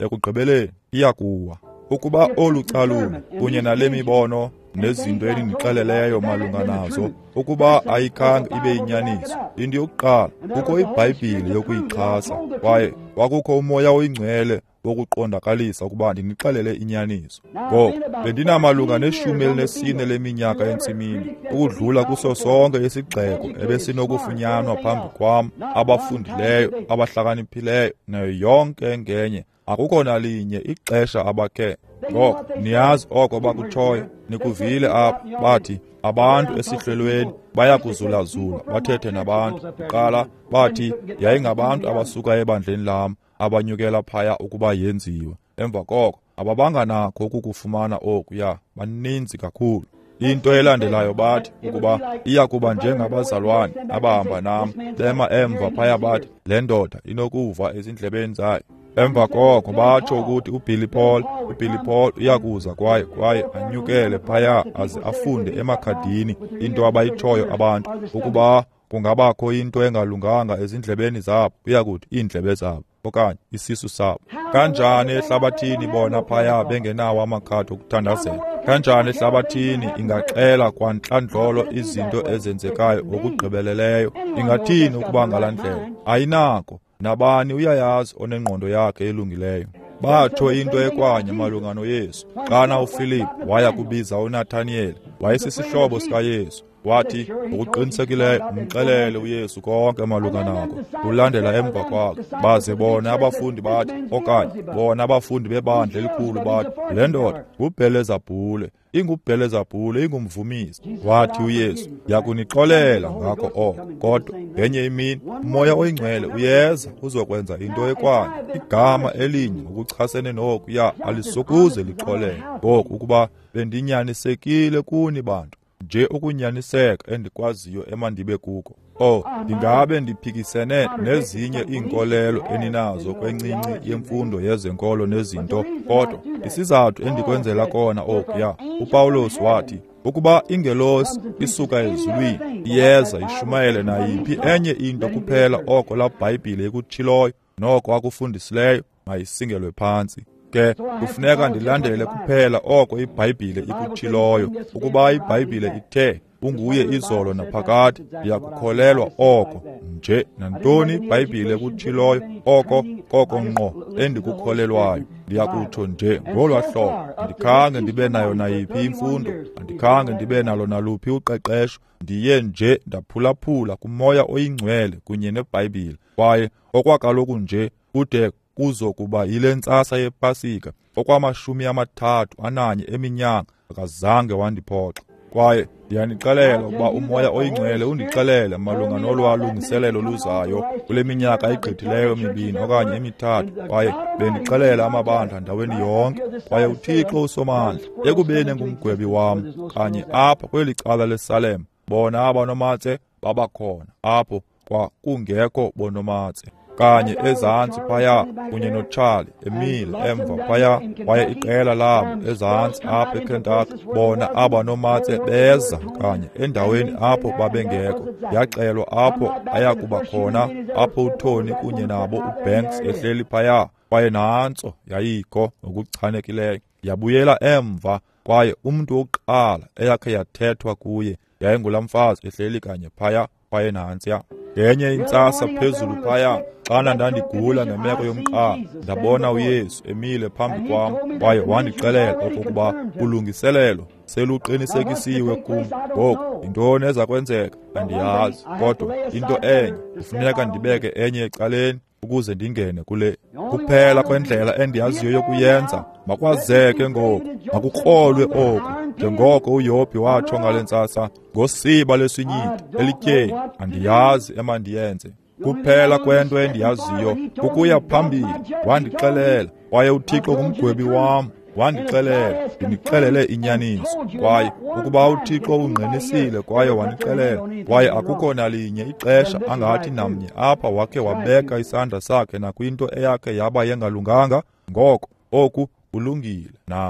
ekugqibeleni iya kuwa. Ukuba olu calulo kunye nale mibono nezinto endinixeleleyo malunga nazo, ukuba ayikhange ibe yinyaniso, into yokuqala kukho iBhayibhile yokuyixhasa, kwaye kwakukho umoya oyingcwele wokuqondakalisa ukuba ndinixelele inyaniso. Ngoko bendinamalunga neshumi elinesine leminyaka entsimini, ukudlula kuso sonke isigxeko ebesinokufunyanwa phambi kwam, abafundileyo, abahlakaniphileyo, nayo yonke ngenye. Akukho nalinye ixesha abakhe. Ngoko niyazi oko bakutshoyo, nikuvile apha, bathi abantu esihlelweni baya kuzulazula bathethe nabantu. Kuqala bathi yayingabantu abasuka ebandleni lam abanyukela phaya ukuba yenziwe. Emva koko ababanganakho ukukufumana okuya, baninzi kakhulu. Into elandelayo bathi ukuba iya kuba njengabazalwane abahamba nam, bema emva phaya bathi le ndoda inokuva ezindlebeni zayo. Emva koko batsho ukuthi uBilly Paul, uBilly Paul uyakuza kwaye kwaye anyukele phaya aze afunde emakhadini into abayitshoyo abantu, ukuba kungabakho into engalunganga ezindlebeni zabo, uyakuthi iindlebe zabo okanye isisu sabo. Kanjani ehlabathini bona phaya bengenawo amakhadi okuthandazela? Kanjani ehlabathini ingaxela kwantlandlolo izinto ezenzekayo okugqibeleleyo? Ingathini ukuba ngalandlela? Ayinako. Nabani uyayazi onengqondo yakhe elungileyo. Batsho into ekwanye malunga noYesu. Xana uFilip waya kubiza uNathaniel, wayesisihlobo sikaYesu, wathi ukuqinisekileyo umxelele uYesu konke malunga nako, ulandela emva kwakhe. Baze bona abafundi bathi, okanye bona abafundi bebandla elikhulu bathi, le ndoda nguBhelezebhule, inguBhelezebhule, ingumvumisi. Wathi uYesu, yakunixolela ngako oko, kodwa ngenye imini umoya oyingcwele uyeza uzokwenza into ekwanye. Igama elinye ngokuchasene noku ya alisokuze lixolele. Ngoku ukuba bendinyanisekile kuni bantu, nje ukunyaniseka endikwaziyo emandibe kuko, oh, ndingabe ndiphikisene nezinye iinkolelo eninazo kwencinci yemfundo yezenkolo nezinto, kodwa isizathu endikwenzela kona okuya, uPawulos wathi, ukuba ingelosi isuka ezulwini iyeza ishumayele nayiphi enye into kuphela oko la Bhayibhile ikutshiloyo noko akufundisileyo, mayisingelwe phantsi. Ke kufuneka ndilandele kuphela oko iBhayibhile ikutshiloyo. Ukuba iBhayibhile ithe unguye izolo naphakade, ndiyakukholelwa oko. Nje nantoni iBhayibhile ekutshiloyo oko koko ngqo endikukholelwayo. Ndiyakutsho nje ngolwa hlobo, andikhange ndibe nayo nayiphi imfundo, andikhange ndibe nalo naluphi uqeqesho, ndiye nje ndaphulaphula kumoya oyingcwele kunye neBhayibhile. Kwaye okwakaloku nje kude kuzokuba yile ntsasa yePasika okwamashumi amathathu ananye eminyaka akazange wandiphoxa. Kwaye ndiyanixelela ukuba umoya oyingcwele undixelele malunga nolwalungiselelo luzayo kule minyaka igqithileyo mibini okanye emithathu, kwaye bendixelela amabandla ndaweni yonke. Kwaye uThixo usomandla ekubeni ngumgwebi wam, kanye apha kweli cala leSalem bona abanomatse babakhona apho kwa kungekho bonomatse, kanye ezantsi phaya kunye noCharlie emile emva phaya, kwaye iqela labo ezantsi apha eKentucky bona abanomatse beza kanye endaweni apho babengekho. Yaxelwa apho ayakuba khona, apho uTony kunye nabo uBanks ehleli phaya, kwaye nantso yayikho ngokuchanekileyo. Yabuyela emva, kwaye umntu wokuqala eyakhe yathethwa kuye yayingulamfazi ehleli kanye phaya, kwaye nantsiya. Ngenye intsasa phezulu phaya, xana ndandigula ngemeko yomqala, ndabona uYesu emile phambi kwam, kwaye wandixelela okokuba ulungiselelo seluqinisekisiwe kum. Ngoku yintoni eza kwenzeka andiyazi, kodwa into enye kufuneka ndibeke enye ecaleni ukuze ndingene kule. Kuphela kwendlela endiyaziyo yokuyenza makwazeke ngoku, makukholwe oku, njengoko uYobhi watsho ngale ntsasa ngosiba lesinyithi elityeni. Andiyazi emandiyenze. Kuphela kwento endiyaziyo kukuya phambili. Wandixelela, kwaye uThixo ngumgwebi wam, wandixelela, ndinixelele inyaniso. Kwaye ukuba uThixo ungqinisile kwaye wandixelela, kwaye akukho nalinye ixesha angathi namnye apha wakhe wabeka isandla sakhe nakwinto eyakhe yaba yengalunganga. Ngoko oku kulungile, nako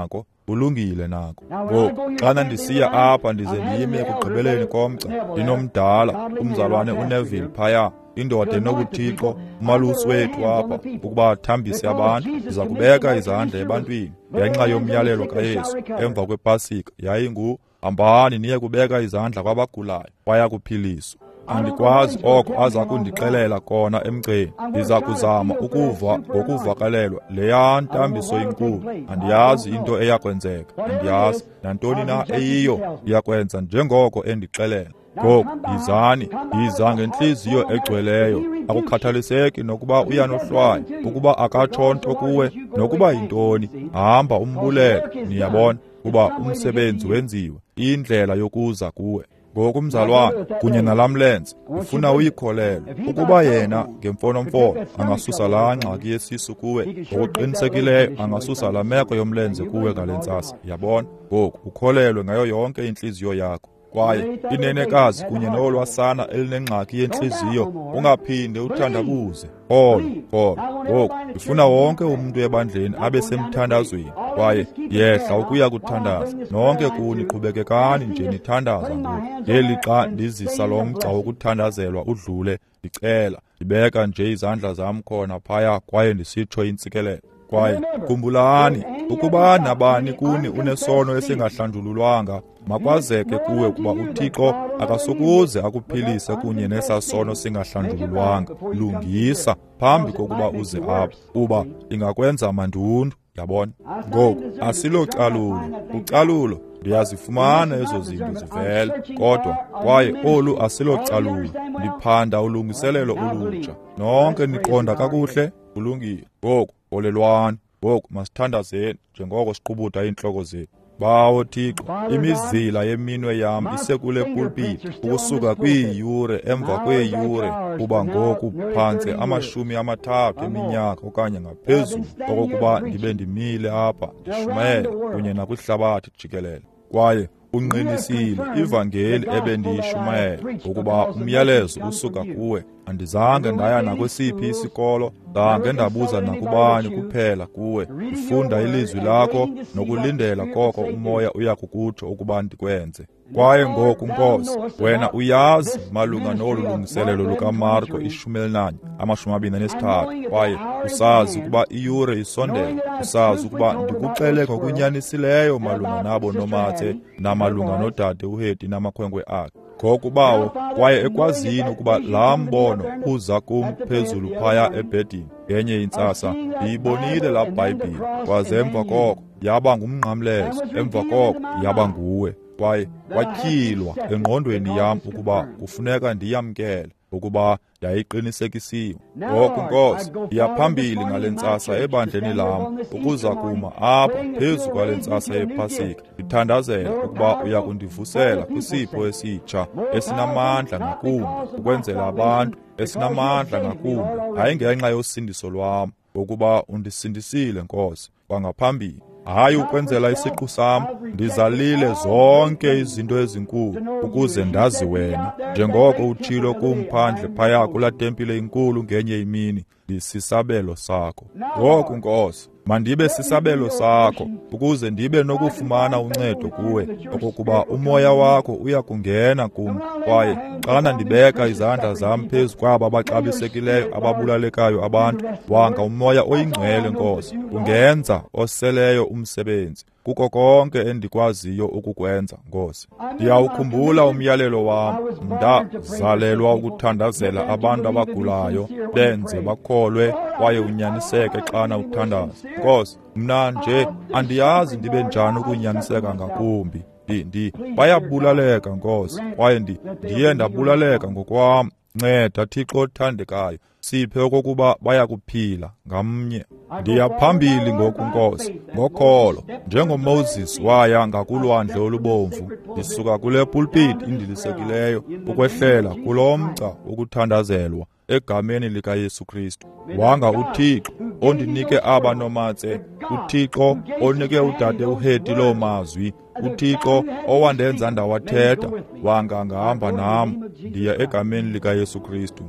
kulungile nako. Ngoku xana ndisiya apha ndize ndiyime ekugqibeleni komgca, ndinomdala umzalwane uNeville phaya, indoda enobuthixo, umalusi wethu apha, ukuba athambise abantu. Ndiza kubeka izandla ebantwini ngenxa yomyalelo kaYesu emva kwepasika yayingu, hambani niye kubeka izandla kwabagulayo baya kuphiliswa. Andikwazi oko aza kundixelela kona emgceni. Ndiza kuzama ukuva ngokuvakalelwa leya ntambiso inkulu. Andiyazi into eyakwenzeka, andiyazi nantoni na eyiyo iyakwenza njengoko endixelela. Ngoku yizani, yiza ngentliziyo egcweleyo. Akukhathaliseki nokuba uyanohlwayo, ukuba akatshonto kuwe, nokuba yintoni, hamba umbulele. Niyabona kuba umsebenzi wenziwe, indlela yokuza kuwe. Ngoku mzalwane, kunye nalamlenze, ufuna uyikholelwe ukuba yena ngemfonomfono angasusa laa ngxaki yesisu kuwe, ngokuqinisekileyo angasusa laa meko yomlenze kuwe ngale ntsasa. Yabona, ngoku ukholelwe ngayo yonke intliziyo yakho. Kwaye inenekazi kunye nolwasana elinengxaki yentliziyo, ungaphinde uthandabuze. Olo, olo, ngoku ndifuna wonke umuntu ebandleni abe semthandazweni, kwaye yehla ukuya kuthandaza. Nonke kuni qhubekekani nje nithandaza ngoku. Ngeli xa ndizisa lo mgca wokuthandazelwa udlule, ndicela, ndibeka nje izandla zam khona phaya kwaye ndisitsho intsikelelo. Kwaye khumbulani ukuba nabani kuni unesono esingahlanjululwanga, makwazeke kuwe ukuba uThixo akasukuze akuphilise kunye nesasono singahlanjululwanga. Lungisa phambi kokuba uze apha, uba ingakwenza mandundu. Yabona, ngoku asilocalulo. Ucalulo ndiyazifumana ezo zinto zivele, kodwa kwaye olu asilocalulo. Ndiphanda ulungiselelo olutsha. Nonke niqonda kakuhle, kulungile. Ngoku olelwana, ngoku masithandazeni njengoko siqubutha iintloko zethu. Bawo Thixo, imizila yeminwe yam isekule pulpiti ukusuka kwiiyure emva kweeyure, kuba ngoku phantse amashumi amathathu eminyaka okanye ngaphezulu okokuba ndibe ndimile apha ndishumayela kunye nakwihlabathi jikelele. Kwaye unqinisile ivangeli ebendiyishumayela ukuba umyalezo usuka kuwe. Andizange ndaya nakwesiphi isikolo, zange ndabuza nakubani kuphela kuwe. Ufunda ilizwi lakho nokulindela koko umoya uya kukutsho ukuba ndikwenze. Kwaye ngoku Nkosi, wena uyazi malunga nolu lungiselelo lukaMarko ishumi elinanye amashumi amabini anesithathu, kwaye usazi ukuba iyure isondele. Usazi ukuba ndikuxele ngokunyanisileyo malunga nabo nomathe namalunga nodade uHeti namakhwenkwe akhe. Ngokubawo kwaye ekwazini ukuba laa mbono uza kum phezulu phaya ebhedini ngenye intsasa, ndiyibonile laa Bhayibhile, kwaze emva koko yaba ngumnqamlezo, emva koko yaba nguwe. Kwaye watyhilwa engqondweni yam ukuba kufuneka ndiyamkele, ukuba yayiqinisekisiwe. Ngoku Nkosi, ndiyaphambili ngale ntsasa ebandleni lam, ukuza kuma apha phezu kwale ntsasa yePasika, ndithandazela ukuba uya kundivusela kwisipho esitsha esinamandla ngakumbi, ukwenzela abantu esinamandla ngakumbi, hayi ngenxa yosindiso lwam, ukuba undisindisile Nkosi kwangaphambili. Hayi ukwenzela isiqu sam, ndizalile zonke izinto ezinkulu ukuze ndazi wena, njengoko utshilo kumphandle phaya kulaa tempile inkulu ngenye imini, ndisisabelo sakho. Ngoku Nkosi, mandibe sisabelo sakho, ukuze ndibe nokufumana uncedo kuwe, okokuba umoya wakho uya kungena kum. Kwaye xana ndibeka izandla zam phezu kwaba baxabisekileyo ababulalekayo abantu, wanga umoya oyingcwele Nkosi, ungenza oseleyo umsebenzi kuko konke endikwaziyo ukukwenza Nkosi. Ndiyawukhumbula umyalelo wam, ndazalelwa ukuthandazela abantu abagulayo, benze bakholwe kwaye unyaniseke xana uthandaza. Nkosi, mna nje andiyazi ndibe njani ukunyaniseka ngakumbi. Ndi ndi bayabulaleka Nkosi, kwaye ndi ndiye ndabulaleka ngokwam. Nceda Thixo othandekayo, siphe okokuba baya kuphila ngamnye. Ndiyaphambili ngoku Nkosi, ngokholo, njengoMoses waya ngakulwandle olubomvu, ndisuka kule pulpiti indilisekileyo ukwehlela kulo mgca ukuthandazelwa egameni likaYesu Kristu. Wanga uThixo ondinike aba nomatse, uThixo onike udade uHeti loo mazwi, uThixo owandenza ndawathetha, wanga ngahamba nam, ndiya egameni likaYesu Kristu.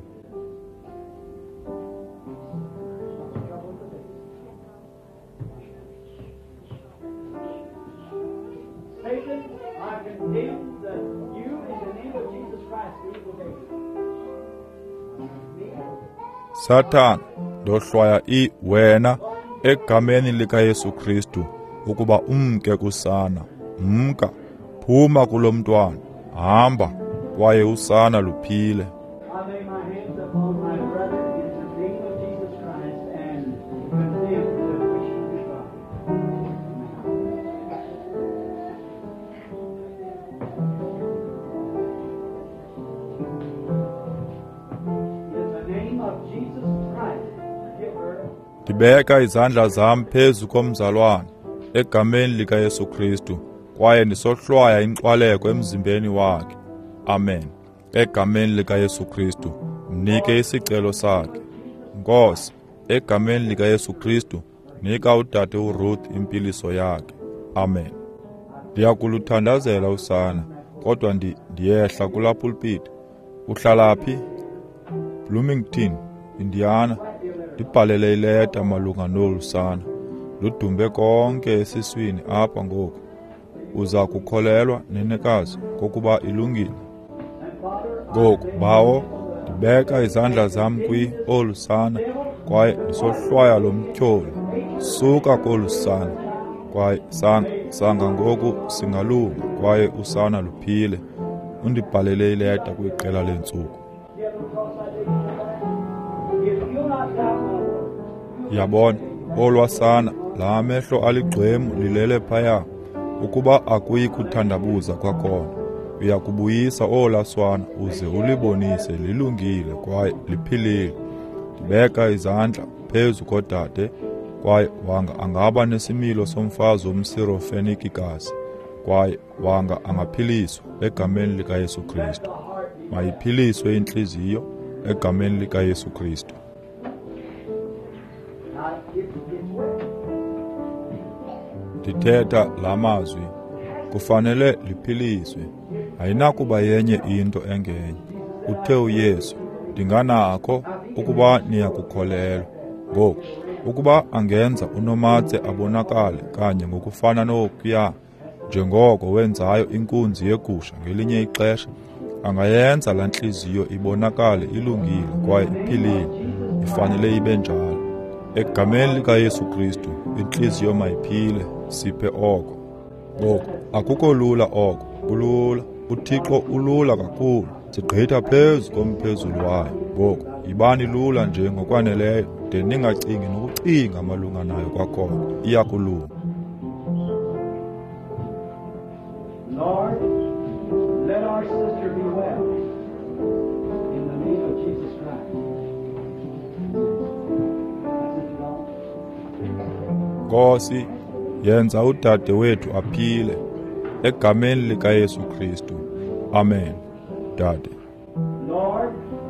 Satan, ndohlwaya i wena egameni likaYesu Kristu ukuba umke kusana. Mka, phuma kulo mntwana, hamba, kwaye usana luphile. Ndibeka izandla zam phezu komzalwane egameni likaYesu Kristu, kwaye ndisohlwaya inxwaleko emzimbeni wakhe. Amen. Egameni likaYesu Kristu, mnike isicelo sakhe. Nkosi, egameni likaYesu Kristu, nika udade uRuth impiliso yakhe. Amen. Ndiyakuluthandazela usana, kodwa ndi ndiyehla kula pulpit. Uhlala phi? Bloomington, Indiana. Ndibhalele ileta malunga nolu sana. Ludumbe konke esiswini apha ngoku. Uza kukholelwa nenekazi kokuba ilungile. Ngoku bawo, ndibeka izandla zam kwi olu sana, kwaye ndisohlwaya lo mtyholi. Suka kolu sana, kwaye sanga, sanga ngoku singalunga, kwaye usana luphile. Undibhalele ileta kwiqela leentsuku. Yabona, olwasana, la amehlo aligqwemu lilele phaya. Ukuba akuyi kuthandabuza kwakhona, uyakubuyisa olaswana uze ulibonise lilungile kwaye liphilile. Ndibeka izandla phezu kodade, kwaye wanga angaba nesimilo somfazi womsirofenikikazi, kwaye wanga angaphiliswa egameni likaYesu Kristu. Mayiphiliswe inhliziyo egameni likaYesu Kristu. Ndithetha la mazwi, kufanele liphiliswe. Ayinakuba yenye into engenye. Uthe uYesu, ndinganakho ukuba niyakukholelwa. Ngoku, ukuba angenza uNomatse abonakale kanye ngokufana nokuya, njengoko wenzayo inkunzi yegusha ngelinye ixesha, angayenza la nhliziyo ibonakale ilungile kwaye iphilile, ifanele ibe njalo. Egameni likaYesu Kristu, inhliziyo mayiphile, siphe oko. Ngoku, akukho lula oko, kulula. uThixo ulula kakhulu, sigqitha phezu komphezulu wayo. Ngoku, yibani lula nje ngokwaneleyo, de ningacingi nokucinga malunga nayo kwakhona, iyakulunga. Lord, let our sister be well. In the name of Jesus Christ. Nkosi, yenza udade wethu aphile egameni likaYesu Kristu. Amen. Dade. Lord,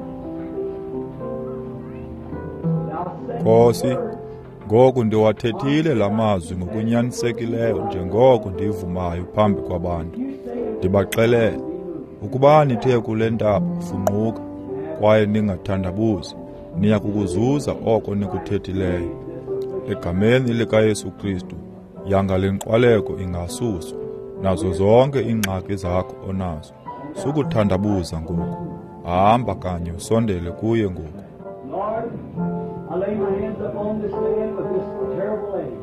Nkosi, ngoku ndiwathethile la mazwi ngokunyanisekileyo njengoko ndivumayo phambi kwabantu. Ndibaxelele ukuba nithe kule ndaba funquka kwaye ningathandabuzi, niya kukuzuza oko nikuthethileyo. Egameni likaYesu Kristu, yanga lenqwaleko ingasuswa, nazo zonke iingxaki zakho onazo. Sukuthandabuza ngoku, hamba kanye usondele kuye ngoku. Lord, I lay my hands upon this man with this terrible lady.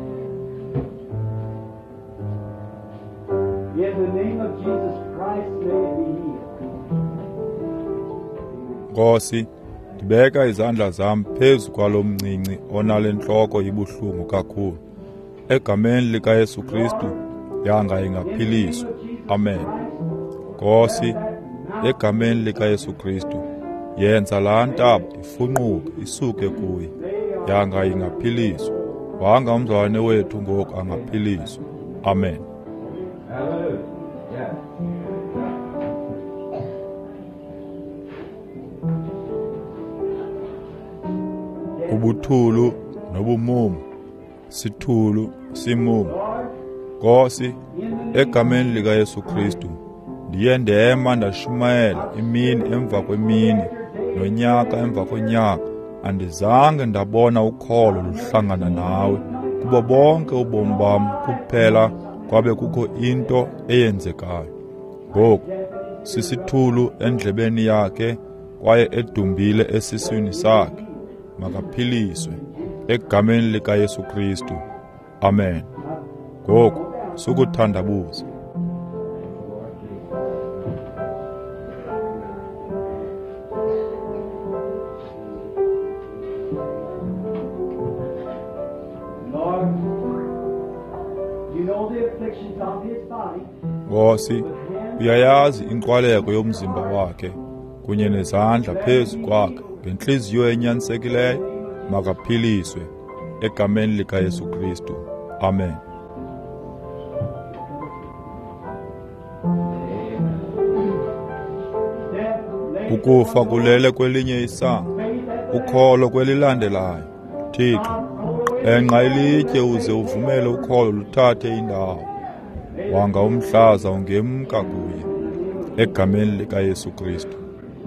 In the name of Jesus Christ, may it be healed. Nkosi, ndibeka izandla zam phezu kwalo mncinci onale ntloko ibuhlungu kakhulu. Egameni likaYesu Kristu, yanga ingaphiliswa. Amen. Nkosi, egameni likaYesu Kristu, yenza laa ntaba ifunquke isuke kuye, yanga ingaphiliswa. Wanga umzalwane wethu ngoku angaphiliswa. Amen. Hallelujah. Yeah. Ubuthulu nobumumu, sithulu simumu. Nkosi, egameni likaYesu Kristu, ndiye ndema ndashumayela imini emva kwemini, nonyaka emva konyaka, andizange ndabona ukholo luhlangana nawe. Kubo bonke ubomi bam kuphela kwabe kukho into eyenzekayo. Ngoku, sisithulu endlebeni yakhe kwaye edumbile esiswini sakhe. makaphiliswe egameni likaYesu Kristu. Amen. Ngoku sukuthandabuza. Nkosi, uyayazi inqwaleko yomzimba wakhe kunye nezandla phezu kwakhe ngenhliziyo enyanisekileyo, makaphiliswe egameni likaYesu Kristu. Amen. Ukufa kulele kwelinye isango, ukholo kwelilandelayo. Thixo, enqa ilitye uze uvumele ukholo luthathe indawo. Wanga umhlaza ungemka kuye egameni likaYesu Kristu.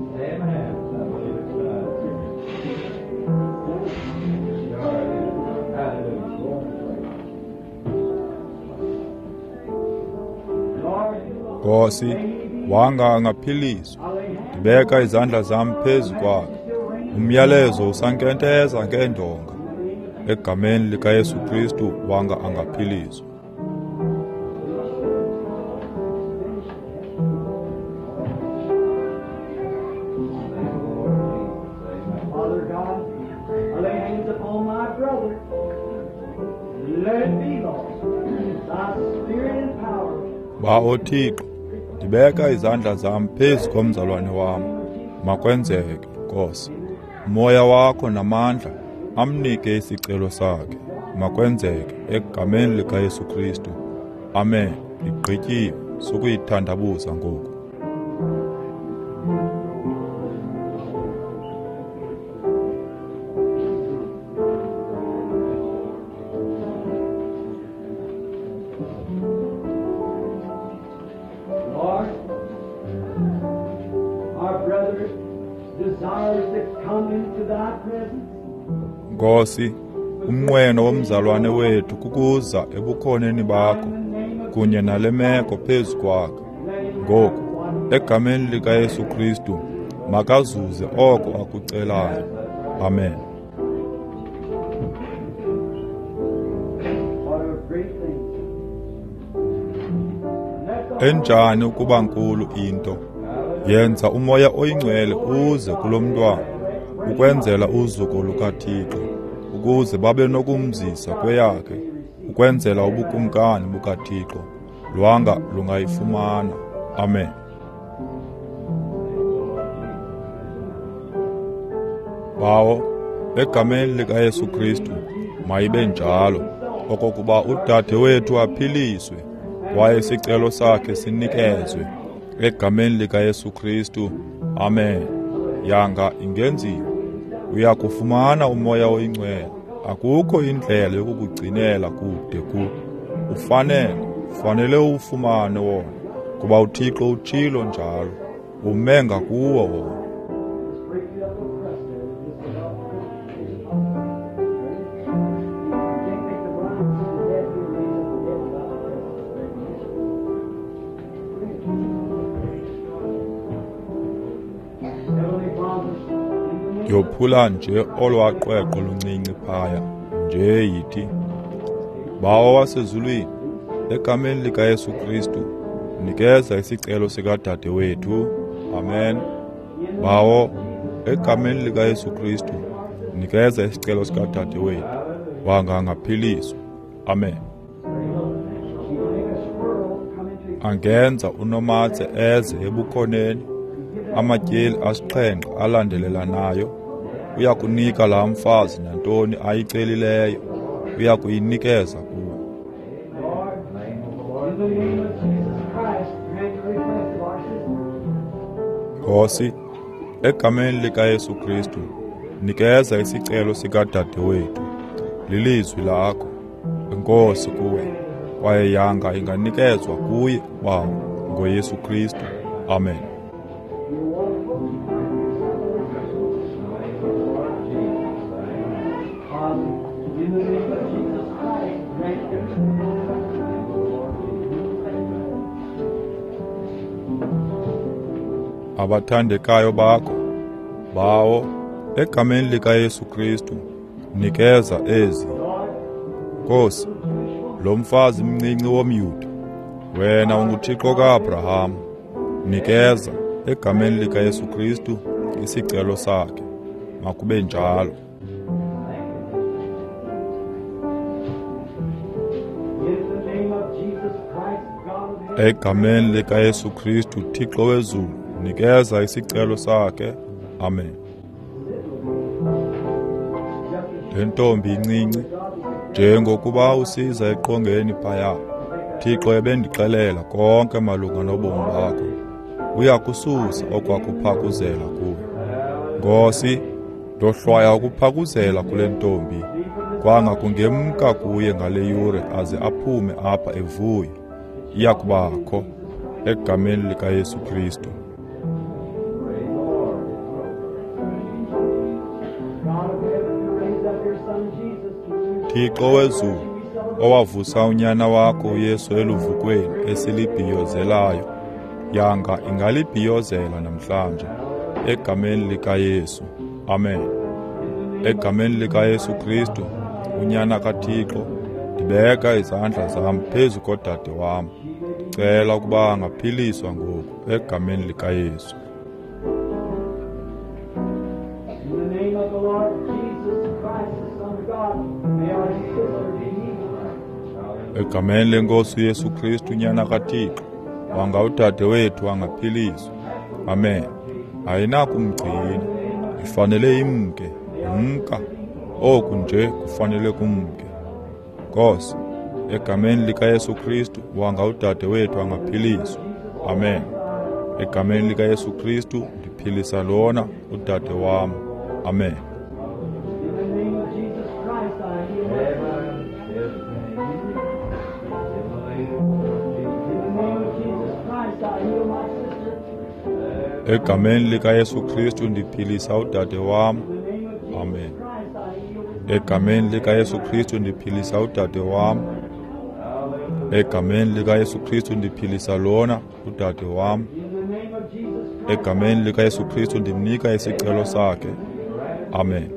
Nkosi, wanga angaphiliswa, ndibeka izandla zam phezu kwakhe. Umyalezo usankenteza ngeendonga egameni likaYesu Kristu, wanga angaphiliswa. Bawo Thixo, ndibeka izandla zam phezu komzalwane wam. Makwenzeke, Nkosi. Umoya wakho namandla amnike isicelo sakhe. Makwenzeke egameni likaYesu Kristu. Amen. Igqityiwe, sukuyithandabuza ngoku. Nkosi, umnqweno womzalwane wethu kukuza ebukhoneni bakho kunye nale meko phezu kwakhe. Ngoku egameni likaYesu Kristu makazuze oko akucelayo. Amen. Enjani ukuba nkulu into, yenza umoya oyingcwele uze kulo mntwana ukwenzela uzuko lukaThixo, ukuze babe nokumzisa kweyakhe, ukwenzela ubukumkani bukaThixo lwanga lungayifumana. Amen. Bawo, egameni likaYesu Kristu mayibe njalo, okokuba udade wethu aphiliswe kwaye isicelo sakhe sinikezwe egameni likaYesu Kristu. Amen. Yanga ingenziwa, uyakufumana umoya oyingcwele. Akukho indlela yokukugcinela kude ku. Ufanele, ufanele ufumane wona, kuba uThixo utshilo njalo, umenga kuwo wona. Yophula nje olwaqweqo luncinci phaya, nje yithi, Bawo wasezulwini, egameni likaYesu Kristu, nikeza isicelo sikadade wethu. Amen. Bawo, egameni likaYesu Kristu, nikeza isicelo sikadade wethu, wanga angaphiliswa. Amen. Angenza unomatse eze ebukhoneni, amatyeli asixhenxe alandelelanayo. Uyakunika laa mfazi nantoni ayicelileyo, uyakuyinikeza kuwe. Nkosi, egameni likaYesu Kristu, nikeza isicelo sikadade wethu. Lilizwi lakho, Nkosi, kuwe, kwaye yanga inganikezwa kuye wawo ngoYesu Kristu. Amen. Abathandekayo bakho, Bawo, egameni likaYesu Kristu nikeza ezi. Nkosi, lo mfazi mncinci womYuda, wena unguThixo kaAbraham, nikeza egameni likaYesu Kristu isicelo sakhe, makube njalo. Egameni likaYesu Kristu Thixo wezulu, nikeza isicelo sakhe. Amen. Le ntombi incinci, njengokuba usiza eqongeni phaya, Thixo ebendixelela konke malunga nobomi bakho, uyakususa okwakuphakuzela kuwe. Nkosi, ndohlwaya ukuphakuzela kule ntombi, kwanga kungemka kuye ngale yure aze aphume apha evuye. Iyakubakho egameni likaYesu Kristu. Thixo wezulu, owavusa unyana wakho uYesu eluvukweni esilibhiyozelayo, yanga ingalibhiyozela namhlanje egameni likaYesu. Amen. Egameni likaYesu Kristu, unyana kaThixo, ndibeka izandla zam phezu kodade wam, cela ukuba angaphiliswa ngoku egameni likaYesu. Egameni lenkosi uYesu Kristu unyana kaThixo, wanga udade wethu angaphiliswa. Amen. Ayinakumgcina, ifanele imke, umka, oku nje kufanele kumke. Nkosi, egameni likaYesu Kristu wanga udade wethu angaphiliswa. Amen. Egameni likaYesu Kristu ndiphilisa lona udade wam. Amen. Egameni likaYesu Kristu ndiphilisa udade wam. Amen. Egameni likaYesu Kristu ndiphilisa udade wam. Egameni likaYesu Kristu ndiphilisa lona udade wam. Egameni likaYesu Kristu ndimnika isicelo sakhe. Amen.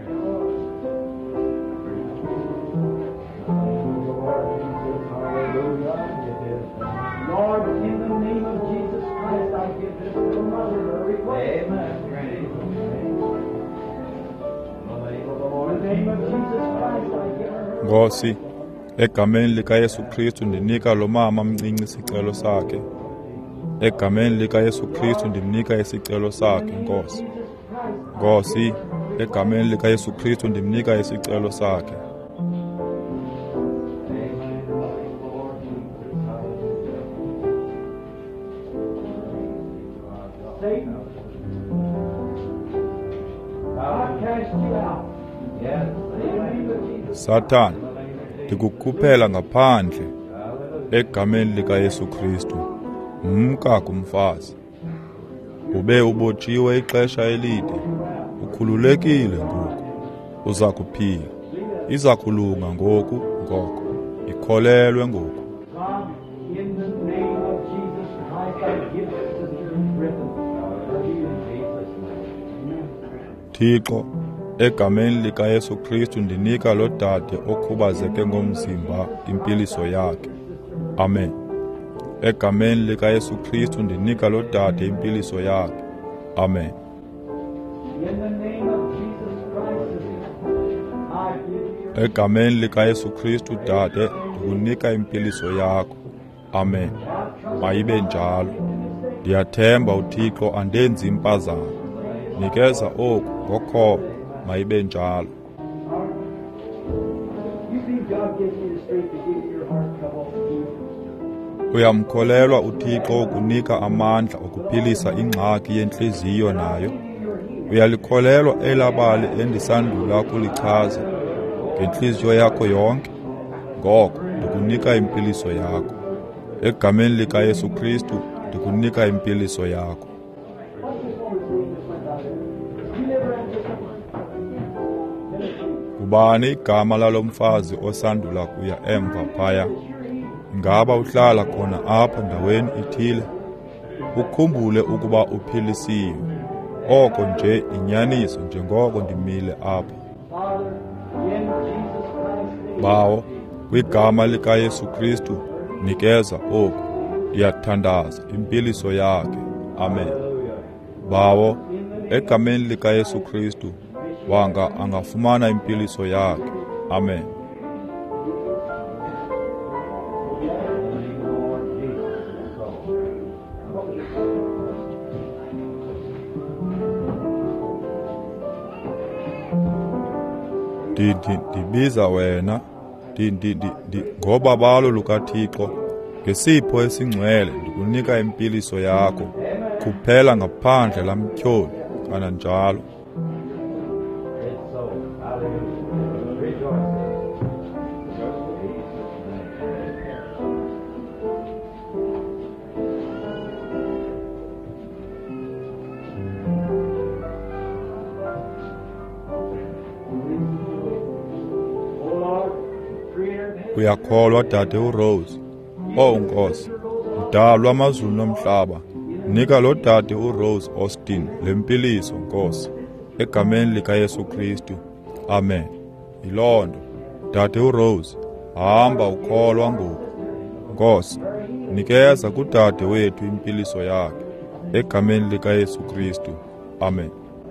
Nkosi, egameni likaYesu Kristu ndinika lo mama mncinci isicelo sakhe. Egameni likaYesu Kristu ndimnika isicelo sakhe, Nkosi. Nkosi, egameni likaYesu Kristu ndimnika isicelo sakhe. Satan, ndikukhuphela ngaphandle egameni likaYesu Kristu. Mka kumfazi. Ube ubotshiwe ixesha elide, ukhululekile ngoku, uza kuphila. Iza kulunga ngoku ngoko, ikholelwe ngoku. Thixo, egameni likaYesu Kristu ndinika lo dade okhubazeke ngomzimba impiliso yakhe. Amen. Egameni likaYesu Kristu ndinika lo dade impiliso yakhe. Amen. Egameni likaYesu Kristu dade ndikunika impiliso yakho. Amen. Mayibe njalo. Ndiyathemba uThixo andenzi impazamo. Nikeza oku ngokho, mayibe njalo. Uyamkholelwa uThixo ukunika amandla okuphilisa ingxaki yenhliziyo nayo. Uyalikholelwa elabali endisandula kulichaza ngenhliziyo yakho yonke. Ngoko ndikunika impiliso yakho. Egameni likaYesu Kristu ndikunika impiliso yakho. Ubani igama lalo mfazi osandula kuya emva phaya? Ngaba uhlala khona apha ndaweni ithile? Ukhumbule ukuba uphilisiwe. oko nje inyaniso njengoko ndimile apha. Bawo, kwigama likaYesu Kristu nikeza oku, ndiyathandaza impiliso yakhe. Amen. Bawo, egameni likaYesu Kristu wanga angafumana impiliso yakhe. Amen. Ndibiza wena ngoba balo lukaThixo, ngesipho esingcwele ndikunika impiliso yakho, kuphela ngaphandle lamtyholi kananjalo. Uyakholwa Dade uRose? Oh Nkosi, mdali wamazulu nomhlaba, nika lo Dade uRose Austin lempiliso Nkosi, egameni likaYesu Kristu. Amen. Ilondo, Dade uRose, hamba ukholwa ngoku. Nkosi, nikeza kuDade wethu impiliso yakhe, egameni likaYesu Kristu. Amen.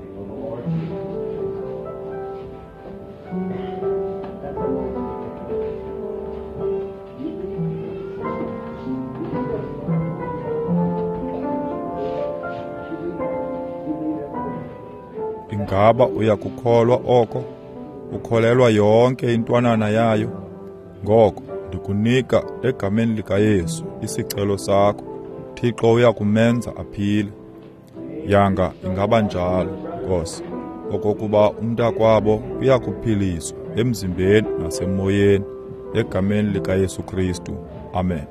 Ingaba uyakukholwa oko? Ukholelwa yonke intwanana yayo? Ngoko ndikunika egameni likaYesu isicelo sakho, Thixo uyakumenza aphile. Yanga ingaba njalo, Nkosi, okokuba umntakwabo uyakuphiliswa emzimbeni nasemoyeni, egameni likaYesu Kristu. Amen.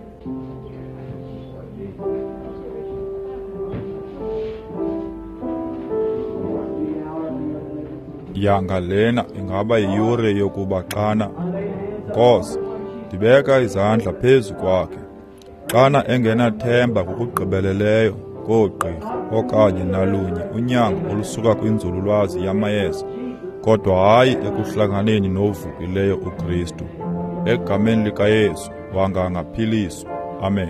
Yanga lena ingaba yiyure yokuba xana, Nkosi, ndibeka izandla phezu kwakhe. Xana engenathemba ngokugqibeleleyo koogqirha okanye nalunye unyango olusuka kwinzululwazi yamayeza, kodwa hayi ekuhlanganeni novukileyo uKristu, egameni likaYesu wanga angaphiliswa. Amen.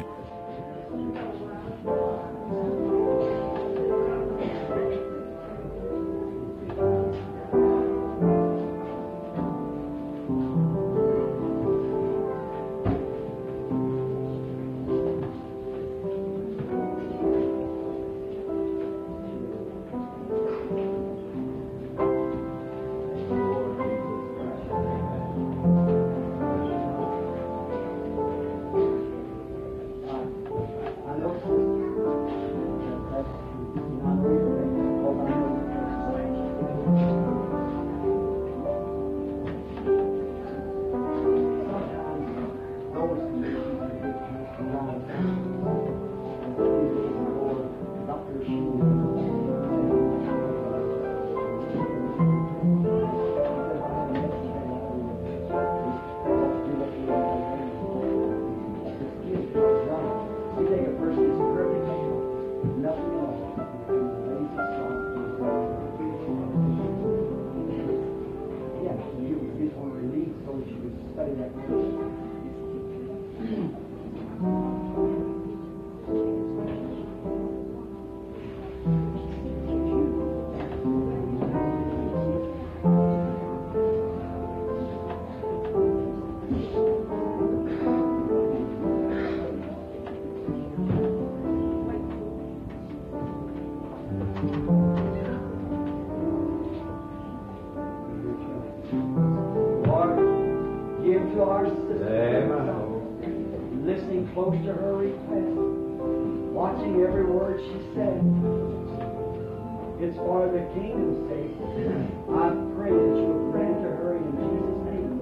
Close to her request, watching every word she said. It's for the kingdom's sake. I pray that you will grant to her in Jesus' name.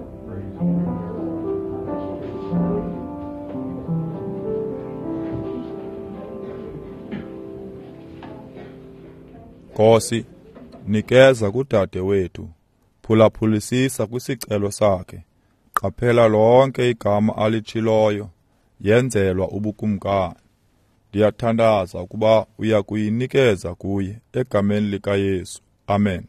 Nkosi, nikeza kuDade wethu, phulaphulisisa kwisicelo sakhe, qaphela lonke igama alichiloyo, yenzelwa ubukumkani. ndiyathandaza ukuba uya kuyinikeza kuye egameni likaYesu. Amen.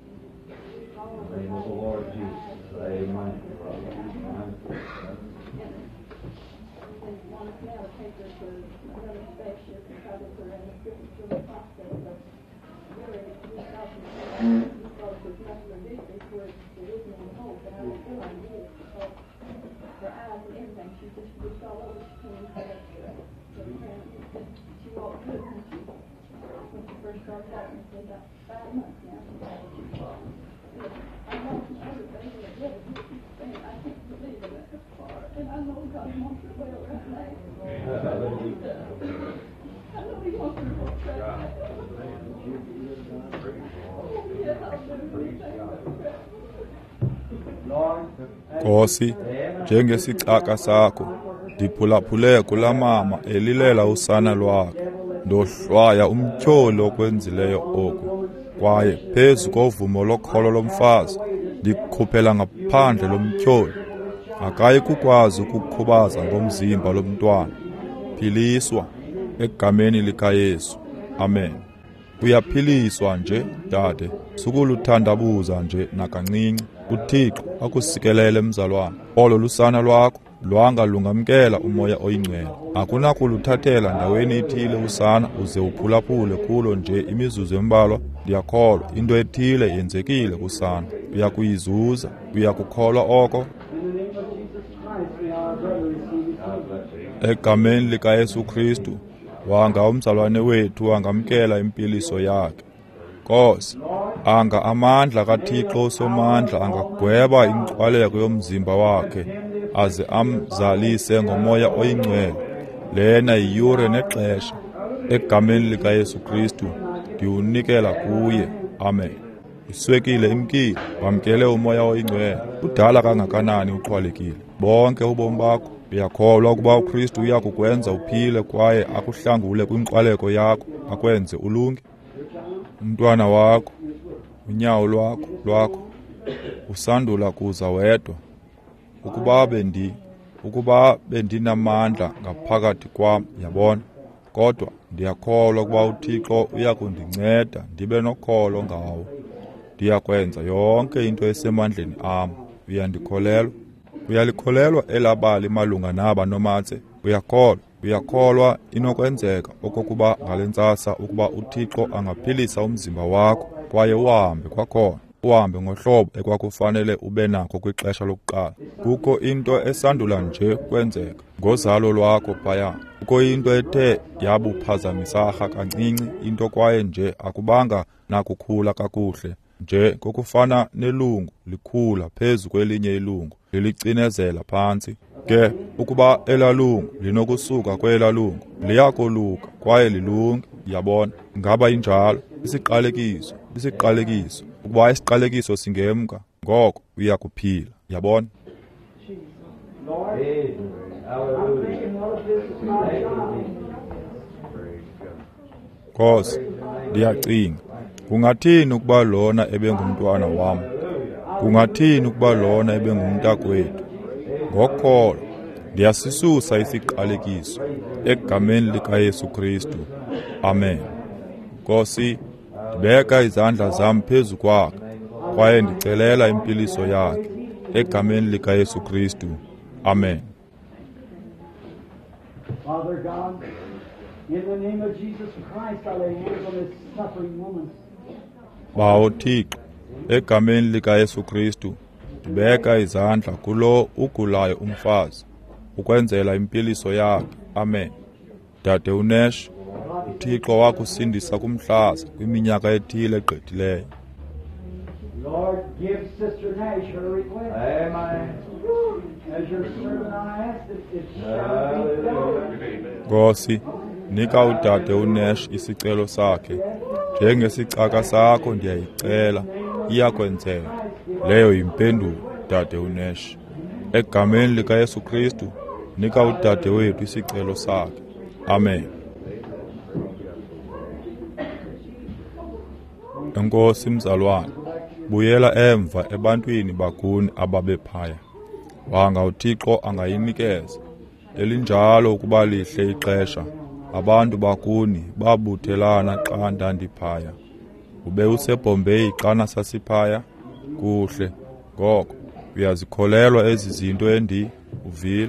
Nkosi, njengesicaka sakho ndiphulaphule kula mama elilela usana lwakhe, ndohlwaya umtyholi okwenzileyo oku, kwaye phezu kovumo lokholo lomfazi ndikhuphela ngaphandle lomtyholi. Akayi kukwazi ukukhubaza ngomzimba lomntwana. Philiswa egameni likaYesu. Amen. Uyaphiliswa nje, dade, sukuluthandabuza nje nakancinci. uThixo akusikelele mzalwana. Olo lusana lwakho lwanga lungamkela umoya oyingcwele. Akunakuluthathela ndaweni ithile usana uze uphulaphule kulo nje imizuzu embalwa. Ndiyakholwa into ethile yenzekile kusana. Uyakuyizuza, uyakukholwa oko. Egameni likaYesu Kristu wanga umzalwane wethu wangamkela impiliso yakhe. Nkosi, anga amandla kaThixo somandla angagweba ingcwaleko yomzimba wakhe aze amzalise ngomoya oyingcwele. Lena yiyure nexesha. Egameni likaYesu Kristu ndiwunikela kuye. Amen. Uswekile imkile, wamkele umoya oyingcwele. Udala kangakanani uxhwalekile. Bonke ubomi bakho uyakholwa ukuba uKristu uyakukwenza uphile kwaye akuhlangule kwinqwaleko yakho akwenze ulunge. Umntwana wakho, unyawo lwakho lwakho usandula kuza wedwa. Ukuba bendi ukuba bendinamandla ngaphakathi kwam, yabona, kodwa ndiyakholwa ukuba uThixo uyakundinceda ndibe nokholo ngawo. Ndiyakwenza yonke into esemandleni am. Uyandikholelwa? Uyalikholelwa elabali malunga naba nomatse? Uyakholwa? Uyakholwa inokwenzeka okokuba ngalentsasa ukuba uThixo angaphilisa umzimba wakho kwaye uhambe kwakhona, uhambe ngohlobo ekwakufanele ube nakho kwixesha lokuqala. Kukho into esandula nje kwenzeka ngozalo lwakho phaya. Kukho into ethe yabuphazamisarha kancinci into kwaye nje akubanga nakukhula kakuhle. Nje kokufana nelungu likhula phezu kwelinye ilungu lilicinezela phantsi. Ke ukuba elalungu linokusuka kwelalungu liyakoluka kwaye lilunge, yabona. Ngaba injalo isiqalekiso isiqalekiso ukuba isiqalekiso singemka ngoko uyakuphila, yabona. Nkosi, ndiyacinga kungathini ukuba lona ebengumntwana wam? Kungathini ukuba lona ebengumntakwethu? Ngokholo ndiyasisusa isiqalekiso egameni likaYesu Kristu. Amen. Nkosi, ndibeka izandla zam phezu kwakhe kwaye ndicelela impiliso yakhe egameni likaYesu Kristu. Amen. Father God, in the name of Jesus Christ, I lay hands on this suffering woman. Bawo Thixo, egameni likaYesu Kristu ndibeka izandla kulo ugulayo umfazi ukwenzela impiliso yakhe. Amen. Dade uNash, uThixo wakusindisa kumhlaza kwiminyaka ethile egqithileyo. Lord, give Sister Nash her request. Amen. As your servant I ask that it shall be done. Nkosi, nika udade uNash isicelo sakhe. Njengesicaka sakho ndiyayicela, iyakwenzeka. Leyo yimpendulo, dade uNash. Egameni likaYesu Kristu nika udade wethu isicelo sakhe. Amen. Enkosi mzalwane, buyela emva ebantwini bakuni ababephaya. Wanga uThixo angayinikeza. Elinjalo ukuba lihle ixesha abantu bakuni babuthelana xa ndandiphaya. Ube useBombay xana sasiphaya? Kuhle. Ngoko uyazikholelwa ezi zinto endi uvile?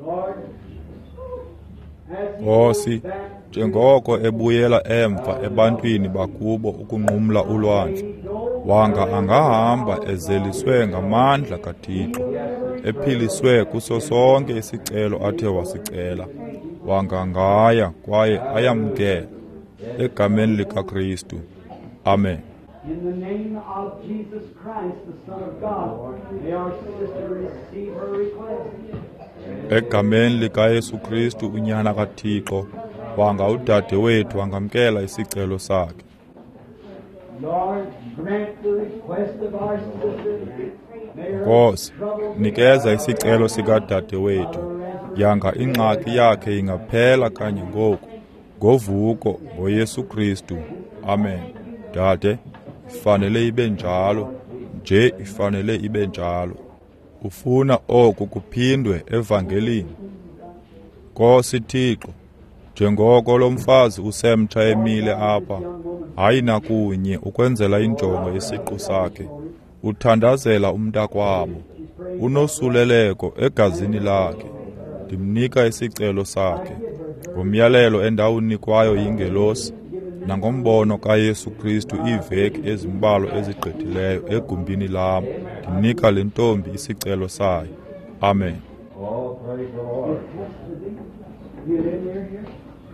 Nkosi, njengoko ebuyela emva ebantwini bakubo ukunqumla ulwandle, wanga angahamba ezeliswe ngamandla kaThixo, ephiliswe kuso sonke isicelo athe wasicela, wanga ngaya kwaye ayamkela egameni likaKristu. Amen. In the name of Jesus Christ, the Son of God, may our sister receive her request. Egameni likaYesu Kristu unyana kaThixo, wanga udade wethu wangamkela isicelo sakhe. Lord, grant the request of our sister. May her Nkosi, trouble nikeza isicelo sikadade wethu, yanga ingxaki yakhe ingaphela kanye ngoku, ngovuko ngoYesu Kristu. Amen. Dade, ifanele ibe njalo, nje ifanele ibe njalo. Ufuna oku kuphindwe evangelini. Nkosi Thixo, njengoko lo mfazi usemtsha emile apha, hayi nakunye ukwenzela injongo yesiqu sakhe, uthandazela umntakwabo, unosuleleko egazini lakhe, ndimnika isicelo sakhe, ngomyalelo endawunikwayo yingelosi, nangombono kaYesu Kristu iiveki ezimbalwa ezigqithileyo egumbini lam, ndimnika le ntombi isicelo sayo. Amen. Oh, praise the Lord. You in there here?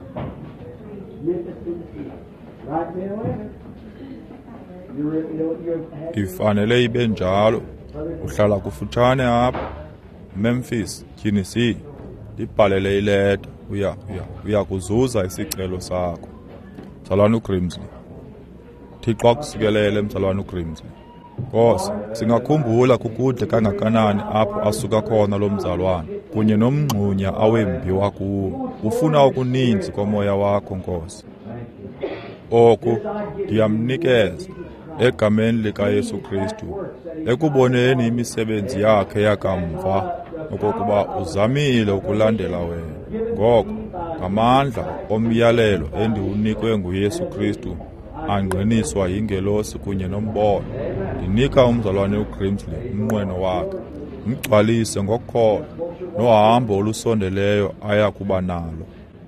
Right there. You're, you're, you're Ifanele ibe njalo, uhlala kufutshane apha, Memphis, Tennessee, ndibhalele ileta, uya uya uya kuzuza isicelo sakho. Mzalwane uGrimsley. Thixo akusikelele mzalwane uGrimsley. Nkosi, singakhumbula kukude kangakanani apho asuka khona lo mzalwane, kunye nomngxunya awembiwa kuwo. Ufuna okuninzi komoya wakho Nkosi. Oku ndiyamnikeza egameni likaYesu Kristu, ekuboneni imisebenzi yakhe yakamva, okokuba uzamile ukulandela wena. Ngoko ngamandla omyalelo endiwunikwe nguYesu Kristu, angqiniswa yingelosi kunye nombono, ndinika umzalwane uGrimsley umnqweno wakhe, mgcwalise ngokholo nohambo olusondeleyo aya kuba nalo.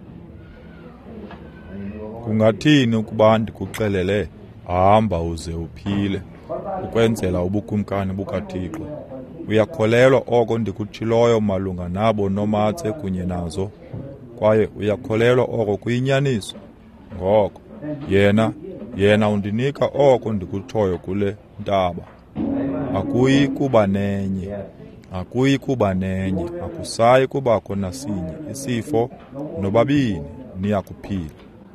Kungathini ukuba ndikuxelele, hamba uze uphile, ukwenzela ubukumkani bukaThixo? Uyakholelwa oko ndikutshiloyo malunga nabo nomatse kunye nazo, kwaye uyakholelwa oko kuyinyaniso? Ngoko yena yena undinika oko ndikutshoyo kule ntaba. Akuyi kuba nenye, akuyi kuba nenye, akusayi kubakho nasinye isifo, nobabini niyakuphila.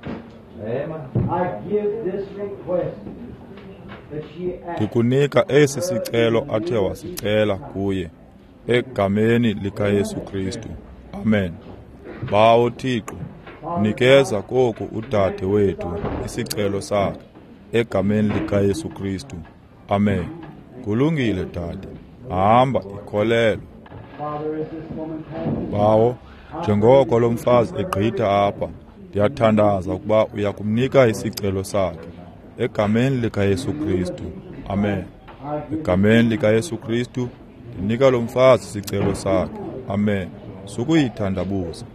I give this request that she asks. Ndikunika esi sicelo athe wasicela kuye, egameni likaYesu Kristu. Amen. Bawo Thixo, nikeza koku udade wethu isicelo sakhe, egameni likaYesu Kristu. Amen. Kulungile dade, hamba ikholelo. Father, as this woman passes, Bawo, njengoko lo mfazi egqitha apha, ndiyathandaza ukuba uyakumnika isicelo sakhe, egameni likaYesu Kristu. Amen. Egameni likaYesu Kristu, ndinika lo mfazi isicelo sakhe. Amen. Sukuyithandabuza.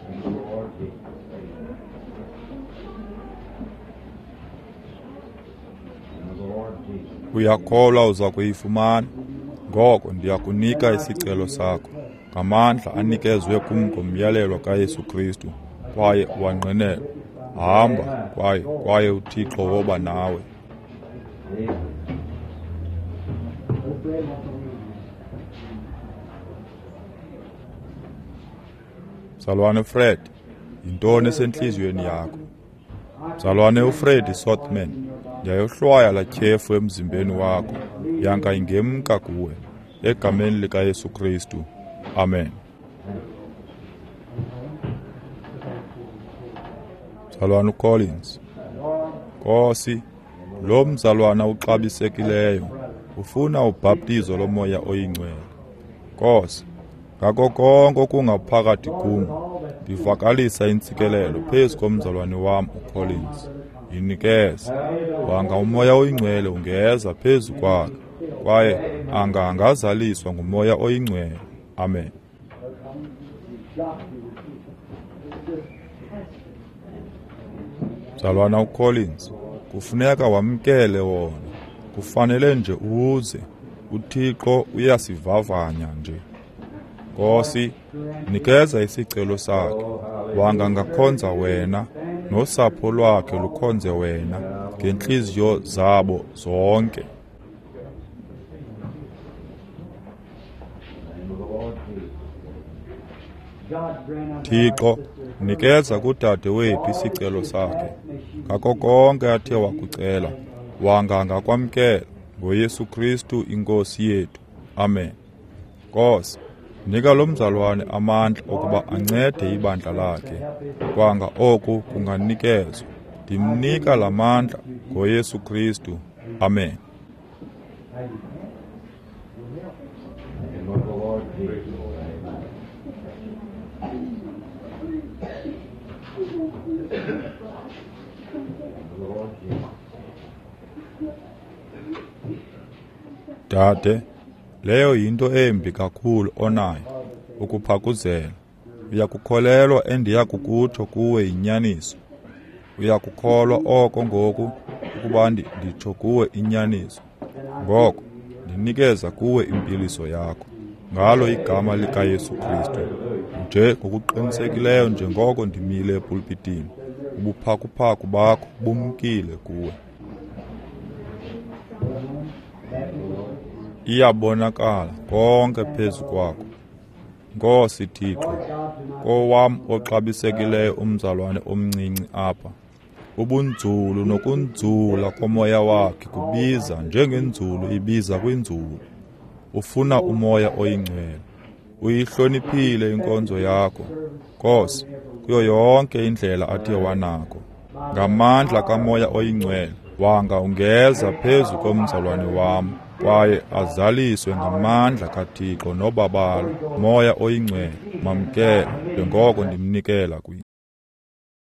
Uyakholwa uza kuyifumana, ngoko ndiyakunika isicelo sakho, ngamandla anikezwe kum ngomyalelo kaYesu Kristu, kwaye wangqinela. Hamba kwaye kwaye uThixo woba nawe. Mzalwane Fred, yintoni esentliziyweni yakho? Mzalwane uFred Sothman, ndiyayohlwaya la tyhefu emzimbeni wakho, yanga ingemka kuwe, egameni likaYesu Kristu. Amen. Mzalwane Collins, Nkosi, lo mzalwana uxabisekileyo ufuna ubhaptizo lomoya oyingcwele. Nkosi, ngako konke okungaphakathi kum, ndivakalisa intsikelelo phezu komzalwane wam uCollins. Yinikeze. Wanga umoya oyingcwele ungeza phezu kwakhe, kwaye anga angazaliswa ngumoya oyingcwele. Amen. Mzalwana uCollins, kufuneka wamkele wona. Kufanele nje uze. uThixo uyasivavanya nje. Nkosi, nikeza isicelo sakhe. Wanga ngakhonza wena, nosapho lwakhe lukhonze wena, ngenhliziyo zabo zonke. Thixo, nikeza kudade wethu isicelo sakhe. Ngako konke athe wakucela, wanga ngakwamkela ngoYesu Kristu inkosi yethu. Amen. Nkosi, nika lo mzalwane amandla okuba ancede ibandla lakhe. Kwanga oku kunganikezwa. Ndimnika la mandla ngoYesu Kristu. Amen. Dade, leyo yinto embi kakhulu onayo, ukuphakuzela. Uyakukholelwa endiya kukutsho kuwe inyaniso. Uyakukholwa oko ngoku ukuba nditsho kuwe inyaniso. Ngoko ndinikeza kuwe impiliso yakho, ngalo igama likaYesu Kristu. Nje ngokuqinisekileyo njengoko ndimile epulpitini, ubuphakuphaku bakho bumkile kuwe. Iyabonakala konke phezu kwakho. Nkosi Thixo, kowam oxabisekileyo umzalwane omncinci apha. Ubunzulu nokunzula komoya wakhe kubiza njengenzulu ibiza kwinzulu. Ufuna umoya oyingcwele. Uyihloniphile inkonzo yakho, Nkosi, kuyo yonke indlela athe wanako. Ngamandla kamoya oyingcwele, wanga ungeza phezu komzalwane wam, kwaye azaliswe ngamandla kaThixo nobabalo, moya oyingcwele, mamkele njengoko ndimnikela kuye.